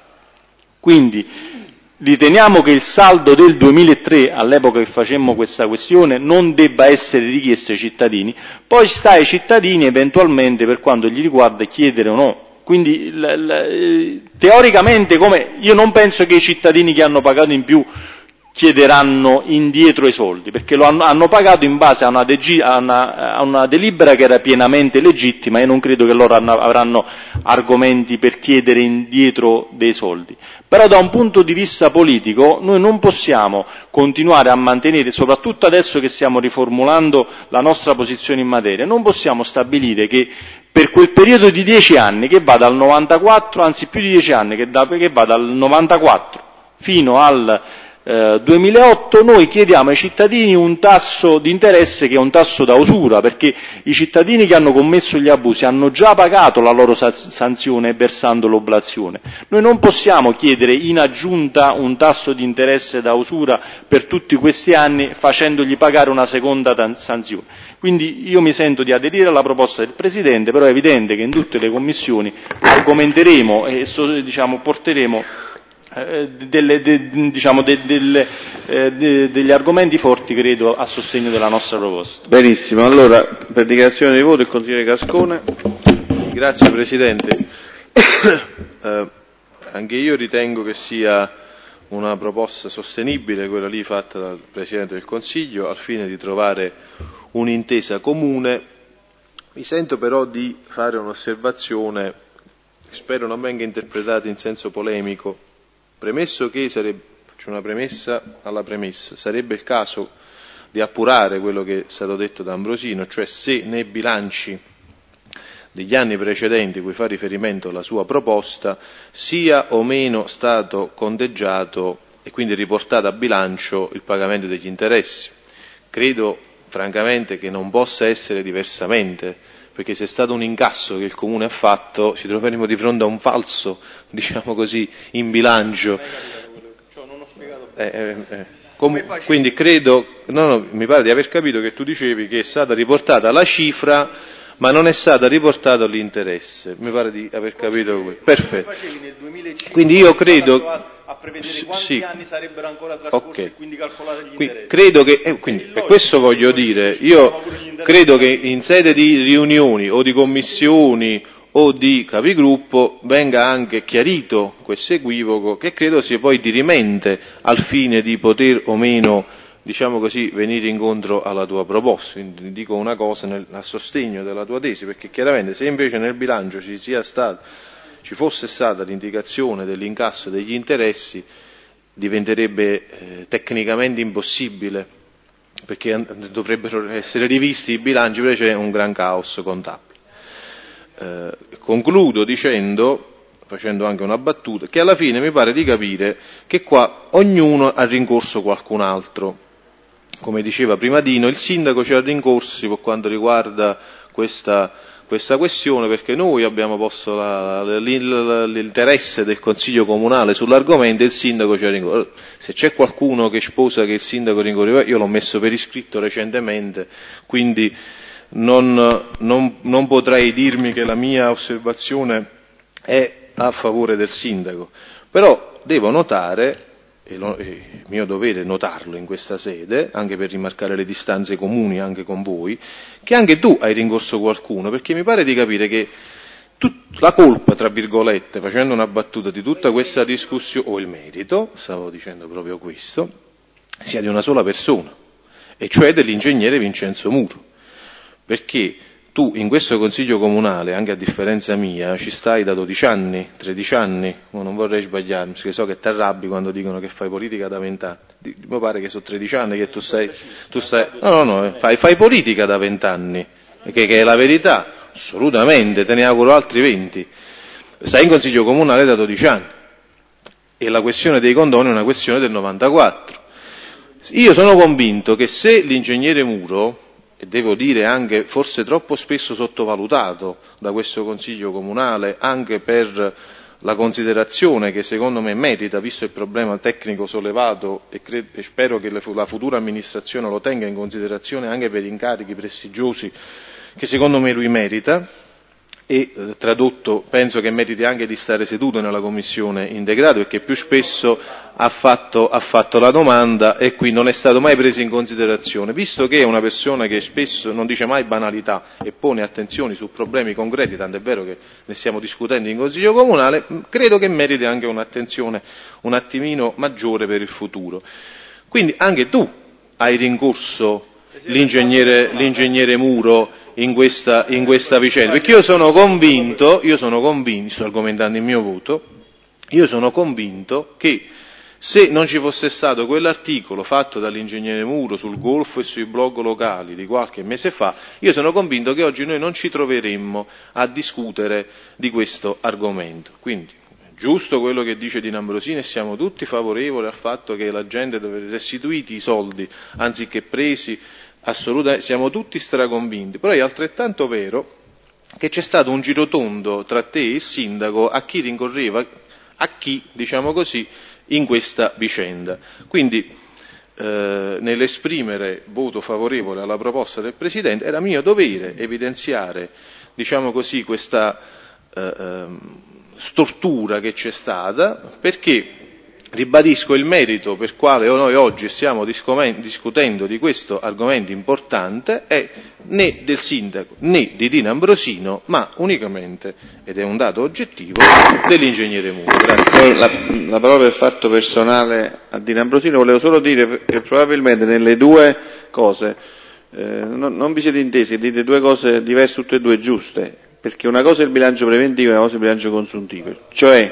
quindi riteniamo che il saldo del duemilatré, all'epoca che facemmo questa questione, non debba essere richiesto ai cittadini, poi sta ai cittadini eventualmente, per quanto gli riguarda, chiedere o no. Quindi l- l- teoricamente, come io non penso che i cittadini che hanno pagato in più chiederanno indietro i soldi, perché lo hanno, hanno pagato in base a una, degi, a, una, a una delibera che era pienamente legittima, e non credo che loro hanno, avranno argomenti per chiedere indietro dei soldi. Però da un punto di vista politico noi non possiamo continuare a mantenere, soprattutto adesso che stiamo riformulando la nostra posizione in materia, non possiamo stabilire che per quel periodo di dieci anni, che va dal novantaquattro, anzi più di dieci anni, che, da, che va dal novantaquattro fino al eh, duemilaotto, noi chiediamo ai cittadini un tasso di interesse che è un tasso da usura, perché i cittadini che hanno commesso gli abusi hanno già pagato la loro sa- sanzione versando l'oblazione. Noi non possiamo chiedere in aggiunta un tasso di interesse da usura per tutti questi anni facendogli pagare una seconda tan- sanzione. Quindi io mi sento di aderire alla proposta del Presidente, però è evidente che in tutte le commissioni argomenteremo e diciamo, porteremo eh, delle, de, diciamo, de, delle, eh, de, degli argomenti forti, credo, a sostegno della nostra proposta. Benissimo, allora per dichiarazione di voto il consigliere Cascone. Grazie Presidente. eh, anche io ritengo che sia una proposta sostenibile, quella lì fatta dal Presidente del Consiglio, al fine di trovare un'intesa comune. Mi sento però di fare un'osservazione che spero non venga interpretata in senso polemico, premesso che sarebbe, faccio una premessa alla premessa, sarebbe il caso di appurare quello che è stato detto da Ambrosino, cioè se nei bilanci degli anni precedenti cui fa riferimento la sua proposta sia o meno stato conteggiato e quindi riportato a bilancio il pagamento degli interessi. Credo francamente che non possa essere diversamente, perché se è stato un incasso che il Comune ha fatto ci troveremo di fronte a un falso, diciamo così, in bilancio. Eh, eh, eh. Com- quindi credo, no, no, mi pare di aver capito che tu dicevi che è stata riportata la cifra ma non è stata riportata l'interesse, mi pare di aver capito questo. Perfetto. Quindi io credo a prevedere quanti sì. anni sarebbero ancora trascorsi Okay. e quindi calcolare gli Qui, interessi. credo che, eh, quindi, per questo voglio dire, io credo che in sede di riunioni o di commissioni o di capigruppo venga anche chiarito questo equivoco, che credo sia poi dirimente al fine di poter o meno diciamo così, venire incontro alla tua proposta, quindi dico una cosa nel, a sostegno della tua tesi, perché chiaramente se invece nel bilancio ci sia stato, ci fosse stata l'indicazione dell'incasso degli interessi, diventerebbe eh, tecnicamente impossibile, perché dovrebbero essere rivisti i bilanci, perché c'è un gran caos contabile. Eh, concludo dicendo, facendo anche una battuta, che alla fine mi pare di capire che qua ognuno ha rincorso qualcun altro. Come diceva prima Dino, il sindaco ci ha rincorsi per quanto riguarda questa, questa questione, perché noi abbiamo posto la, l'interesse del Consiglio Comunale sull'argomento e il sindaco ci ha rincorso. Se c'è qualcuno che sposa che il sindaco rincorreva, io l'ho messo per iscritto recentemente, quindi non, non, non potrei dirmi che la mia osservazione è a favore del sindaco, però devo notare, e lo, è mio dovere notarlo in questa sede, anche per rimarcare le distanze comuni anche con voi, che anche tu hai rincorso qualcuno, perché mi pare di capire che tut, la colpa, tra virgolette, facendo una battuta di tutta questa discussione, o il merito, stavo dicendo proprio questo, sia di una sola persona, e cioè dell'ingegnere Vincenzo Muro, perché tu in questo Consiglio Comunale, anche a differenza mia, ci stai da dodici anni, tredici anni, ma non vorrei sbagliarmi, perché so che ti arrabbi quando dicono che fai politica da vent'anni. Mi pare che sono tredici anni che tu stai, tu stai, no, no, no, fai, fai politica da vent'anni, che, che è la verità, assolutamente, te ne auguro altri venti. Stai in Consiglio Comunale da dodici anni, e la questione dei condoni è una questione del novantaquattro. Io sono convinto che se l'ingegnere Muro, e devo dire anche forse troppo spesso sottovalutato da questo Consiglio Comunale, anche per la considerazione che secondo me merita, visto il problema tecnico sollevato, e, credo, e spero che la futura amministrazione lo tenga in considerazione anche per incarichi prestigiosi che secondo me lui merita, e eh, tradotto penso che meriti anche di stare seduto nella commissione integrata, perché più spesso ha fatto, ha fatto la domanda e qui non è stato mai preso in considerazione, visto che è una persona che spesso non dice mai banalità e pone attenzioni su problemi concreti, tanto è vero che ne stiamo discutendo in Consiglio Comunale, credo che meriti anche un'attenzione un attimino maggiore per il futuro. Quindi anche tu hai rincorso l'ingegnere, l'ingegnere Muro in questa, in questa vicenda, perché io sono convinto, io sono convinto, sto argomentando il mio voto, io sono convinto che se non ci fosse stato quell'articolo fatto dall'ingegnere Muro sul Golfo e sui blog locali di qualche mese fa, io sono convinto che oggi noi non ci troveremmo a discutere di questo argomento. Quindi, giusto quello che dice Dino Ambrosini, e siamo tutti favorevoli al fatto che la gente deve restituiti i soldi anziché presi, assolutamente, siamo tutti straconvinti, però è altrettanto vero che c'è stato un girotondo tra te e il sindaco a chi rincorreva, a chi, diciamo così, in questa vicenda. Quindi eh, nell'esprimere voto favorevole alla proposta del Presidente era mio dovere evidenziare, diciamo così, questa eh, stortura che c'è stata, perché ribadisco il merito per quale noi oggi stiamo discutendo di questo argomento importante è né del sindaco né di Dino Ambrosino, ma unicamente, ed è un dato oggettivo, dell'ingegnere Muro. Grazie. La, la parola per fatto personale a Dino Ambrosino, volevo solo dire che probabilmente nelle due cose eh, non, non vi siete intesi, dite due cose diverse, tutte e due giuste, perché una cosa è il bilancio preventivo e una cosa è il bilancio consuntivo, cioè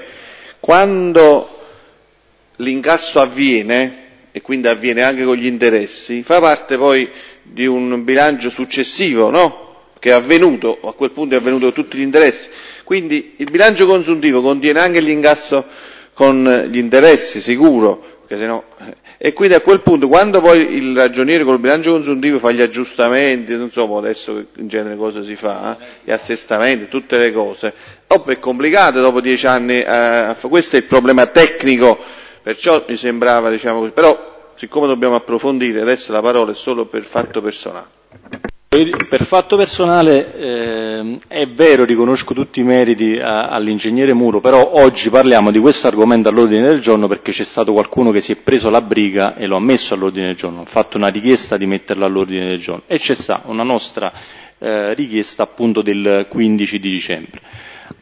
quando l'incasso avviene, e quindi avviene anche con gli interessi, fa parte poi di un bilancio successivo, no? Che è avvenuto, o a quel punto è avvenuto con tutti gli interessi. Quindi il bilancio consuntivo contiene anche l'incasso con gli interessi, sicuro, che se no, e quindi a quel punto, quando poi il ragioniere col bilancio consuntivo fa gli aggiustamenti, non so adesso in genere cosa si fa, eh? Gli assestamenti, tutte le cose, dopo è complicato dopo dieci anni, eh, questo è il problema tecnico. Perciò mi sembrava, diciamo così, però siccome dobbiamo approfondire, adesso la parola è solo per fatto personale. Per fatto personale eh, è vero, riconosco tutti i meriti a, all'ingegnere Muro, però oggi parliamo di questo argomento all'ordine del giorno perché c'è stato qualcuno che si è preso la briga e lo ha messo all'ordine del giorno, ha fatto una richiesta di metterlo all'ordine del giorno e c'è stata una nostra eh, richiesta appunto del quindici di dicembre.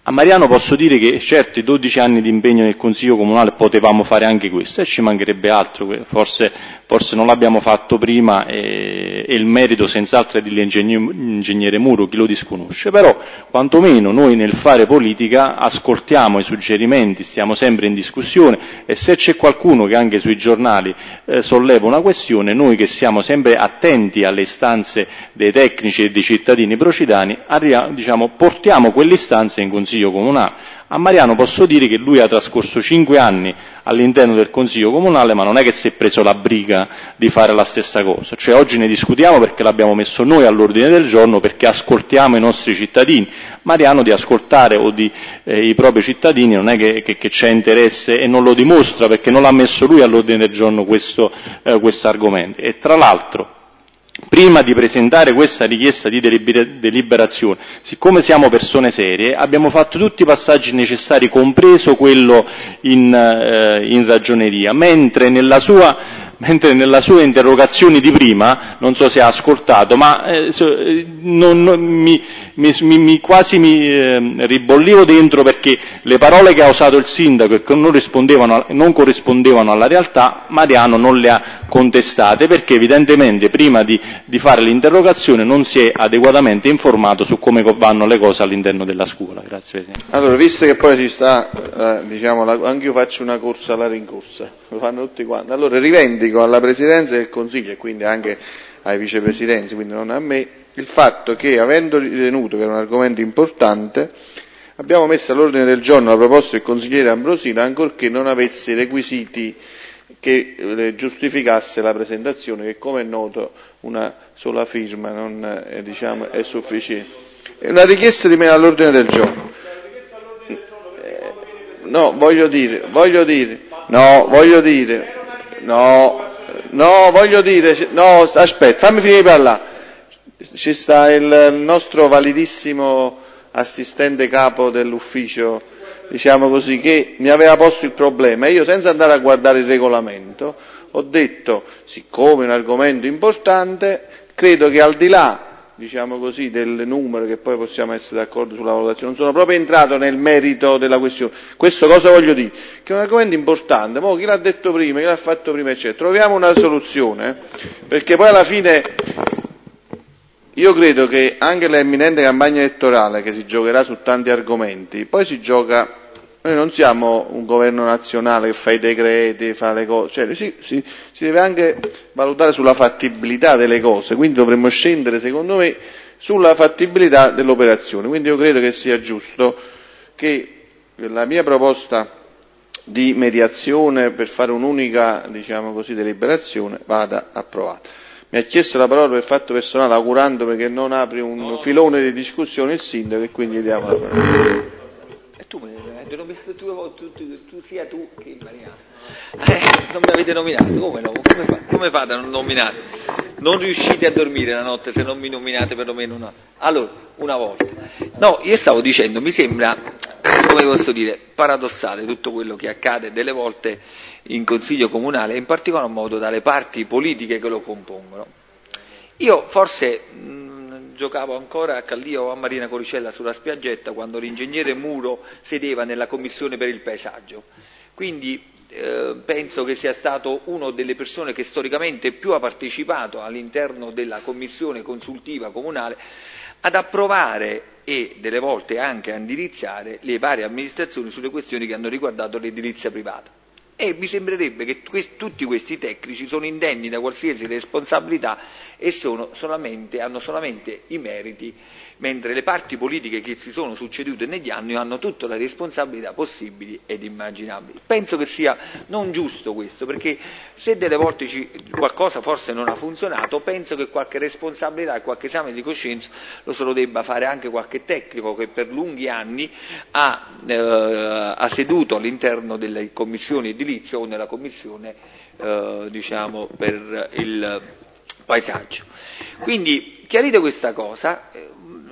A Mariano posso dire che certo i dodici anni di impegno nel Consiglio Comunale potevamo fare anche questo, e ci mancherebbe altro, forse, forse non l'abbiamo fatto prima e, e il merito senz'altro è dell'ingegnere Muro, chi lo disconosce, però quantomeno noi nel fare politica ascoltiamo i suggerimenti, stiamo sempre in discussione e se c'è qualcuno che anche sui giornali eh, solleva una questione, noi che siamo sempre attenti alle istanze dei tecnici e dei cittadini procidani, arriviamo, diciamo, portiamo quelle istanze in Consiglio Comunale. A Mariano posso dire che lui ha trascorso cinque anni all'interno del Consiglio Comunale, ma non è che si è preso la briga di fare la stessa cosa, cioè oggi ne discutiamo perché l'abbiamo messo noi all'ordine del giorno, perché ascoltiamo i nostri cittadini. Mariano di ascoltare o di eh, i propri cittadini non è che, che, che c'è interesse e non lo dimostra perché non l'ha messo lui all'ordine del giorno questo eh, argomento. E tra l'altro, prima di presentare questa richiesta di deliberazione, siccome siamo persone serie, abbiamo fatto tutti i passaggi necessari, compreso quello in, eh, in ragioneria, mentre nella sua mentre nella sua interrogazione di prima, non so se ha ascoltato, ma eh, non, non, mi, mi, mi, quasi mi eh, ribollivo dentro perché le parole che ha usato il sindaco e che non rispondevano, non corrispondevano alla realtà, Mariano non le ha contestate perché evidentemente prima di, di fare l'interrogazione non si è adeguatamente informato su come vanno le cose all'interno della scuola. Grazie Presidente. Allora, visto che poi ci sta, eh, diciamo, la, anche io faccio una corsa alla rincorsa, lo fanno tutti quanti, allora rivendico alla Presidenza del Consiglio e quindi anche ai vicepresidenti, quindi non a me, il fatto che, avendo ritenuto che era un argomento importante, abbiamo messo all'ordine del giorno la proposta del consigliere Ambrosino, ancorché non avesse i requisiti che eh, giustificasse la presentazione, che come è noto una sola firma non eh, diciamo, è sufficiente. È una richiesta di me all'ordine del giorno. Eh, no, voglio dire, voglio dire, no, voglio dire, no, no, voglio dire, no, aspetta, fammi finire di parlare. Ci sta il nostro validissimo assistente capo dell'ufficio, diciamo così, che mi aveva posto il problema e io, senza andare a guardare il regolamento, ho detto, siccome è un argomento importante, credo che al di là, diciamo così, del numero, che poi possiamo essere d'accordo sulla valutazione, non sono proprio entrato nel merito della questione. Questo cosa voglio dire? Che è un argomento importante, mo chi l'ha detto prima, chi l'ha fatto prima, eccetera. Troviamo una soluzione, perché poi alla fine io credo che anche l'imminente campagna elettorale, che si giocherà su tanti argomenti, poi si gioca, noi non siamo un governo nazionale che fa i decreti, fa le cose, cioè si, si, si deve anche valutare sulla fattibilità delle cose, quindi dovremmo scendere, secondo me, sulla fattibilità dell'operazione. Quindi io credo che sia giusto che la mia proposta di mediazione per fare un'unica, diciamo così, deliberazione vada approvata. Mi ha chiesto la parola per fatto personale, augurandomi che non apri un no. filone di discussione il sindaco e quindi gli diamo la parola. E tu, tu, tu, tu, tu sia tu che Mariano. Eh, non mi avete nominato, come no? Come, fa, come fate a non nominare? Non riuscite a dormire la notte se non mi nominate perlomeno una. Allora, una volta. No, io stavo dicendo, mi sembra, come posso dire, paradossale tutto quello che accade delle volte in Consiglio Comunale, in particolar modo dalle parti politiche che lo compongono. Io forse mh, giocavo ancora a Callio o a Marina Coricella sulla spiaggetta quando l'ingegnere Muro sedeva nella commissione per il paesaggio, quindi eh, penso che sia stato una delle persone che storicamente più ha partecipato all'interno della commissione consultiva comunale ad approvare e delle volte anche a indirizzare le varie amministrazioni sulle questioni che hanno riguardato l'edilizia privata. E mi sembrerebbe che quest- tutti questi tecnici sono indenni da qualsiasi responsabilità e sono solamente, hanno solamente i meriti, mentre le parti politiche che si sono succedute negli anni hanno tutte le responsabilità possibili ed immaginabili. Penso che sia non giusto questo, perché se delle volte ci, qualcosa forse non ha funzionato, penso che qualche responsabilità e qualche esame di coscienza lo se lo debba fare anche qualche tecnico che per lunghi anni ha, eh, ha seduto all'interno delle commissioni edilizie o nella commissione eh, diciamo per il paesaggio. Quindi, chiarito questa cosa, eh,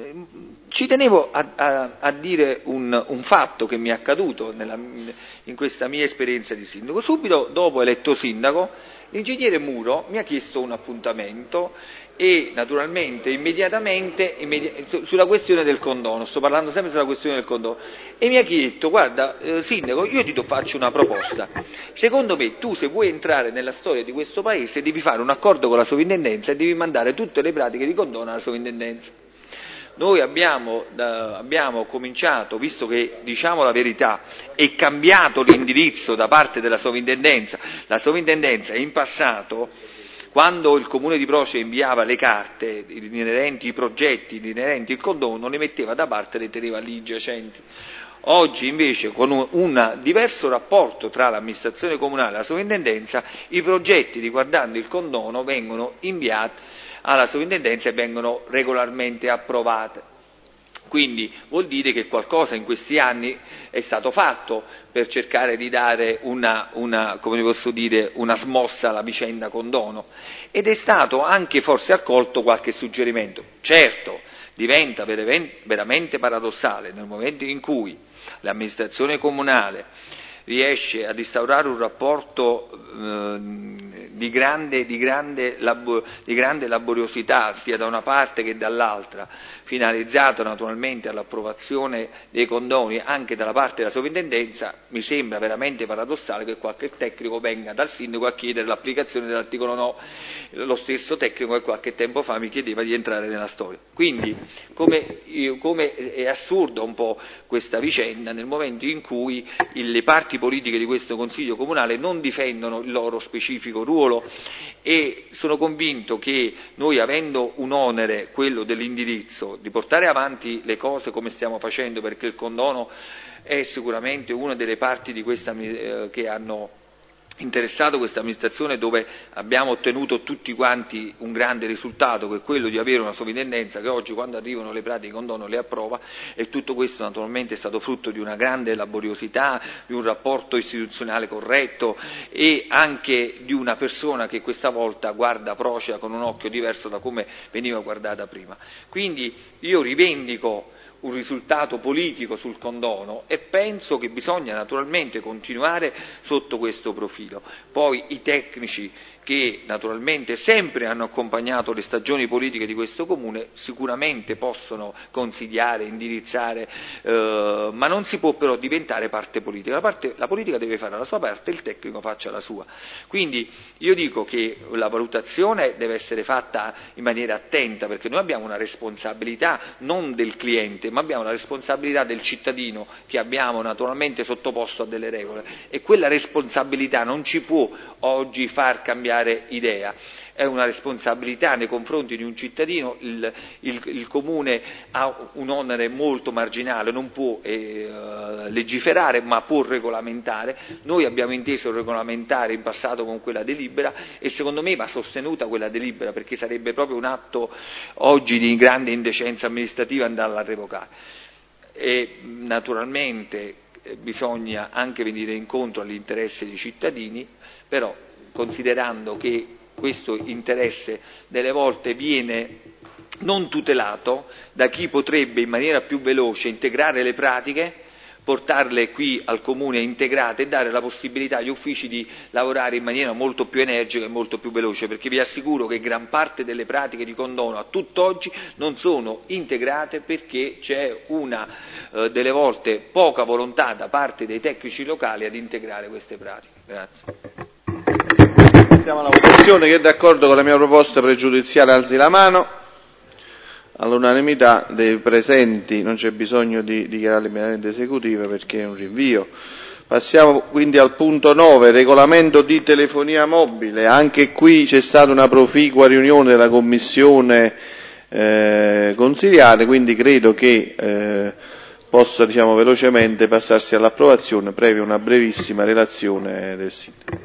ci tenevo a, a, a dire un, un fatto che mi è accaduto nella, in questa mia esperienza di sindaco. Subito dopo eletto sindaco, L'ingegnere Muro mi ha chiesto un appuntamento e naturalmente immediatamente immedi- sulla questione del condono, sto parlando sempre sulla questione del condono, e mi ha detto: guarda eh, sindaco, io ti do- faccio una proposta, secondo me tu se vuoi entrare nella storia di questo paese devi fare un accordo con la sovrintendenza e devi mandare tutte le pratiche di condono alla sovrintendenza. Noi abbiamo, eh, abbiamo cominciato, visto che, diciamo la verità, è cambiato l'indirizzo da parte della sovrintendenza. La sovrintendenza in passato, quando il comune di Procida inviava le carte inerenti i progetti, inerenti il condono, le metteva da parte e le teneva lì giacenti. Oggi invece, con un, un diverso rapporto tra l'amministrazione comunale e la sovrintendenza, i progetti riguardanti il condono vengono inviati alla sovrintendenza e vengono regolarmente approvate. Quindi vuol dire che qualcosa in questi anni è stato fatto per cercare di dare una, una, come posso dire, una smossa alla vicenda condono, ed è stato anche forse accolto qualche suggerimento. Certo, diventa veramente paradossale nel momento in cui l'amministrazione comunale riesce ad instaurare un rapporto eh, di, grande, di, grande labo, di grande laboriosità sia da una parte che dall'altra, finalizzato naturalmente all'approvazione dei condoni anche dalla parte della sovrintendenza, mi sembra veramente paradossale che qualche tecnico venga dal sindaco a chiedere l'applicazione dell'articolo nove, lo stesso tecnico che qualche tempo fa mi chiedeva di entrare nella storia. Quindi come, come è assurda un po' questa vicenda nel momento in cui le parti politiche di questo Consiglio Comunale non difendono il loro specifico ruolo, e sono convinto che noi, avendo un onere, quello dell'indirizzo, di portare avanti le cose come stiamo facendo, perché il condono è sicuramente una delle parti di questa eh, che hanno interessato questa amministrazione, dove abbiamo ottenuto tutti quanti un grande risultato, che è quello di avere una sovrintendenza che oggi, quando arrivano le pratiche di condono, le approva, e tutto questo naturalmente è stato frutto di una grande laboriosità, di un rapporto istituzionale corretto e anche di una persona che questa volta guarda Procida con un occhio diverso da come veniva guardata prima. Quindi io rivendico un risultato politico sul condono e penso che bisogna naturalmente continuare sotto questo profilo. Poi i tecnici, che naturalmente sempre hanno accompagnato le stagioni politiche di questo comune, sicuramente possono consigliare, indirizzare, eh, ma non si può però diventare parte politica. La, parte, la politica deve fare la sua parte, il tecnico faccia la sua. Quindi io dico che la valutazione deve essere fatta in maniera attenta, perché noi abbiamo una responsabilità non del cliente, ma abbiamo la responsabilità del cittadino, che abbiamo naturalmente sottoposto a delle regole, e quella responsabilità non ci può oggi far cambiare idea. È una responsabilità nei confronti di un cittadino, il, il, il comune ha un onere molto marginale, non può eh, legiferare ma può regolamentare. Noi abbiamo inteso regolamentare in passato con quella delibera, e secondo me va sostenuta quella delibera, perché sarebbe proprio un atto oggi di grande indecenza amministrativa andarla a revocare. E naturalmente eh, bisogna anche venire incontro agli interessi dei cittadini, però considerando che questo interesse delle volte viene non tutelato da chi potrebbe in maniera più veloce integrare le pratiche, portarle qui al comune integrate e dare la possibilità agli uffici di lavorare in maniera molto più energica e molto più veloce, perché vi assicuro che gran parte delle pratiche di condono a tutt'oggi non sono integrate, perché c'è una eh, delle volte poca volontà da parte dei tecnici locali ad integrare queste pratiche. Grazie. Siamo alla votazione. Chi è d'accordo con la mia proposta pregiudiziale alzi la mano. All'unanimità dei presenti, non c'è bisogno di dichiarare l'immediatamente esecutiva perché è un rinvio. Passiamo quindi al punto nove, regolamento di telefonia mobile. Anche qui c'è stata una proficua riunione della commissione eh, consiliare, quindi credo che eh, possa, diciamo, velocemente passarsi all'approvazione previa una brevissima relazione del sindaco.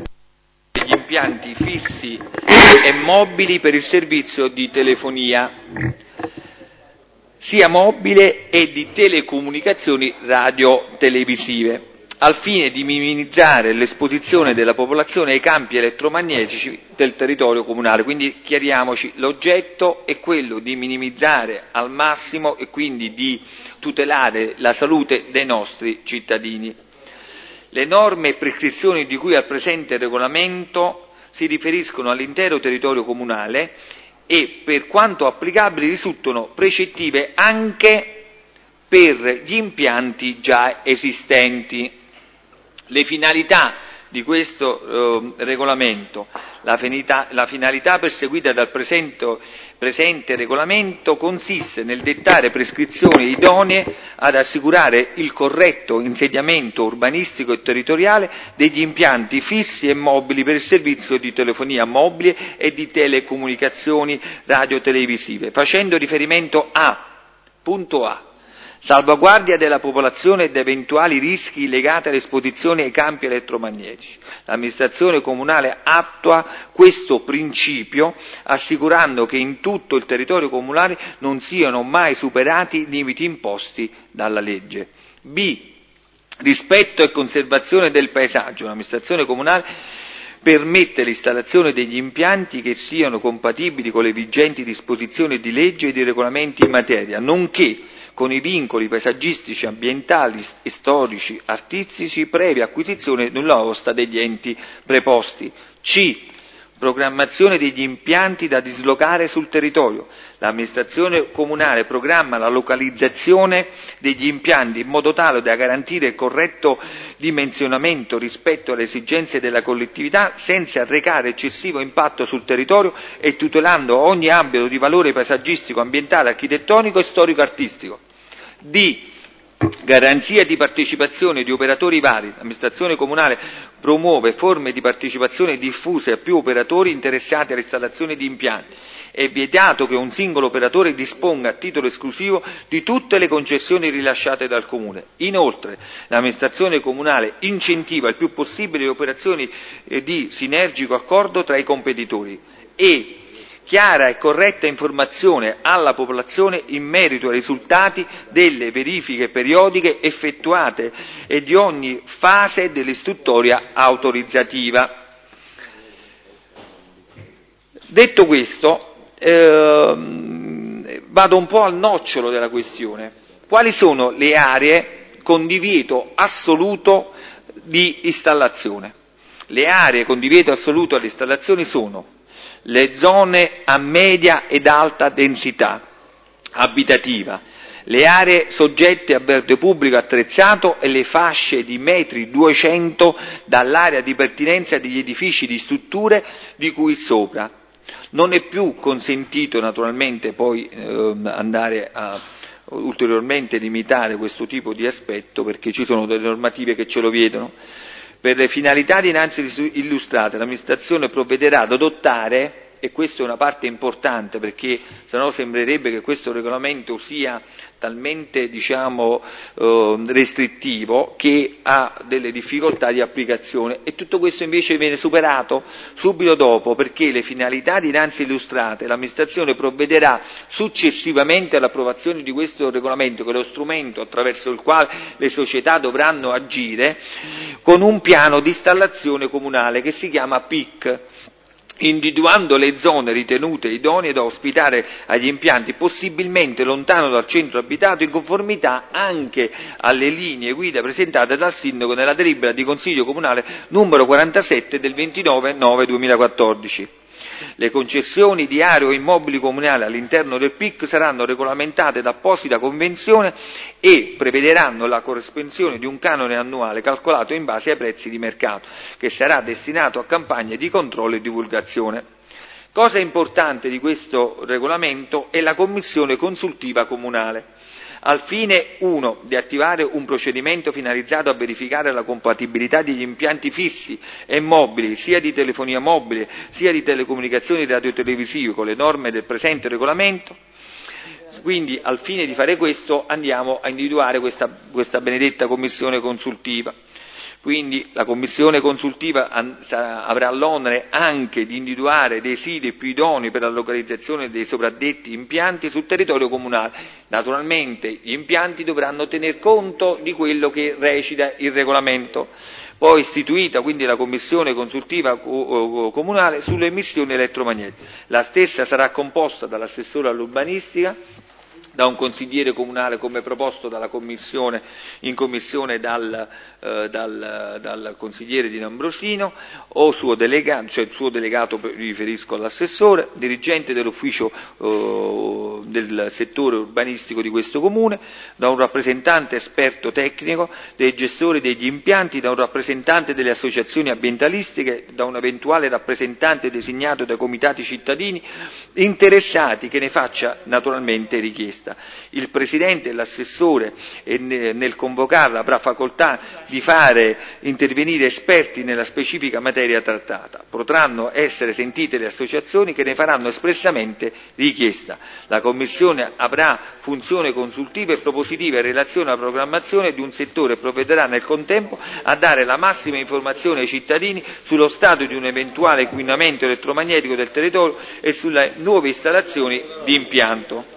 Gli impianti fissi e mobili per il servizio di telefonia, sia mobile e di telecomunicazioni radio-televisive, al fine di minimizzare l'esposizione della popolazione ai campi elettromagnetici del territorio comunale. Quindi chiariamoci, l'oggetto è quello di minimizzare al massimo e quindi di tutelare la salute dei nostri cittadini. Le norme e prescrizioni di cui al presente regolamento si riferiscono all'intero territorio comunale e, per quanto applicabili, risultano precettive anche per gli impianti già esistenti. Le finalità di questo eh, regolamento, la finalità, la finalità perseguita dal presente, presente regolamento consiste nel dettare prescrizioni idonee ad assicurare il corretto insediamento urbanistico e territoriale degli impianti fissi e mobili per il servizio di telefonia mobile e di telecomunicazioni radiotelevisive, facendo riferimento a, punto A, salvaguardia della popolazione da eventuali rischi legati all'esposizione ai campi elettromagnetici. L'amministrazione comunale attua questo principio assicurando che in tutto il territorio comunale non siano mai superati i limiti imposti dalla legge. B. Rispetto e conservazione del paesaggio. L'amministrazione comunale permette l'installazione degli impianti che siano compatibili con le vigenti disposizioni di legge e di regolamenti in materia, nonché con i vincoli paesaggistici, ambientali e storici, artistici, previa acquisizione di nulla osta degli enti preposti. C. Programmazione degli impianti da dislocare sul territorio. L'amministrazione comunale programma la localizzazione degli impianti in modo tale da garantire il corretto dimensionamento rispetto alle esigenze della collettività senza arrecare eccessivo impatto sul territorio e tutelando ogni ambito di valore paesaggistico, ambientale, architettonico e storico-artistico. D. Garanzia di partecipazione di operatori vari. L'amministrazione comunale promuove forme di partecipazione diffuse a più operatori interessati all'installazione di impianti. È vietato che un singolo operatore disponga a titolo esclusivo di tutte le concessioni rilasciate dal Comune. Inoltre, l'amministrazione comunale incentiva il più possibile le operazioni eh, di sinergico accordo tra i competitori. E. Chiara e corretta informazione alla popolazione in merito ai risultati delle verifiche periodiche effettuate e di ogni fase dell'istruttoria autorizzativa. Detto questo, ehm, vado un po' al nocciolo della questione. Quali sono le aree con divieto assoluto di installazione? Le aree con divieto assoluto alle installazioni sono le zone a media ed alta densità abitativa, le aree soggette a verde pubblico attrezzato e le fasce di metri duecento dall'area di pertinenza degli edifici di strutture di cui sopra. Non è più consentito naturalmente poi eh, andare a ulteriormente limitare questo tipo di aspetto perché ci sono delle normative che ce lo vedono. Per le finalità dinanzi illustrate l'amministrazione provvederà ad adottare, e questa è una parte importante perché sennò sembrerebbe che questo regolamento sia talmente diciamo eh, restrittivo che ha delle difficoltà di applicazione, e tutto questo invece viene superato subito dopo, perché le finalità dinanzi illustrate l'amministrazione provvederà successivamente all'approvazione di questo regolamento, che è lo strumento attraverso il quale le società dovranno agire, con un piano di installazione comunale che si chiama P I C, individuando le zone ritenute idonee da ospitare agli impianti, possibilmente lontano dal centro abitato, in conformità anche alle linee guida presentate dal Sindaco nella delibera di Consiglio Comunale numero quarantasette del ventinove nove duemilaquattordici. Le concessioni di aree o immobili comunali all'interno del P I C saranno regolamentate da apposita convenzione e prevederanno la corresponsione di un canone annuale calcolato in base ai prezzi di mercato, che sarà destinato a campagne di controllo e divulgazione. Cosa importante di questo regolamento è la commissione consultiva comunale. Al fine uno di attivare un procedimento finalizzato a verificare la compatibilità degli impianti fissi e mobili, sia di telefonia mobile sia di telecomunicazioni radiotelevisive, con le norme del presente regolamento. Quindi al fine di fare questo andiamo a individuare questa, questa benedetta commissione consultiva. Quindi la commissione consultiva avrà l'onere anche di individuare dei siti più idonei per la localizzazione dei sopradetti impianti sul territorio comunale. Naturalmente gli impianti dovranno tener conto di quello che recita il regolamento. Poi istituita quindi la commissione consultiva comunale sulle emissioni elettromagnetiche. La stessa sarà composta dall'assessore all'urbanistica da un consigliere comunale come proposto dalla commissione, in commissione dal, eh, dal, dal consigliere di Lambrosino o suo delegato, cioè il suo delegato, mi riferisco all'assessore, dirigente dell'ufficio eh, del settore urbanistico di questo comune, da un rappresentante esperto tecnico, dei gestori degli impianti, da un rappresentante delle associazioni ambientalistiche, da un eventuale rappresentante designato dai comitati cittadini interessati che ne faccia naturalmente richiesta. Il Presidente e l'Assessore nel convocarla avrà facoltà di fare intervenire esperti nella specifica materia trattata. Potranno essere sentite le associazioni che ne faranno espressamente richiesta. La Commissione avrà funzione consultiva e propositiva in relazione alla programmazione di un settore e provvederà nel contempo a dare la massima informazione ai cittadini sullo stato di un eventuale inquinamento elettromagnetico del territorio e sulle nuove installazioni di impianto.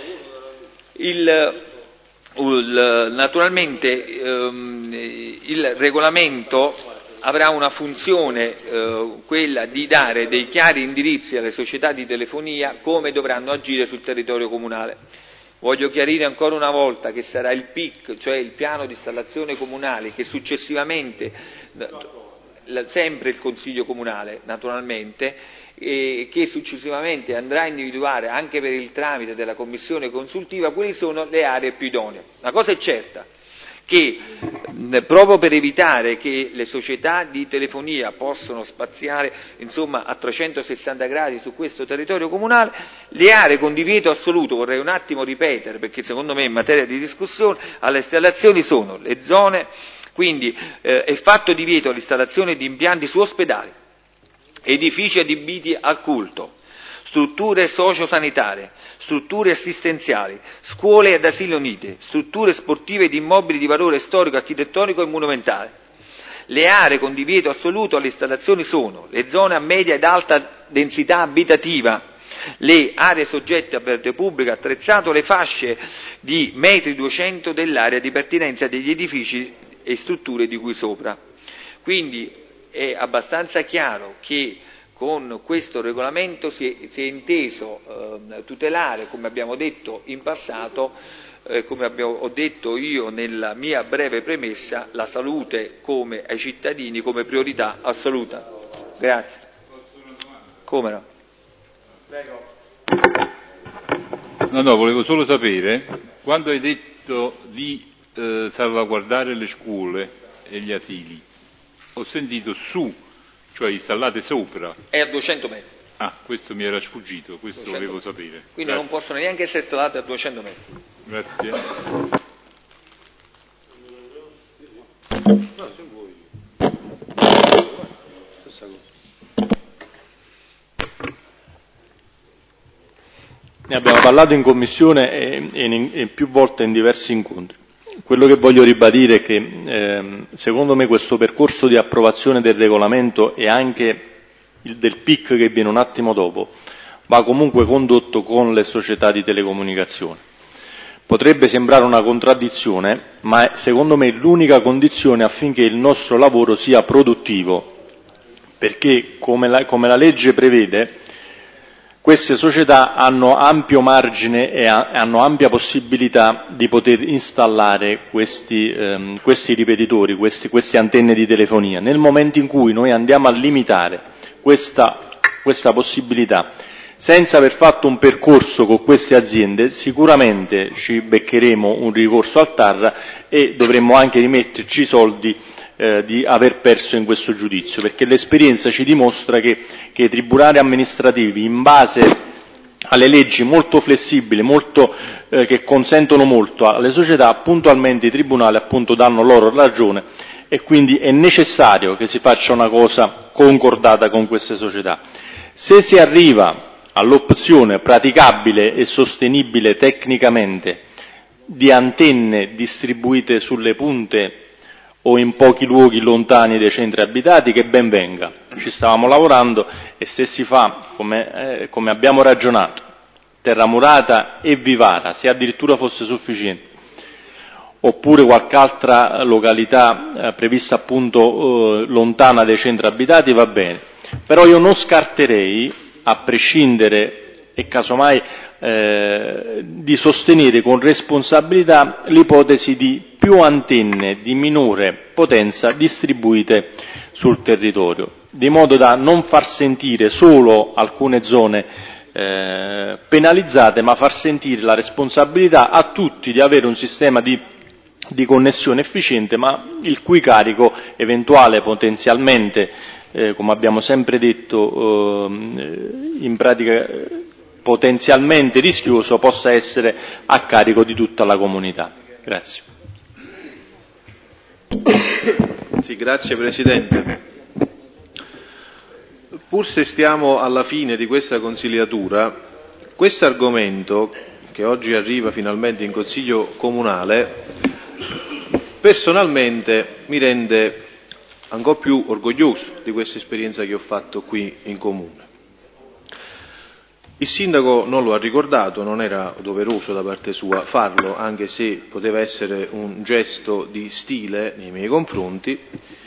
Il, il, naturalmente ehm, il regolamento avrà una funzione, eh, quella di dare dei chiari indirizzi alle società di telefonia come dovranno agire sul territorio comunale. Voglio chiarire ancora una volta che sarà il P I C, cioè il piano di installazione comunale, che successivamente, sempre il Consiglio comunale naturalmente, e che successivamente andrà a individuare anche per il tramite della commissione consultiva quali sono le aree più idonee. La cosa è certa, che proprio per evitare che le società di telefonia possano spaziare insomma a trecentosessanta gradi su questo territorio comunale, le aree con divieto assoluto, vorrei un attimo ripetere perché secondo me in materia di discussione, alle installazioni sono le zone, quindi eh, è fatto divieto all'installazione di impianti su ospedali, edifici adibiti al culto, strutture sociosanitarie, strutture assistenziali, scuole ed asili uniti, strutture sportive ed immobili di valore storico, architettonico e monumentale. Le aree con divieto assoluto alle installazioni sono le zone a media ed alta densità abitativa, le aree soggette a verde pubblico attrezzato, le fasce di metri duecento dell'area di pertinenza degli edifici e strutture di cui sopra. Quindi è abbastanza chiaro che con questo regolamento si è, si è inteso eh, tutelare, come abbiamo detto in passato, eh, come abbiamo, ho detto io nella mia breve premessa, la salute come ai cittadini come priorità assoluta. Grazie. Come no? Prego. No, no, volevo solo sapere, quando hai detto di eh, salvaguardare le scuole e gli asili, ho sentito su, cioè installate sopra. È a duecento metri. Ah, questo mi era sfuggito, questo duecento volevo sapere. Quindi Grazie. Non possono neanche essere installate a duecento metri. Grazie. Ne abbiamo parlato in commissione e, e, in, e più volte in diversi incontri. Quello che voglio ribadire è che ehm, secondo me questo percorso di approvazione del regolamento e anche il del P I C che viene un attimo dopo va comunque condotto con le società di telecomunicazione. Potrebbe sembrare una contraddizione, ma è, secondo me, l'unica condizione affinché il nostro lavoro sia produttivo, perché come la, come la legge prevede queste società hanno ampio margine e ha, hanno ampia possibilità di poter installare questi, ehm, questi ripetitori, questi, queste antenne di telefonia. Nel momento in cui noi andiamo a limitare questa, questa possibilità, senza aver fatto un percorso con queste aziende, sicuramente ci beccheremo un ricorso al T A R e dovremmo anche rimetterci i soldi Eh, di aver perso in questo giudizio, perché l'esperienza ci dimostra che, che i tribunali amministrativi, in base alle leggi molto flessibili, molto, eh, che consentono molto alle società, puntualmente i tribunali appunto danno loro ragione e quindi è necessario che si faccia una cosa concordata con queste società. Se si arriva all'opzione praticabile e sostenibile tecnicamente di antenne distribuite sulle punte o in pochi luoghi lontani dai centri abitati, che ben venga. Ci stavamo lavorando e se si fa, come, eh, come abbiamo ragionato, Terramurata e Vivara, se addirittura fosse sufficiente, oppure qualche altra località eh, prevista appunto eh, lontana dai centri abitati, va bene. Però io non scarterei, a prescindere e casomai eh, di sostenere con responsabilità l'ipotesi di più antenne di minore potenza distribuite sul territorio, di modo da non far sentire solo alcune zone eh, penalizzate, ma far sentire la responsabilità a tutti di avere un sistema di, di connessione efficiente, ma il cui carico eventuale potenzialmente, eh, come abbiamo sempre detto, eh, in pratica potenzialmente rischioso, possa essere a carico di tutta la comunità. Grazie. Sì, grazie Presidente. Pur se stiamo alla fine di questa consigliatura, questo argomento che oggi arriva finalmente in Consiglio Comunale, personalmente mi rende ancora più orgoglioso di questa esperienza che ho fatto qui in Comune. Il Sindaco non lo ha ricordato, non era doveroso da parte sua farlo, anche se poteva essere un gesto di stile nei miei confronti,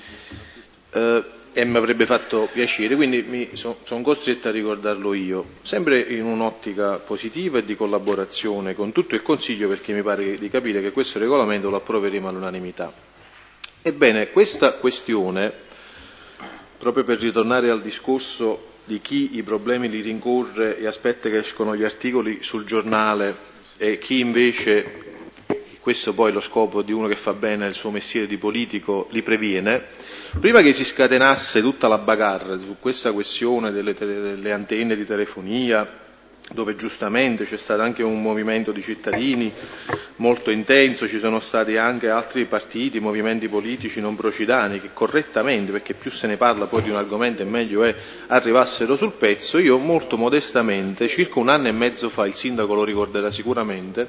eh, e mi avrebbe fatto piacere, quindi mi so, sono costretto a ricordarlo io, sempre in un'ottica positiva e di collaborazione con tutto il Consiglio, perché mi pare di capire che questo regolamento lo approveremo all'unanimità. Ebbene, questa questione, proprio per ritornare al discorso di chi i problemi li rincorre e aspetta che escono gli articoli sul giornale e chi invece, questo poi è lo scopo di uno che fa bene il suo mestiere di politico, li previene, prima che si scatenasse tutta la bagarre su questa questione delle, delle antenne di telefonia, dove giustamente c'è stato anche un movimento di cittadini molto intenso, ci sono stati anche altri partiti, movimenti politici non procidani che correttamente, perché più se ne parla poi di un argomento e meglio è, arrivassero sul pezzo. Io molto modestamente, circa un anno e mezzo fa, il Sindaco lo ricorderà sicuramente,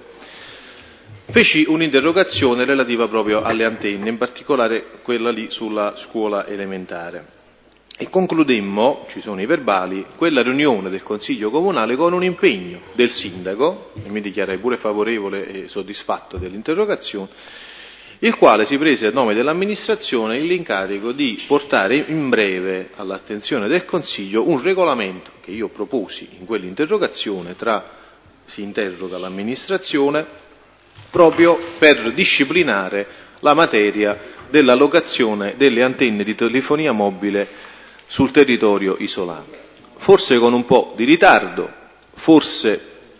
feci un'interrogazione relativa proprio alle antenne, in particolare quella lì sulla scuola elementare. E concludemmo, ci sono i verbali, quella riunione del Consiglio Comunale con un impegno del Sindaco, e mi dichiarai pure favorevole e soddisfatto dell'interrogazione, il quale si prese a nome dell'amministrazione l'incarico di portare in breve all'attenzione del Consiglio un regolamento che io proposi in quell'interrogazione, tra si interroga l'amministrazione, proprio per disciplinare la materia dell'allocazione delle antenne di telefonia mobile sul territorio isolano. Forse con un po' di ritardo, forse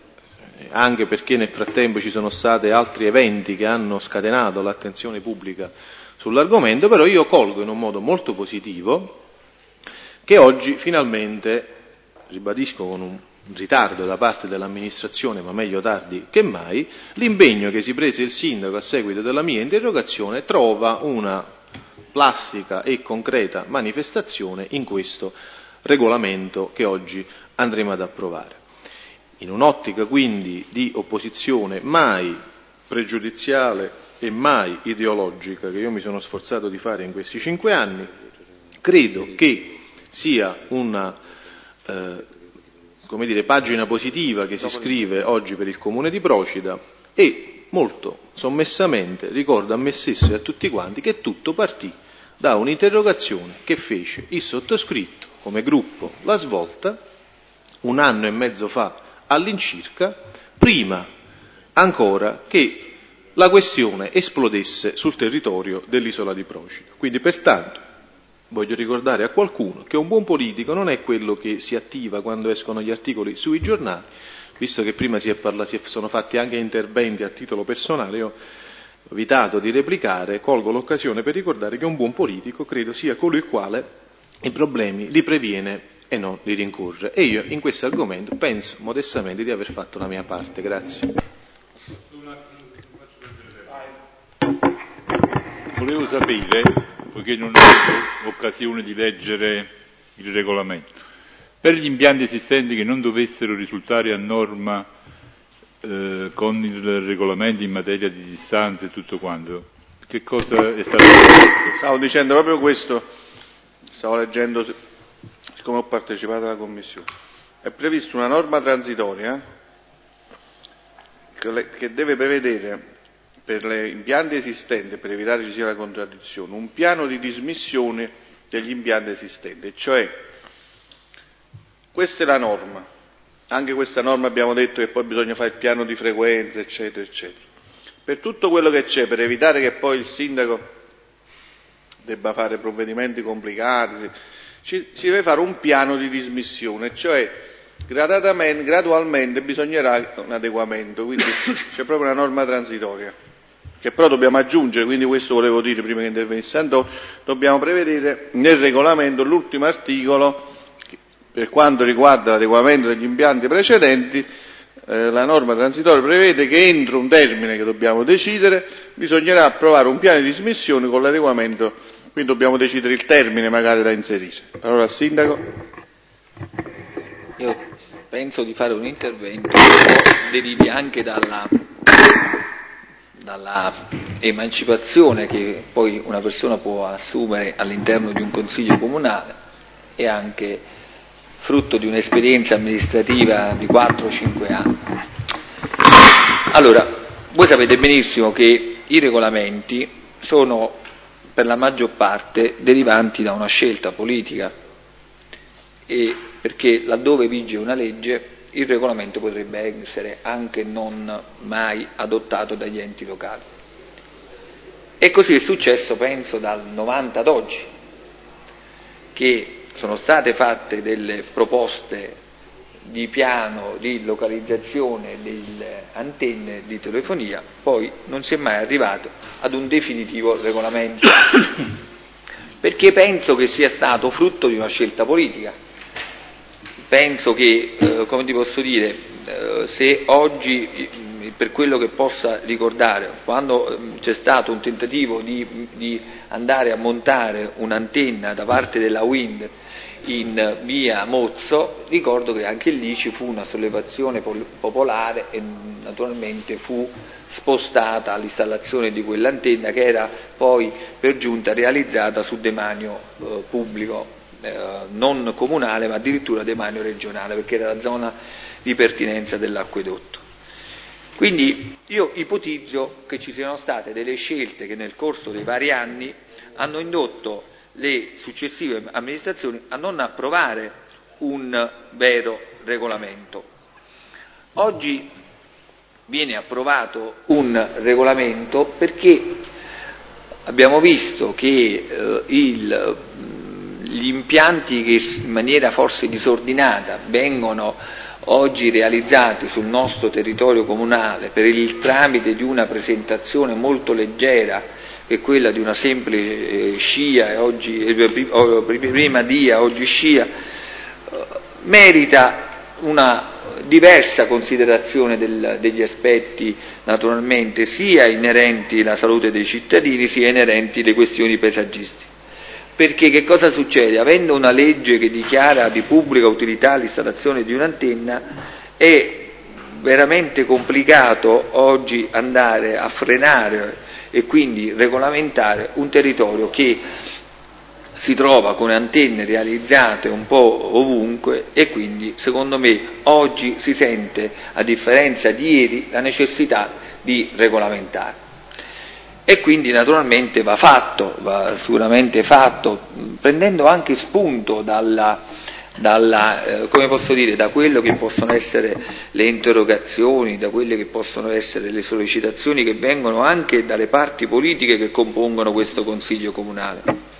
anche perché nel frattempo ci sono stati altri eventi che hanno scatenato l'attenzione pubblica sull'argomento, però io colgo in un modo molto positivo che oggi finalmente, ribadisco con un ritardo da parte dell'amministrazione, ma meglio tardi che mai, l'impegno che si prese il Sindaco a seguito della mia interrogazione trova una plastica e concreta manifestazione in questo regolamento che oggi andremo ad approvare. In un'ottica quindi di opposizione mai pregiudiziale e mai ideologica che io mi sono sforzato di fare in questi cinque anni, credo che sia una eh, come dire, pagina positiva che si scrive oggi per il Comune di Procida e molto sommessamente ricordo a me stesso e a tutti quanti che tutto partì da un'interrogazione che fece il sottoscritto come gruppo La Svolta un anno e mezzo fa all'incirca, prima ancora che la questione esplodesse sul territorio dell'isola di Procida. Quindi pertanto voglio ricordare a qualcuno che un buon politico non è quello che si attiva quando escono gli articoli sui giornali, visto che prima si, è parla, si sono fatti anche interventi a titolo personale, io ho evitato di replicare, colgo l'occasione per ricordare che un buon politico credo sia colui il quale i problemi li previene e non li rincorre. E io in questo argomento penso modestamente di aver fatto la mia parte. Grazie. Volevo sapere, poiché non ho avuto occasione di leggere il regolamento, per gli impianti esistenti che non dovessero risultare a norma eh, con il regolamento in materia di distanze e tutto quanto, che cosa è stato fatto? Stavo dicendo proprio questo, stavo leggendo, siccome ho partecipato alla commissione. È prevista una norma transitoria che deve prevedere per gli impianti esistenti, per evitare ci sia la contraddizione, un piano di dismissione degli impianti esistenti, cioè questa è la norma, anche questa norma abbiamo detto che poi bisogna fare il piano di frequenza, eccetera, eccetera. Per tutto quello che c'è, per evitare che poi il sindaco debba fare provvedimenti complicati, ci, si deve fare un piano di dismissione, cioè gradatamente, gradualmente bisognerà un adeguamento, quindi c'è proprio una norma transitoria, che però dobbiamo aggiungere, quindi questo volevo dire prima che intervenisse Antonio, dobbiamo prevedere nel regolamento l'ultimo articolo, per quanto riguarda l'adeguamento degli impianti precedenti, eh, la norma transitoria prevede che entro un termine che dobbiamo decidere bisognerà approvare un piano di dismissione con l'adeguamento, quindi dobbiamo decidere il termine magari da inserire. Allora, Sindaco. Io penso di fare un intervento che derivi anche dalla, dalla emancipazione che poi una persona può assumere all'interno di un consiglio comunale e anche frutto di un'esperienza amministrativa di quattro cinque anni. Allora, voi sapete benissimo che i regolamenti sono per la maggior parte derivanti da una scelta politica, e perché laddove vige una legge il regolamento potrebbe essere anche non mai adottato dagli enti locali. E così è successo, penso, dal novanta ad oggi, che sono state fatte delle proposte di piano di localizzazione delle antenne di telefonia, poi non si è mai arrivato ad un definitivo regolamento, perché penso che sia stato frutto di una scelta politica. Penso che, eh, come ti posso dire, eh, se oggi, eh, per quello che possa ricordare, quando eh, c'è stato un tentativo di, di andare a montare un'antenna da parte della Wind in via Mozzo, ricordo che anche lì ci fu una sollevazione pol- popolare e naturalmente fu spostata l'installazione di quell'antenna, che era poi per giunta realizzata su demanio eh, pubblico, eh, non comunale ma addirittura demanio regionale, perché era la zona di pertinenza dell'acquedotto. Quindi io ipotizzo che ci siano state delle scelte che nel corso dei vari anni hanno indotto le successive amministrazioni a non approvare un vero regolamento. Oggi viene approvato un regolamento perché abbiamo visto che eh, il, gli impianti che in maniera forse disordinata vengono oggi realizzati sul nostro territorio comunale per il tramite di una presentazione molto leggera, che è quella di una semplice eh, scia, oggi, eh, prima dia, oggi scia, eh, merita una diversa considerazione del, degli aspetti naturalmente sia inerenti alla salute dei cittadini sia inerenti alle questioni paesaggistiche. Perché che cosa succede? Avendo una legge che dichiara di pubblica utilità l'installazione di un'antenna, è veramente complicato oggi andare a frenare e quindi regolamentare un territorio che si trova con antenne realizzate un po' ovunque, e quindi secondo me oggi si sente, a differenza di ieri, la necessità di regolamentare. E quindi naturalmente va fatto, va sicuramente fatto, prendendo anche spunto dalla, dalla, eh, come posso dire, da quello che possono essere le interrogazioni, da quelle che possono essere le sollecitazioni che vengono anche dalle parti politiche che compongono questo Consiglio Comunale.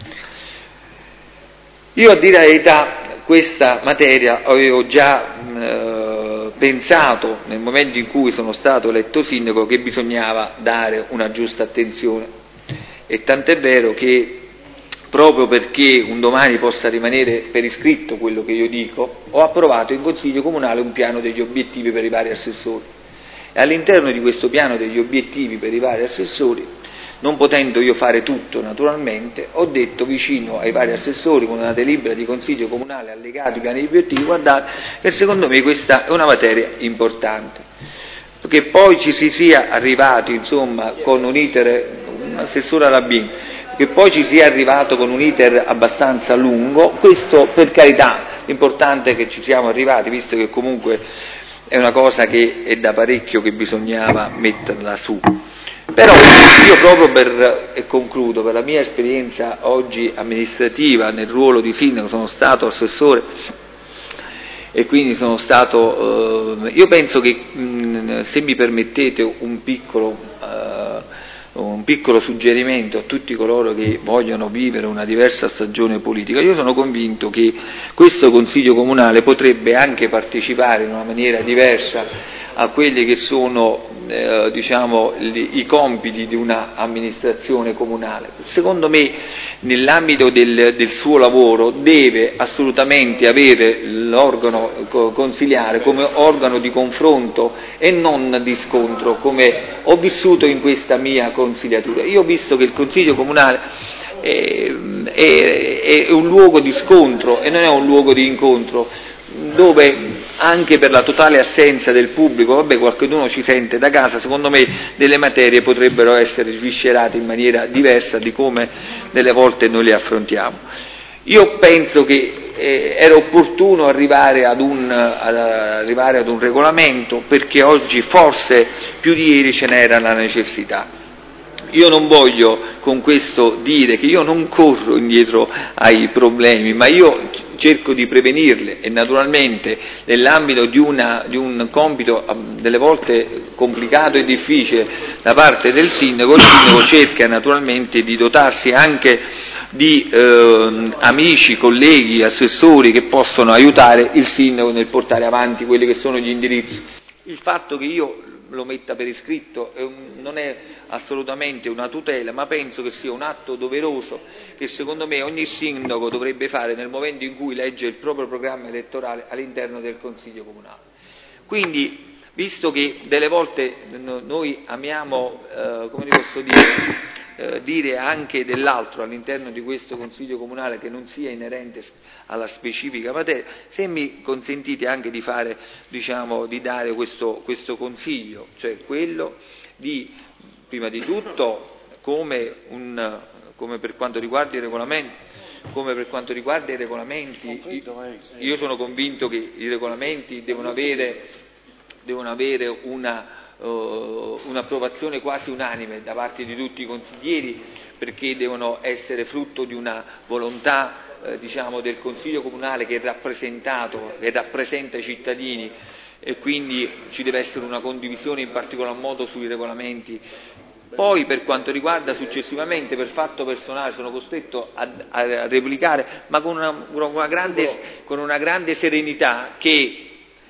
Io, a dire la verità, questa materia avevo già eh, pensato nel momento in cui sono stato eletto sindaco che bisognava dare una giusta attenzione, e tant'è vero che proprio perché un domani possa rimanere per iscritto quello che io dico, ho approvato in Consiglio Comunale un piano degli obiettivi per i vari assessori, e all'interno di questo piano degli obiettivi per i vari assessori, non potendo io fare tutto naturalmente, ho detto vicino ai vari assessori con una delibera di Consiglio Comunale allegato ai piani di obiettivi: guardate che secondo me questa è una materia importante, perché poi ci si sia arrivati insomma con un iter, un assessore Rabin, che poi ci sia arrivato con un iter abbastanza lungo, questo per carità, l'importante è che ci siamo arrivati, visto che comunque è una cosa che è da parecchio che bisognava metterla su. Però io proprio per, e concludo, per la mia esperienza oggi amministrativa nel ruolo di sindaco, sono stato assessore e quindi sono stato, eh, io penso che mh, se mi permettete un piccolo, eh, un piccolo suggerimento a tutti coloro che vogliono vivere una diversa stagione politica, io sono convinto che questo Consiglio Comunale potrebbe anche partecipare in una maniera diversa a quelli che sono eh, diciamo, li, i compiti di una amministrazione comunale. Secondo me nell'ambito del, del suo lavoro deve assolutamente avere l'organo consiliare come organo di confronto e non di scontro, come ho vissuto in questa mia consigliatura. Io ho visto che il Consiglio Comunale è, è, è un luogo di scontro e non è un luogo di incontro, dove anche per la totale assenza del pubblico, vabbè, qualcuno ci sente da casa, secondo me delle materie potrebbero essere sviscerate in maniera diversa di come delle volte noi le affrontiamo. Io penso che eh, era opportuno arrivare ad, un, ad arrivare ad un regolamento, perché oggi forse più di ieri ce n'era la necessità. Io non voglio con questo dire che io non corro indietro ai problemi, ma io cerco di prevenirle e naturalmente nell'ambito di, una, di un compito delle volte complicato e difficile da parte del sindaco, il sindaco cerca naturalmente di dotarsi anche di eh, amici, colleghi, assessori che possono aiutare il sindaco nel portare avanti quelli che sono gli indirizzi. Il fatto che io lo metta per iscritto è un, non è assolutamente una tutela, ma penso che sia un atto doveroso che secondo me ogni sindaco dovrebbe fare nel momento in cui legge il proprio programma elettorale all'interno del Consiglio Comunale. Quindi, visto che delle volte noi amiamo, eh, come posso dire, eh, dire anche dell'altro all'interno di questo Consiglio Comunale che non sia inerente alla specifica materia, se mi consentite anche di fare, diciamo, di dare questo, questo consiglio, cioè quello di, prima di tutto, come, un, come per quanto riguarda i regolamenti, come per quanto riguarda i regolamenti, io sono convinto che i regolamenti devono avere, devono avere una Uh, un'approvazione quasi unanime da parte di tutti i consiglieri, perché devono essere frutto di una volontà eh, diciamo del Consiglio Comunale che è rappresentato, che rappresenta i cittadini, e quindi ci deve essere una condivisione in particolar modo sui regolamenti. Poi per quanto riguarda successivamente, per fatto personale, sono costretto a, a replicare, ma con una, con una grande, con una grande serenità, che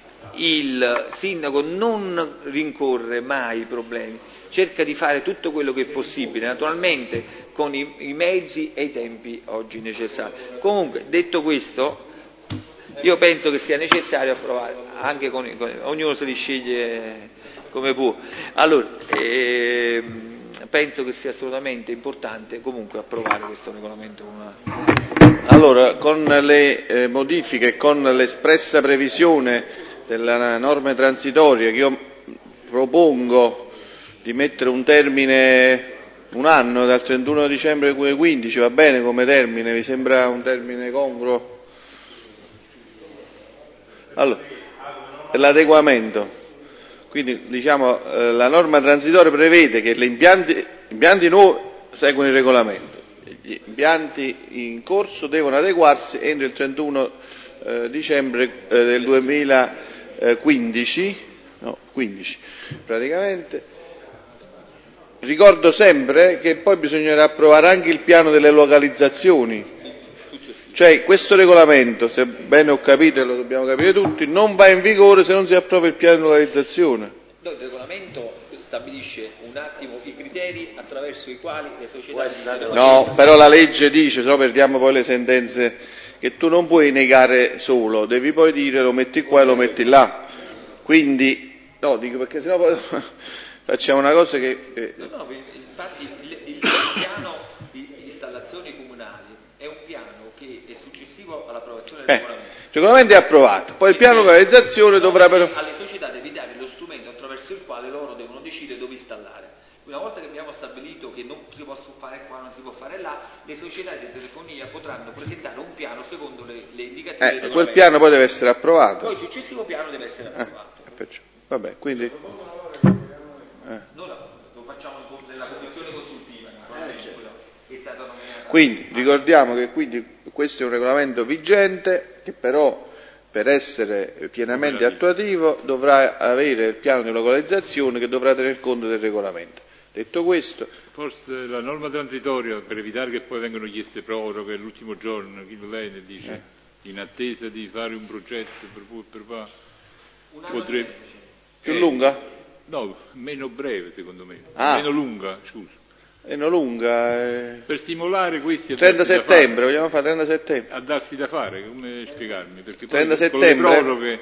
il sindaco non rincorre mai i problemi, cerca di fare tutto quello che è possibile, naturalmente con i, i mezzi e i tempi oggi necessari. Comunque, detto questo, io penso che sia necessario approvare, anche con, con ognuno se li sceglie come può. Allora, ehm, penso che sia assolutamente importante comunque approvare questo regolamento comunale. Allora, con le eh, modifiche e con l'espressa previsione della norma transitoria che io propongo di mettere un termine, un anno, dal trentuno dicembre duemilaquindici, va bene come termine? Vi sembra un termine congruo? Allora, per l'adeguamento, quindi diciamo eh, la norma transitoria prevede che gli impianti, impianti nuovi seguono il regolamento, gli impianti in corso devono adeguarsi entro il trentuno eh, dicembre eh, del duemilaquindici, no, quindici praticamente. Ricordo sempre che poi bisognerà approvare anche il piano delle localizzazioni, cioè questo regolamento, se bene ho capito e lo dobbiamo capire tutti, non va in vigore se non si approva il piano di localizzazione. No, il regolamento stabilisce un attimo i criteri attraverso i quali le società... No, però la legge dice, se no perdiamo poi le sentenze, che tu non puoi negare solo, devi poi dire lo metti qua e lo metti là. Quindi, no, dico perché sennò poi facciamo una cosa che... Eh... No, no, infatti il, il piano di installazioni comunali è un piano che è successivo all'approvazione del eh, regolamento. Il regolamento è approvato, poi il piano di localizzazione dovrà però... Alle società devi dare lo strumento attraverso il quale loro devono decidere dove installare. Una volta che abbiamo stabilito che non si può fare qua, non si può fare là, le società di telefonia potranno presentare un piano secondo le, le indicazioni eh, del quel piano poi deve essere approvato. Poi il successivo piano deve essere approvato. Eh, vabbè, quindi... Eh. Noi lo facciamo nella commissione consultiva, eh, certo. Che è stata nominata. Quindi ricordiamo che quindi questo è un regolamento vigente che però per essere pienamente attuativo dovrà avere il piano di localizzazione che dovrà tener conto del regolamento. Detto questo, forse la norma transitoria, per evitare che poi vengano chieste proroghe l'ultimo giorno, chi lei ne dice, eh. in attesa di fare un progetto per, per, per potrebbe più eh, lunga? No, meno breve secondo me, ah. meno lunga, scusa. Meno lunga. Eh... Per stimolare questi a trenta settembre, vogliamo fare trenta settembre? A darsi da fare, come spiegarmi? Perché poi trenta con settembre. le proroghe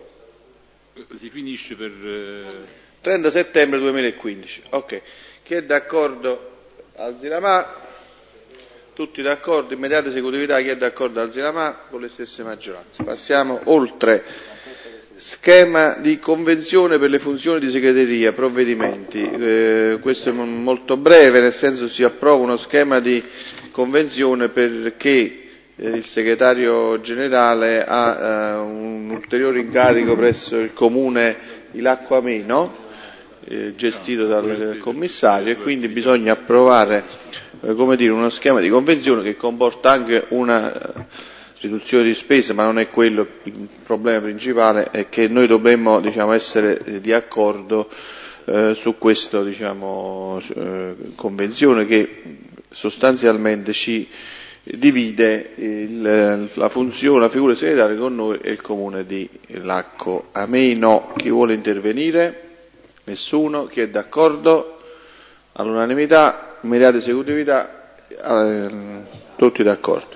si finisce per... Eh... trenta settembre duemilaquindici, ok. Chi è d'accordo alzi la mano, tutti d'accordo, immediata esecutività, chi è d'accordo alzi la mano, con le stesse maggioranze. Passiamo oltre. Schema di convenzione per le funzioni di segreteria, provvedimenti. Eh, questo è molto breve, nel senso si approva uno schema di convenzione perché eh, il segretario generale ha eh, un ulteriore incarico presso il comune di Lacco Ameno, eh, gestito dal commissario, e quindi bisogna approvare eh, come dire, uno schema di convenzione che comporta anche una riduzione di spese, ma non è quello il problema principale, è che noi dovremmo diciamo, essere di accordo eh, su questa diciamo, eh, convenzione che sostanzialmente ci divide il, la funzione, la figura segretaria con noi e il comune di Lacco Ameno. Chi vuole intervenire? Nessuno? Chi è d'accordo? All'unanimità, immediata esecutività, eh, tutti d'accordo.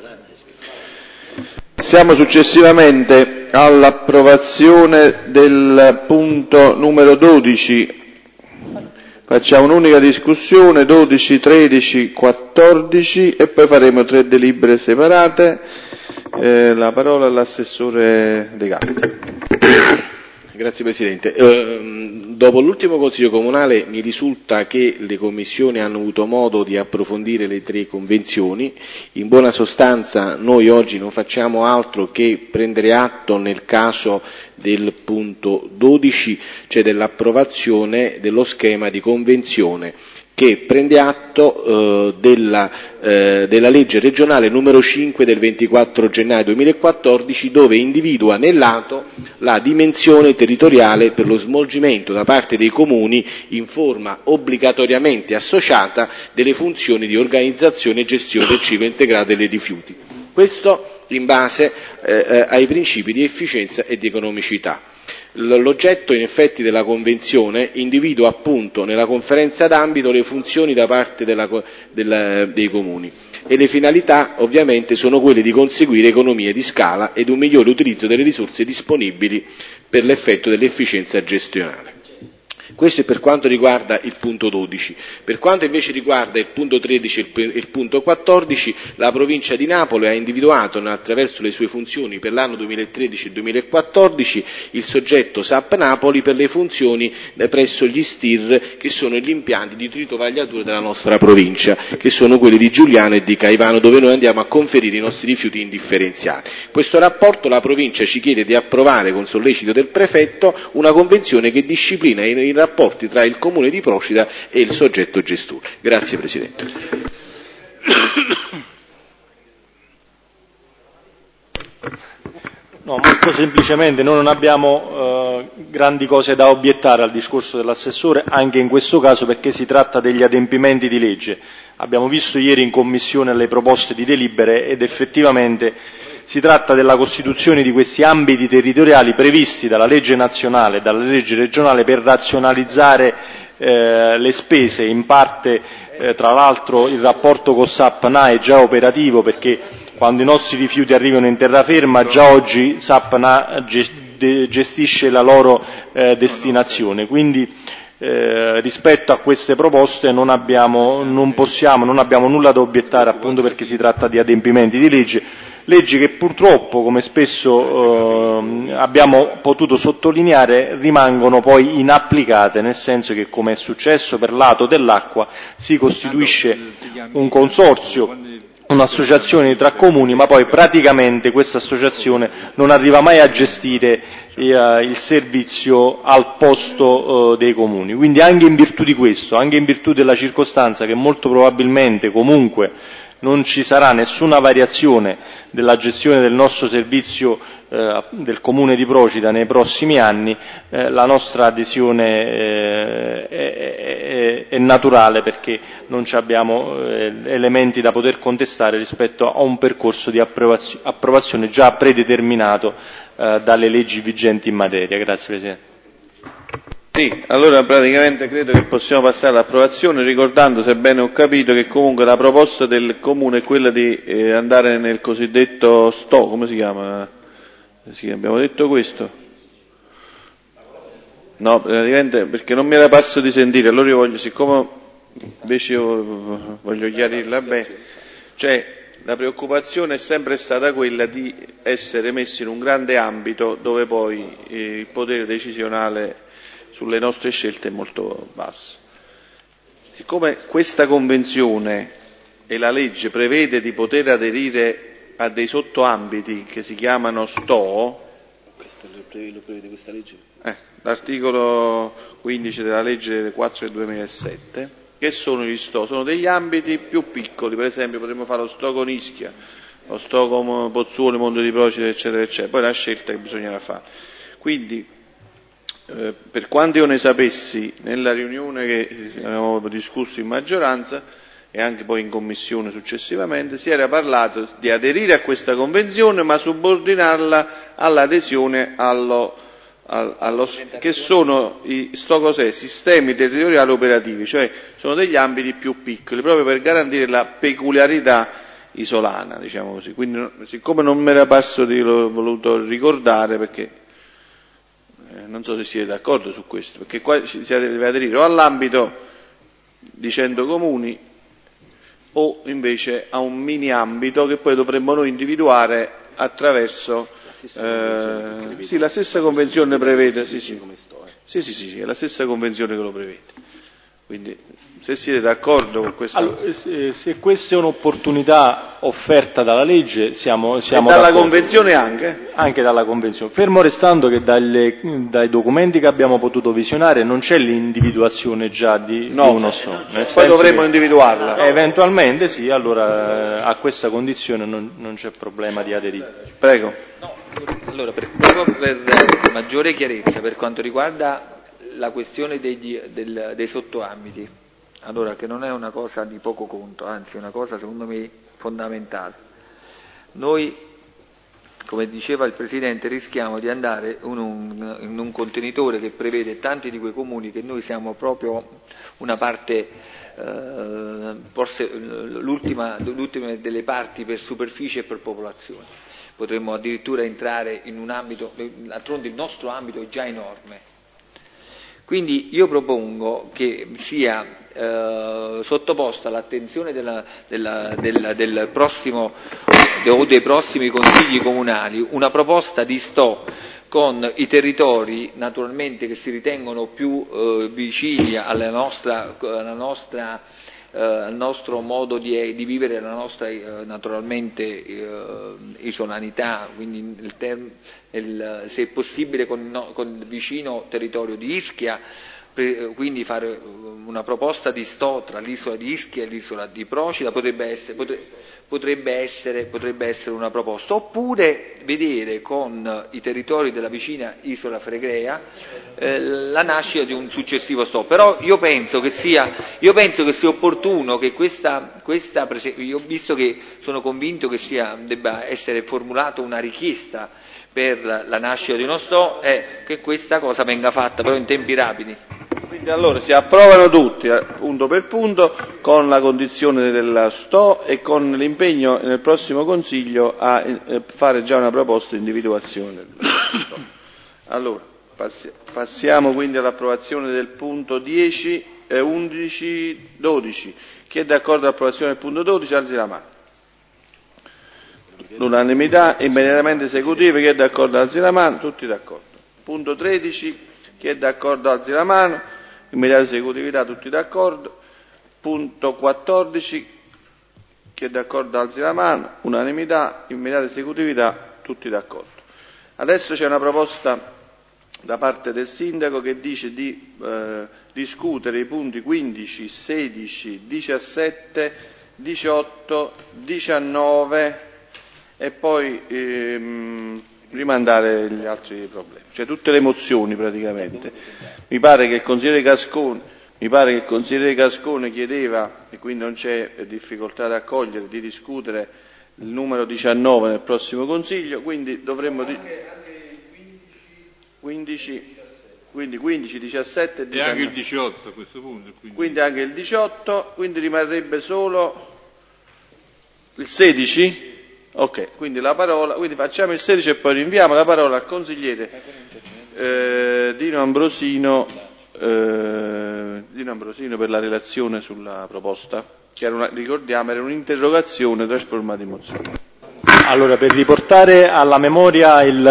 Passiamo successivamente all'approvazione del punto numero dodici. Facciamo un'unica discussione, dodici, tredici, quattordici e poi faremo tre delibere separate. Eh, la parola all'assessore De Gatti. Grazie Presidente. Eh, dopo l'ultimo Consiglio Comunale mi risulta che le commissioni hanno avuto modo di approfondire le tre convenzioni. In buona sostanza noi oggi non facciamo altro che prendere atto nel caso del punto dodici, cioè dell'approvazione dello schema di convenzione che prende atto eh, della, eh, della legge regionale numero cinque del ventiquattro gennaio duemilaquattordici, dove individua nell'atto la dimensione territoriale per lo svolgimento da parte dei comuni in forma obbligatoriamente associata delle funzioni di organizzazione e gestione del ciclo integrato dei rifiuti. Questo in base eh, ai principi di efficienza e di economicità. L'oggetto in effetti della Convenzione individua appunto nella conferenza d'ambito le funzioni da parte della, della, dei comuni e le finalità ovviamente sono quelle di conseguire economie di scala ed un migliore utilizzo delle risorse disponibili per l'effetto dell'efficienza gestionale. Questo è per quanto riguarda il punto dodici. Per quanto invece riguarda il punto tredici e il punto quattordici, la provincia di Napoli ha individuato attraverso le sue funzioni per l'anno duemilatredici e duemilaquattordici il soggetto S A P Napoli per le funzioni presso gli S T I R, che sono gli impianti di tritovagliatura della nostra provincia, che sono quelli di Giuliano e di Caivano, dove noi andiamo a conferire i nostri rifiuti indifferenziati. Questo rapporto la provincia ci chiede di approvare con sollecito del prefetto una convenzione che disciplina i rapporti tra il comune di Procida e il soggetto gestore. Grazie Presidente. No, molto semplicemente noi non abbiamo eh, grandi cose da obiettare al discorso dell'assessore, anche in questo caso perché si tratta degli adempimenti di legge. Abbiamo visto ieri in commissione le proposte di delibere ed effettivamente si tratta della costituzione di questi ambiti territoriali previsti dalla legge nazionale e dalla legge regionale per razionalizzare eh, le spese. In parte, eh, tra l'altro, il rapporto con S A P N A è già operativo perché quando i nostri rifiuti arrivano in terraferma già oggi S A P N A gestisce la loro eh, destinazione. Quindi Eh, rispetto a queste proposte non abbiamo, non possiamo, non abbiamo nulla da obiettare, appunto perché si tratta di adempimenti di legge, leggi che purtroppo, come spesso eh, abbiamo potuto sottolineare, rimangono poi inapplicate, nel senso che, come è successo per l'Ato dell'acqua, si costituisce un consorzio, un'associazione tra comuni, ma poi praticamente questa associazione non arriva mai a gestire eh, il servizio al posto eh, dei comuni. Quindi anche in virtù di questo, anche in virtù della circostanza che molto probabilmente comunque non ci sarà nessuna variazione della gestione del nostro servizio eh, del Comune di Procida nei prossimi anni, eh, la nostra adesione eh, è, è, è naturale, perché non abbiamo eh, elementi da poter contestare rispetto a un percorso di approvazio, approvazione già predeterminato eh, dalle leggi vigenti in materia. Grazie Presidente. Sì, allora praticamente credo che possiamo passare all'approvazione, ricordando, se bene ho capito, che comunque la proposta del Comune è quella di eh, andare nel cosiddetto S T O, come si chiama? Sì, abbiamo detto questo? No, praticamente perché non mi era parso di sentire, allora io voglio, siccome invece io voglio chiarirla bene, cioè la preoccupazione è sempre stata quella di essere messi in un grande ambito dove poi eh, il potere decisionale sulle nostre scelte è molto basso. Siccome questa convenzione e la legge prevede di poter aderire a dei sottoambiti che si chiamano S T O, questo lo prevede questa legge? Eh, l'articolo quindici della legge quattro del duemilasette, che sono gli S T O? Sono degli ambiti più piccoli, per esempio potremmo fare lo S T O con Ischia, lo S T O con Pozzuoli, Monte di Procida, eccetera, eccetera, poi è una scelta che bisognerà fare. Quindi, Eh, per quanto io ne sapessi, nella riunione che abbiamo discusso in maggioranza e anche poi in commissione successivamente, si era parlato di aderire a questa convenzione ma subordinarla all'adesione allo, allo, allo che sono i sto cos'è, sistemi territoriali operativi, cioè sono degli ambiti più piccoli, proprio per garantire la peculiarità isolana, diciamo così. Quindi, siccome non mi era parso di l'ho voluto ricordare, perché non so se siete d'accordo su questo, perché qua si deve aderire o all'ambito di cento comuni o invece a un mini ambito che poi dovremmo noi individuare attraverso eh, sì, la stessa convenzione prevede, sì sì, sì, sì, sì, è la stessa convenzione che lo prevede. Quindi se siete d'accordo con questa... Allora, se, se questa è un'opportunità offerta dalla legge, siamo, siamo e dalla d'accordo. Convenzione anche? Anche dalla Convenzione. Fermo restando che dalle, dai documenti che abbiamo potuto visionare non c'è l'individuazione già di, no, di uno S T O. Nel poi dovremo individuarla. Eventualmente sì, allora a questa condizione non, non c'è problema di aderire. Prego. No, allora, per, proprio per maggiore chiarezza, per quanto riguarda la questione degli, del, dei sottoambiti, allora, che non è una cosa di poco conto, anzi è una cosa secondo me fondamentale. Noi, come diceva il Presidente, rischiamo di andare in un, in un contenitore che prevede tanti di quei comuni che noi siamo proprio una parte, eh, forse l'ultima, l'ultima delle parti per superficie e per popolazione. Potremmo addirittura entrare in un ambito, d'altronde il nostro ambito è già enorme. Quindi io propongo che sia eh, sottoposta all'attenzione della, della, della, del prossimo o dei prossimi consigli comunali una proposta di S T O con i territori naturalmente che si ritengono più eh, vicini alla nostra, alla nostra, eh, al nostro modo di, di vivere, alla nostra eh, naturalmente eh, isolanità, quindi il term, il, se è possibile con, no, con il vicino territorio di Ischia, per, quindi fare una proposta di S T O tra l'isola di Ischia e l'isola di Procida potrebbe essere, potrebbe, potrebbe essere, potrebbe essere una proposta, oppure vedere con i territori della vicina isola Fregrea eh, la nascita di un successivo S T O. Però io penso che sia, io penso che sia opportuno che questa, questa io visto che sono convinto che sia, debba essere formulata una richiesta per la nascita di uno S T O, è che questa cosa venga fatta però in tempi rapidi. Quindi allora si approvano tutti, punto per punto, con la condizione della S T O e con l'impegno nel prossimo Consiglio a fare già una proposta di individuazione. Allora, passi, passiamo quindi all'approvazione del punto dieci, eh, undici, dodici. Chi è d'accordo all'approvazione del punto dodici, alzi la mano. L'unanimità, immediatamente esecutive, chi è d'accordo alzi la mano, tutti d'accordo. Punto tredici, chi è d'accordo alzi la mano, immediata esecutività, tutti d'accordo. Punto quattordici, chi è d'accordo alzi la mano, unanimità, immediata esecutività, tutti d'accordo. Adesso c'è una proposta da parte del Sindaco che dice di eh, discutere i punti quindici, sedici, diciassette diciotto, diciannove e poi ehm, rimandare gli altri problemi, cioè tutte le mozioni praticamente. Mi pare che il consigliere Gascone, mi pare che il consigliere Gascone chiedeva, e quindi non c'è difficoltà ad accogliere, di discutere il numero diciannove nel prossimo Consiglio, quindi dovremmo... Di... quindici, quindi quindici, diciassette e diciannove. E anche il diciotto a questo punto. Quindi, quindi anche il diciotto, quindi rimarrebbe solo il sedici? Ok, quindi la parola, quindi facciamo il sedici e poi rinviamo la parola al consigliere eh, Dino Ambrosino, eh, Dino Ambrosino per la relazione sulla proposta, che era una, ricordiamo, era un'interrogazione trasformata in mozione. Allora, per riportare alla memoria il,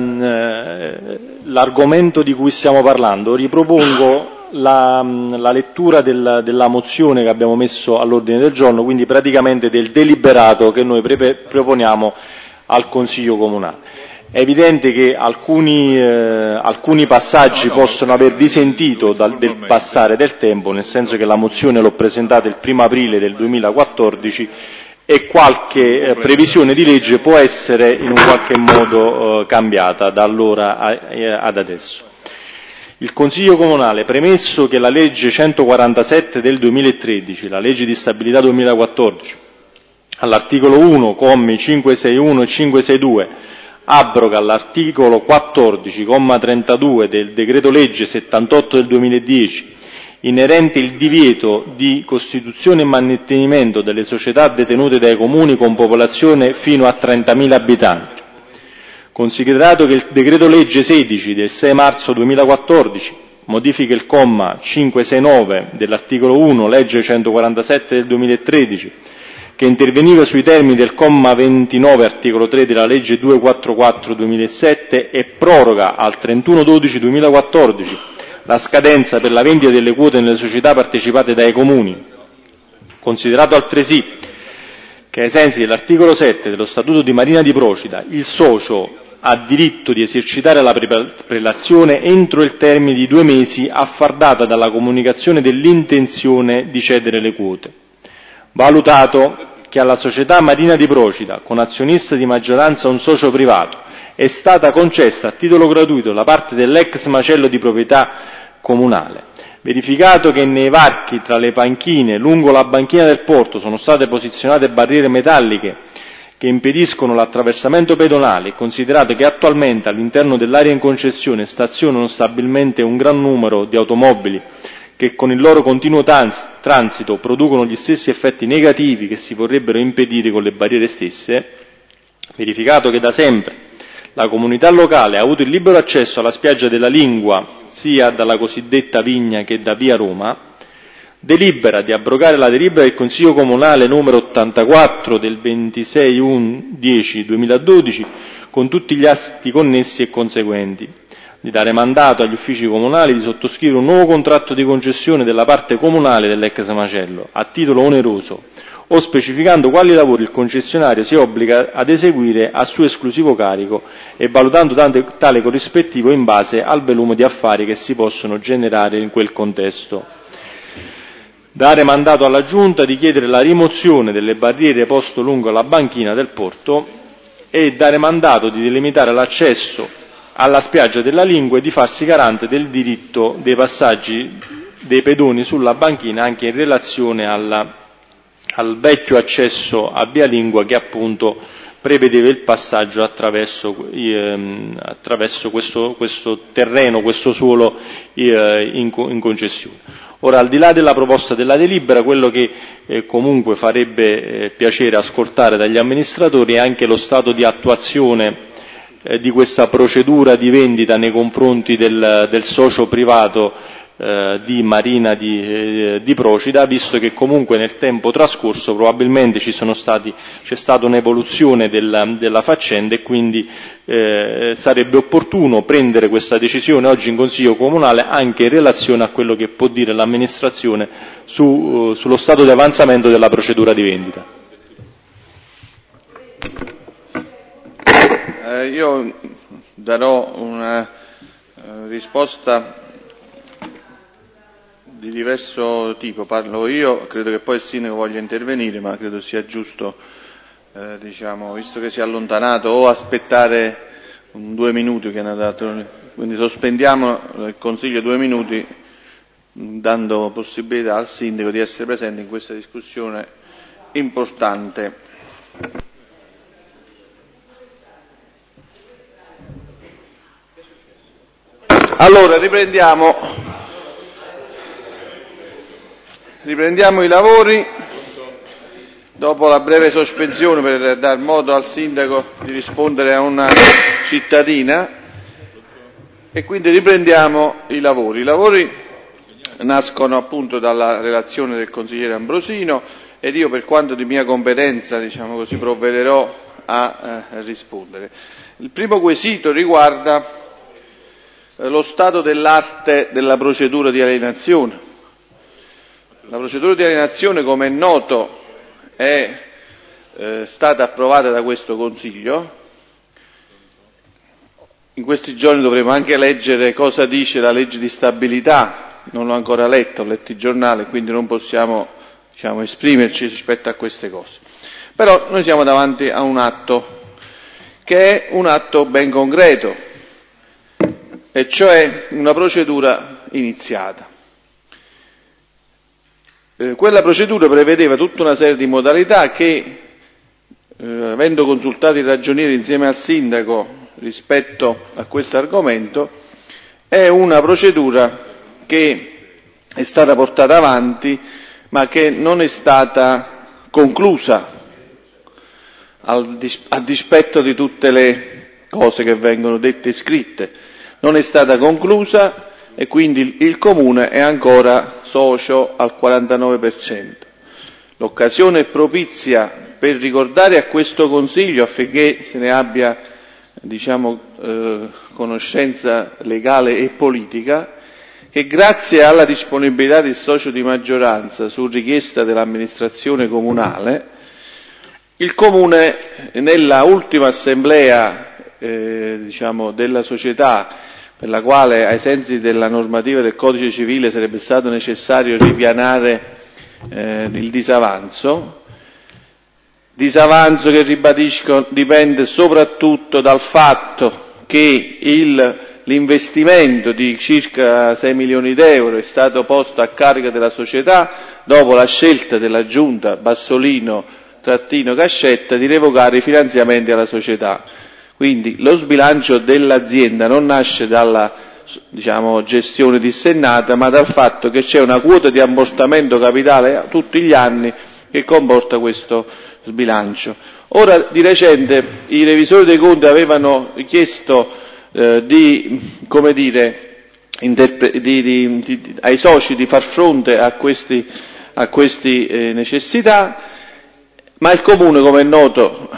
eh, l'argomento di cui stiamo parlando, ripropongo la, la lettura del, della mozione che abbiamo messo all'ordine del giorno, quindi praticamente del deliberato che noi pre- proponiamo al Consiglio Comunale. È evidente che alcuni, eh, alcuni passaggi possono aver risentito dal, del passare del tempo, nel senso che la mozione l'ho presentata il primo aprile del duemilaquattordici e qualche eh, previsione di legge può essere in un qualche modo eh, cambiata da allora a, eh, ad adesso. Il Consiglio Comunale, premesso che la legge centoquarantasette del duemilatredici, la legge di stabilità duemilaquattordici, all'articolo uno, commi cinquecentosessantuno e cinquecentosessantadue, abroga all'articolo quattordici, comma trentadue del decreto legge settantotto del duemiladieci, inerente il divieto di costituzione e mantenimento delle società detenute dai comuni con popolazione fino a trentamila abitanti. Considerato che il decreto legge sedici del sei marzo duemilaquattordici modifica il comma cinquecentosessantanove dell'articolo uno, legge centoquarantasette del duemilatredici, che interveniva sui termini del comma ventinove, articolo tre della legge duecentoquarantaquattro duemilasette e proroga al trentuno dicembre duemilaquattordici la scadenza per la vendita delle quote nelle società partecipate dai comuni. Considerato altresì che ai sensi dell'articolo sette dello Statuto di Marina di Procida il socio ha diritto di esercitare la prelazione entro il termine di due mesi a far data dalla comunicazione dell'intenzione di cedere le quote. Valutato che alla società Marina di Procida, con azionista di maggioranza un socio privato, è stata concessa a titolo gratuito la parte dell'ex macello di proprietà comunale, verificato che nei varchi tra le panchine lungo la banchina del porto sono state posizionate barriere metalliche che impediscono l'attraversamento pedonale, considerato che attualmente all'interno dell'area in concessione stazionano stabilmente un gran numero di automobili che con il loro continuo trans- transito producono gli stessi effetti negativi che si vorrebbero impedire con le barriere stesse, verificato che da sempre la comunità locale ha avuto il libero accesso alla spiaggia della Lingua sia dalla cosiddetta Vigna che da via Roma, delibera di abrogare la delibera del Consiglio Comunale numero ottantaquattro del ventisei dieci duemiladodici con tutti gli atti connessi e conseguenti, di dare mandato agli uffici comunali di sottoscrivere un nuovo contratto di concessione della parte comunale dell'ex macello a titolo oneroso o specificando quali lavori il concessionario si obbliga ad eseguire a suo esclusivo carico e valutando tale corrispettivo in base al volume di affari che si possono generare in quel contesto. Dare mandato alla Giunta di chiedere la rimozione delle barriere posto lungo la banchina del porto e dare mandato di delimitare l'accesso alla spiaggia della Lingua e di farsi garante del diritto dei passaggi dei pedoni sulla banchina anche in relazione alla, al vecchio accesso a via Lingua che appunto prevedeva il passaggio attraverso, ehm, attraverso questo, questo terreno, questo suolo eh, in, in concessione. Ora, al di là della proposta della delibera, quello che eh, comunque farebbe eh, piacere ascoltare dagli amministratori è anche lo stato di attuazione eh, di questa procedura di vendita nei confronti del, del socio privato eh, di Marina di, eh, di Procida, visto che comunque nel tempo trascorso probabilmente ci sono stati, c'è stata un'evoluzione della, della faccenda e quindi eh, sarebbe opportuno prendere questa decisione oggi in Consiglio Comunale anche in relazione a quello che può dire l'amministrazione su, uh, sullo stato di avanzamento della procedura di vendita. Eh, io darò una uh, risposta di diverso tipo, parlo io, credo che poi il sindaco voglia intervenire, ma credo sia giusto, eh, diciamo, visto che si è allontanato, o aspettare un due minuti che hanno dato, quindi sospendiamo il Consiglio due minuti, dando possibilità al sindaco di essere presente in questa discussione importante. Allora, riprendiamo, riprendiamo i lavori, dopo la breve sospensione per dar modo al sindaco di rispondere a una cittadina, e quindi riprendiamo i lavori. I lavori nascono appunto dalla relazione del consigliere Ambrosino ed io, per quanto di mia competenza, diciamo così, provvederò a eh, rispondere. Il primo quesito riguarda lo stato dell'arte della procedura di alienazione. La procedura di alienazione, come è noto, è eh, stata approvata da questo Consiglio. In questi giorni dovremo anche leggere cosa dice la legge di stabilità, non l'ho ancora letto, ho letto i giornali, quindi non possiamo, diciamo, esprimerci rispetto a queste cose. Però noi siamo davanti a un atto che è un atto ben concreto, e cioè una procedura iniziata. Eh, quella procedura prevedeva tutta una serie di modalità che, eh, avendo consultato i ragionieri insieme al sindaco rispetto a questo argomento, è una procedura che è stata portata avanti ma che non è stata conclusa, al dis- a dispetto di tutte le cose che vengono dette e scritte. Non è stata conclusa e quindi il Comune è ancora socio al quarantanove per cento. L'occasione è propizia per ricordare a questo Consiglio, affinché se ne abbia, diciamo, eh, conoscenza legale e politica, che grazie alla disponibilità del socio di maggioranza su richiesta dell'amministrazione comunale, il Comune nella ultima assemblea eh, diciamo, della società, per la quale ai sensi della normativa del Codice Civile sarebbe stato necessario ripianare eh, il disavanzo, disavanzo che, ribadisco, dipende soprattutto dal fatto che il, l'investimento di circa sei milioni d'euro è stato posto a carico della società dopo la scelta della giunta Bassolino trattino Cascetta di revocare i finanziamenti alla società. Quindi lo sbilancio dell'azienda non nasce dalla, diciamo, gestione dissennata, ma dal fatto che c'è una quota di ammortamento capitale tutti gli anni che comporta questo sbilancio. Ora, di recente, i revisori dei conti avevano chiesto eh, di, come dire, interpre- di, di, di, ai soci di far fronte a questi, a questi eh, necessità, ma il Comune, come è noto,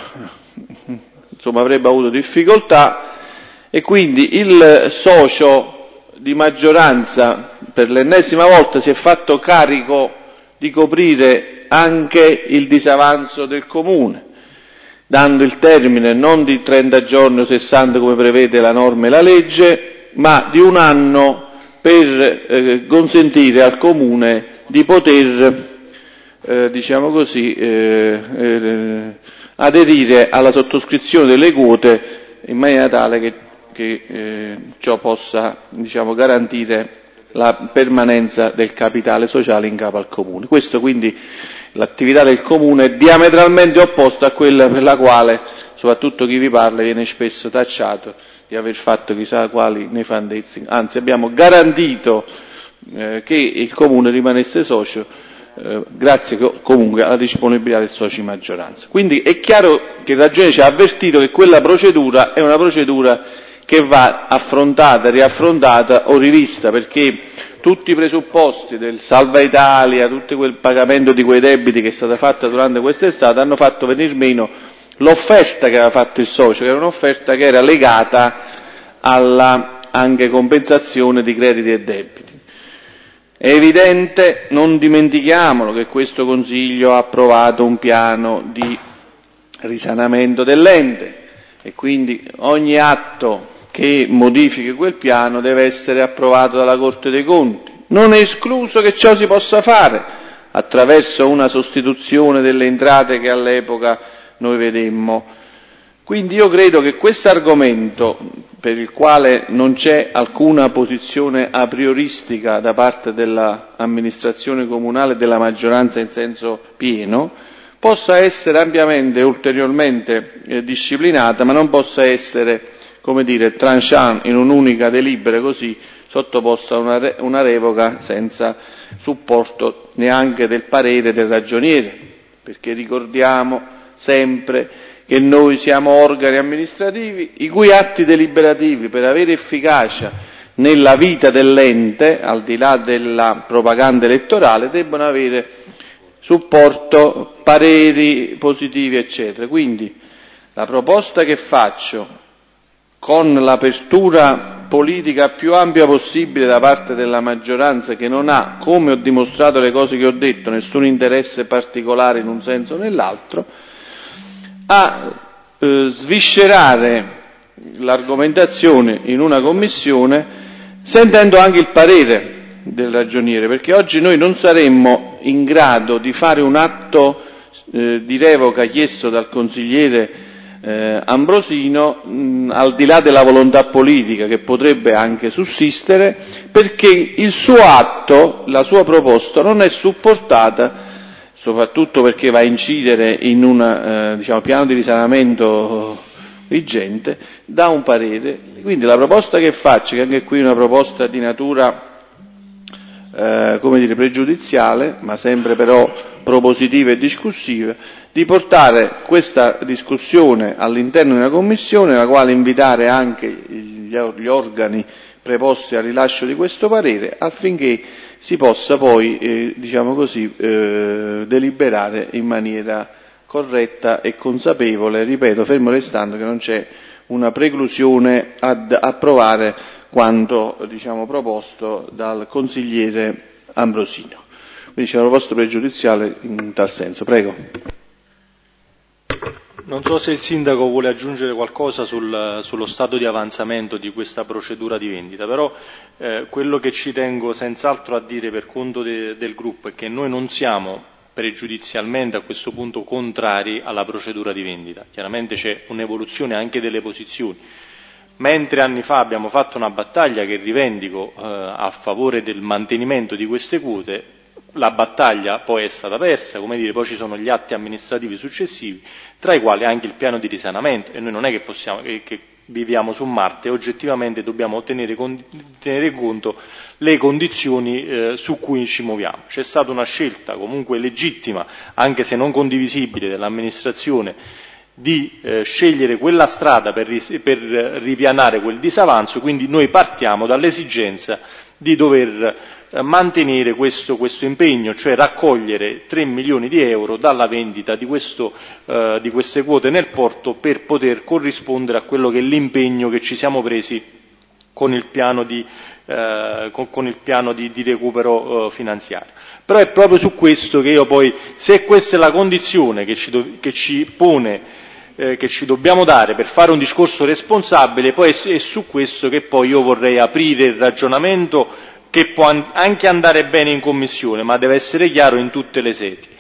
insomma, avrebbe avuto difficoltà, e quindi il socio di maggioranza per l'ennesima volta si è fatto carico di coprire anche il disavanzo del Comune, dando il termine non di trenta giorni o sessanta come prevede la norma e la legge, ma di un anno per eh, consentire al Comune di poter, eh, diciamo così, eh, eh, aderire alla sottoscrizione delle quote in maniera tale che, che eh, ciò possa, diciamo, garantire la permanenza del capitale sociale in capo al Comune. Questo quindi, l'attività del Comune è diametralmente opposta a quella per la quale, soprattutto chi vi parla, viene spesso tacciato di aver fatto chissà quali nefandezze. Anzi, abbiamo garantito eh, che il Comune rimanesse socio, Eh, grazie comunque alla disponibilità del socio di maggioranza. Quindi è chiaro che il ragioniere ci ha avvertito che quella procedura è una procedura che va affrontata, riaffrontata o rivista, perché tutti i presupposti del Salva Italia, tutto quel pagamento di quei debiti che è stata fatta durante quest'estate hanno fatto venir meno l'offerta che aveva fatto il socio, che era un'offerta che era legata alla anche compensazione di crediti e debiti. È evidente, non dimentichiamolo, che questo Consiglio ha approvato un piano di risanamento dell'ente e quindi ogni atto che modifichi quel piano deve essere approvato dalla Corte dei Conti, Non è escluso che ciò si possa fare attraverso una sostituzione delle entrate che all'epoca noi vedemmo. Quindi io credo che questo argomento, per il quale non c'è alcuna posizione a prioristica da parte dell'amministrazione comunale e della maggioranza in senso pieno, possa essere ampiamente e ulteriormente eh, disciplinata, ma non possa essere, come dire, tranchant in un'unica delibera così sottoposta a una, re- una revoca senza supporto neanche del parere del ragioniere, perché ricordiamo sempre che noi siamo organi amministrativi i cui atti deliberativi, per avere efficacia nella vita dell'ente, al di là della propaganda elettorale, debbono avere supporto, pareri positivi, eccetera. Quindi la proposta che faccio, con l'apertura politica più ampia possibile da parte della maggioranza, che non ha, come ho dimostrato le cose che ho detto, nessun interesse particolare in un senso o nell'altro, a eh, sviscerare l'argomentazione in una commissione, sentendo anche il parere del ragioniere, perché oggi noi non saremmo in grado di fare un atto eh, di revoca chiesto dal consigliere eh, Ambrosino, mh, al di là della volontà politica che potrebbe anche sussistere, perché il suo atto, la sua proposta non è supportata, soprattutto perché va a incidere in un eh, diciamo, piano di risanamento vigente, da un parere. Quindi la proposta che faccio, che anche qui è una proposta di natura eh, come dire, pregiudiziale, ma sempre però propositiva e discussiva, di portare questa discussione all'interno di una commissione, nella quale invitare anche gli, gli organi preposti al rilascio di questo parere, affinché si possa poi, eh, diciamo così, eh, deliberare in maniera corretta e consapevole, ripeto, fermo restando che non c'è una preclusione ad approvare quanto, diciamo, proposto dal consigliere Ambrosino. Quindi c'è una proposta pregiudiziale in tal senso. Prego. Non so se il sindaco vuole aggiungere qualcosa sul, sullo stato di avanzamento di questa procedura di vendita, però eh, quello che ci tengo senz'altro a dire per conto de, del gruppo è che noi non siamo pregiudizialmente a questo punto contrari alla procedura di vendita. Chiaramente c'è un'evoluzione anche delle posizioni. Mentre anni fa abbiamo fatto una battaglia che rivendico eh, a favore del mantenimento di queste quote, la battaglia poi è stata persa, come dire, poi ci sono gli atti amministrativi successivi, tra i quali anche il piano di risanamento, e noi non è che possiamo, che, che viviamo su Marte, oggettivamente dobbiamo tenere, tenere conto le condizioni eh, su cui ci muoviamo. C'è stata una scelta comunque legittima, anche se non condivisibile, dell'amministrazione di eh, scegliere quella strada per, per ripianare quel disavanzo, quindi noi partiamo dall'esigenza di dover eh, mantenere questo, questo impegno, cioè raccogliere tre milioni di euro dalla vendita di, questo, eh, di queste quote nel porto per poter corrispondere a quello che è l'impegno che ci siamo presi con il piano di, eh, con, con il piano di, di recupero eh, finanziario. Però è proprio su questo che io poi, se questa è la condizione che ci, do, che ci pone Eh, che ci dobbiamo dare per fare un discorso responsabile, poi è, è su questo che poi io vorrei aprire il ragionamento, che può an- anche andare bene in commissione, ma deve essere chiaro in tutte le sedi,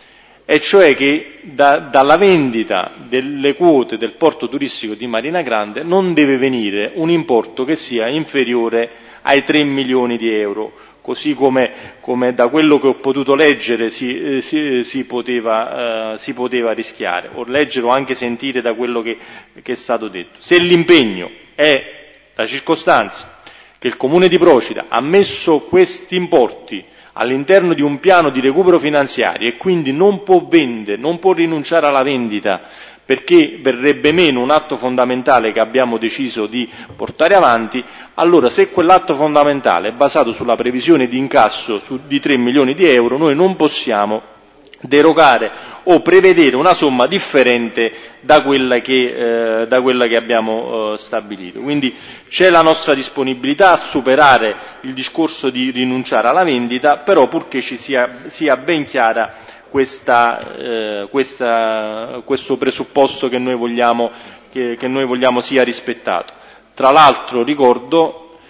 e cioè che da, dalla vendita delle quote del porto turistico di Marina Grande non deve venire un importo che sia inferiore ai tre milioni di euro, così come, come da quello che ho potuto leggere si, eh, si, si, poteva, eh, si poteva rischiare, o leggere o anche sentire da quello che, che è stato detto. Se l'impegno è la circostanza che il Comune di Procida ha messo questi importi all'interno di un piano di recupero finanziario e quindi non può vendere, non può rinunciare alla vendita, perché verrebbe meno un atto fondamentale che abbiamo deciso di portare avanti, allora se quell'atto fondamentale è basato sulla previsione di incasso su, di tre milioni di euro, noi non possiamo derogare o prevedere una somma differente da quella che, eh, da quella che abbiamo eh, stabilito. Quindi c'è la nostra disponibilità a superare il discorso di rinunciare alla vendita, però purché ci sia, sia ben chiara Questa, eh, questa, questo presupposto che noi, vogliamo, che, che noi vogliamo sia rispettato. Tra l'altro ricordo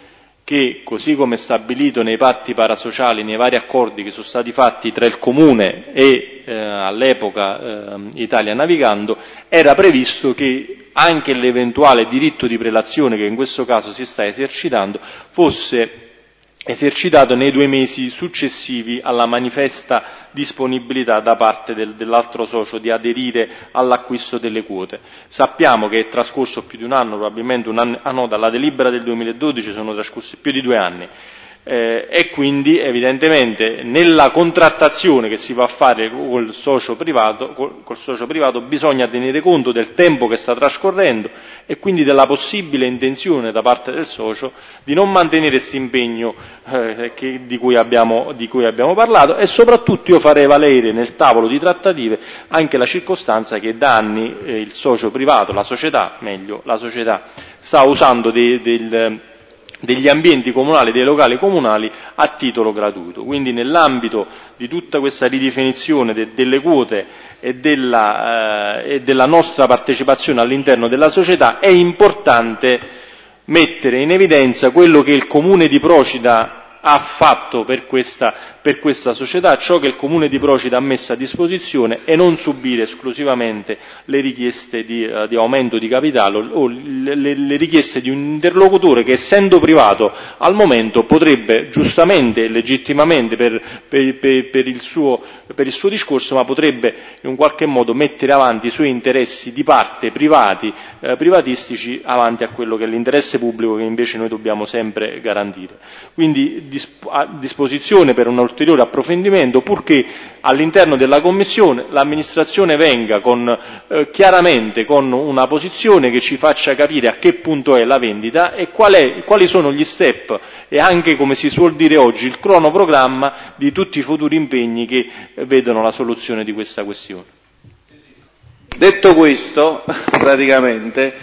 che, così come stabilito nei patti parasociali, nei vari accordi che sono stati fatti tra il Comune e eh, all'epoca eh, Italia Navigando, era previsto che anche l'eventuale diritto di prelazione che in questo caso si sta esercitando fosse esercitato nei due mesi successivi alla manifesta disponibilità da parte del, dell'altro socio di aderire all'acquisto delle quote. Sappiamo che è trascorso più di un anno, probabilmente un anno, ah no, dalla delibera del duemiladodici sono trascorsi più di due anni. Eh, e quindi evidentemente nella contrattazione che si va a fare col socio privato, col, col socio privato bisogna tenere conto del tempo che sta trascorrendo e quindi della possibile intenzione da parte del socio di non mantenere questo impegno eh, che, di, cui abbiamo, di cui abbiamo parlato, e soprattutto io farei valere nel tavolo di trattative anche la circostanza che da anni eh, il socio privato, la società, meglio, la società sta usando dei, del degli ambienti comunali, dei locali comunali a titolo gratuito. Quindi nell'ambito di tutta questa ridefinizione de, delle quote e della, eh, e della nostra partecipazione all'interno della società è importante mettere in evidenza quello che il Comune di Procida ha fatto per questa, per questa società, ciò che il Comune di Procida ha messo a disposizione, e non subire esclusivamente le richieste di, uh, di aumento di capitale o le, le, le richieste di un interlocutore che, essendo privato al momento, potrebbe giustamente e legittimamente per, per, per, per, il suo, per il suo discorso, ma potrebbe in un qualche modo mettere avanti i suoi interessi di parte privati, eh, privatistici avanti a quello che è l'interesse pubblico che invece noi dobbiamo sempre garantire. Quindi a disposizione per un ulteriore approfondimento, purché all'interno della Commissione l'amministrazione venga con, eh, chiaramente con una posizione che ci faccia capire a che punto è la vendita e qual è, quali sono gli step e anche, come si suol dire oggi, il cronoprogramma di tutti i futuri impegni che vedono la soluzione di questa questione. Detto questo, praticamente,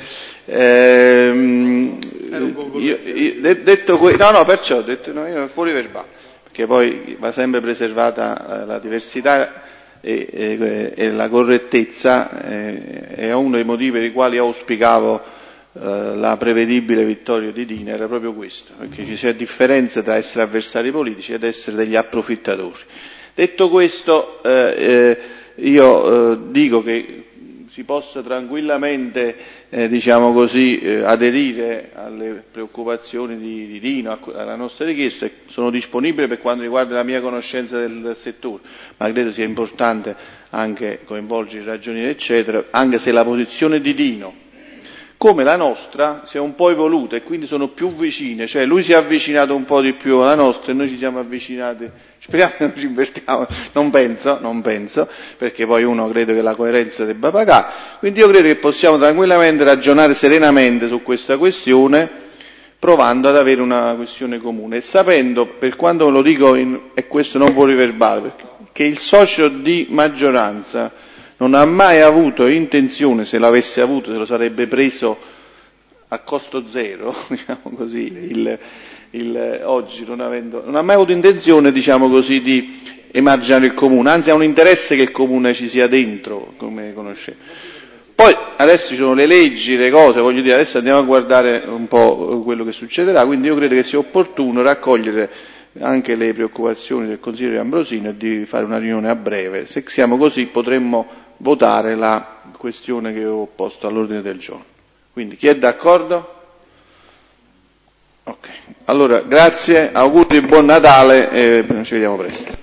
ehm, io, io, detto que- no, no, perciò, detto, no, io fuori verbale, perché poi va sempre preservata eh, la diversità e, e, e la correttezza, eh, è uno dei motivi per i quali auspicavo eh, la prevedibile vittoria di Dina, era proprio questo, perché ci sia differenza tra essere avversari politici ed essere degli approfittatori. Detto questo, eh, eh, io eh, dico che si possa tranquillamente, eh, diciamo così, eh, aderire alle preoccupazioni di, di Dino, alla nostra richiesta. Sono disponibile per quanto riguarda la mia conoscenza del, del settore, ma credo sia importante anche coinvolgere i ragionieri, eccetera, anche se la posizione di Dino, come la nostra, si è un po' evoluta e quindi sono più vicine, cioè lui si è avvicinato un po' di più alla nostra e noi ci siamo avvicinati, speriamo che non ci invertiamo, non penso, non penso, perché poi uno crede che la coerenza debba pagare, quindi io credo che possiamo tranquillamente ragionare serenamente su questa questione, provando ad avere una questione comune e sapendo, per quanto lo dico, in, e questo non fuori verbale, perché, che il socio di maggioranza non ha mai avuto intenzione, se l'avesse avuto se lo sarebbe preso a costo zero, diciamo così, il, il, oggi non avendo, non ha mai avuto intenzione, diciamo così, di emarginare il comune, anzi ha un interesse che il comune ci sia dentro, come conoscete. Poi adesso ci sono le leggi, le cose, voglio dire, adesso andiamo a guardare un po' quello che succederà, quindi io credo che sia opportuno raccogliere anche le preoccupazioni del consigliere Ambrosino e di fare una riunione a breve. Se siamo così potremmo votare la questione che ho posto all'ordine del giorno. Quindi chi è d'accordo? Ok. Allora, grazie, auguri di buon Natale e ci vediamo presto.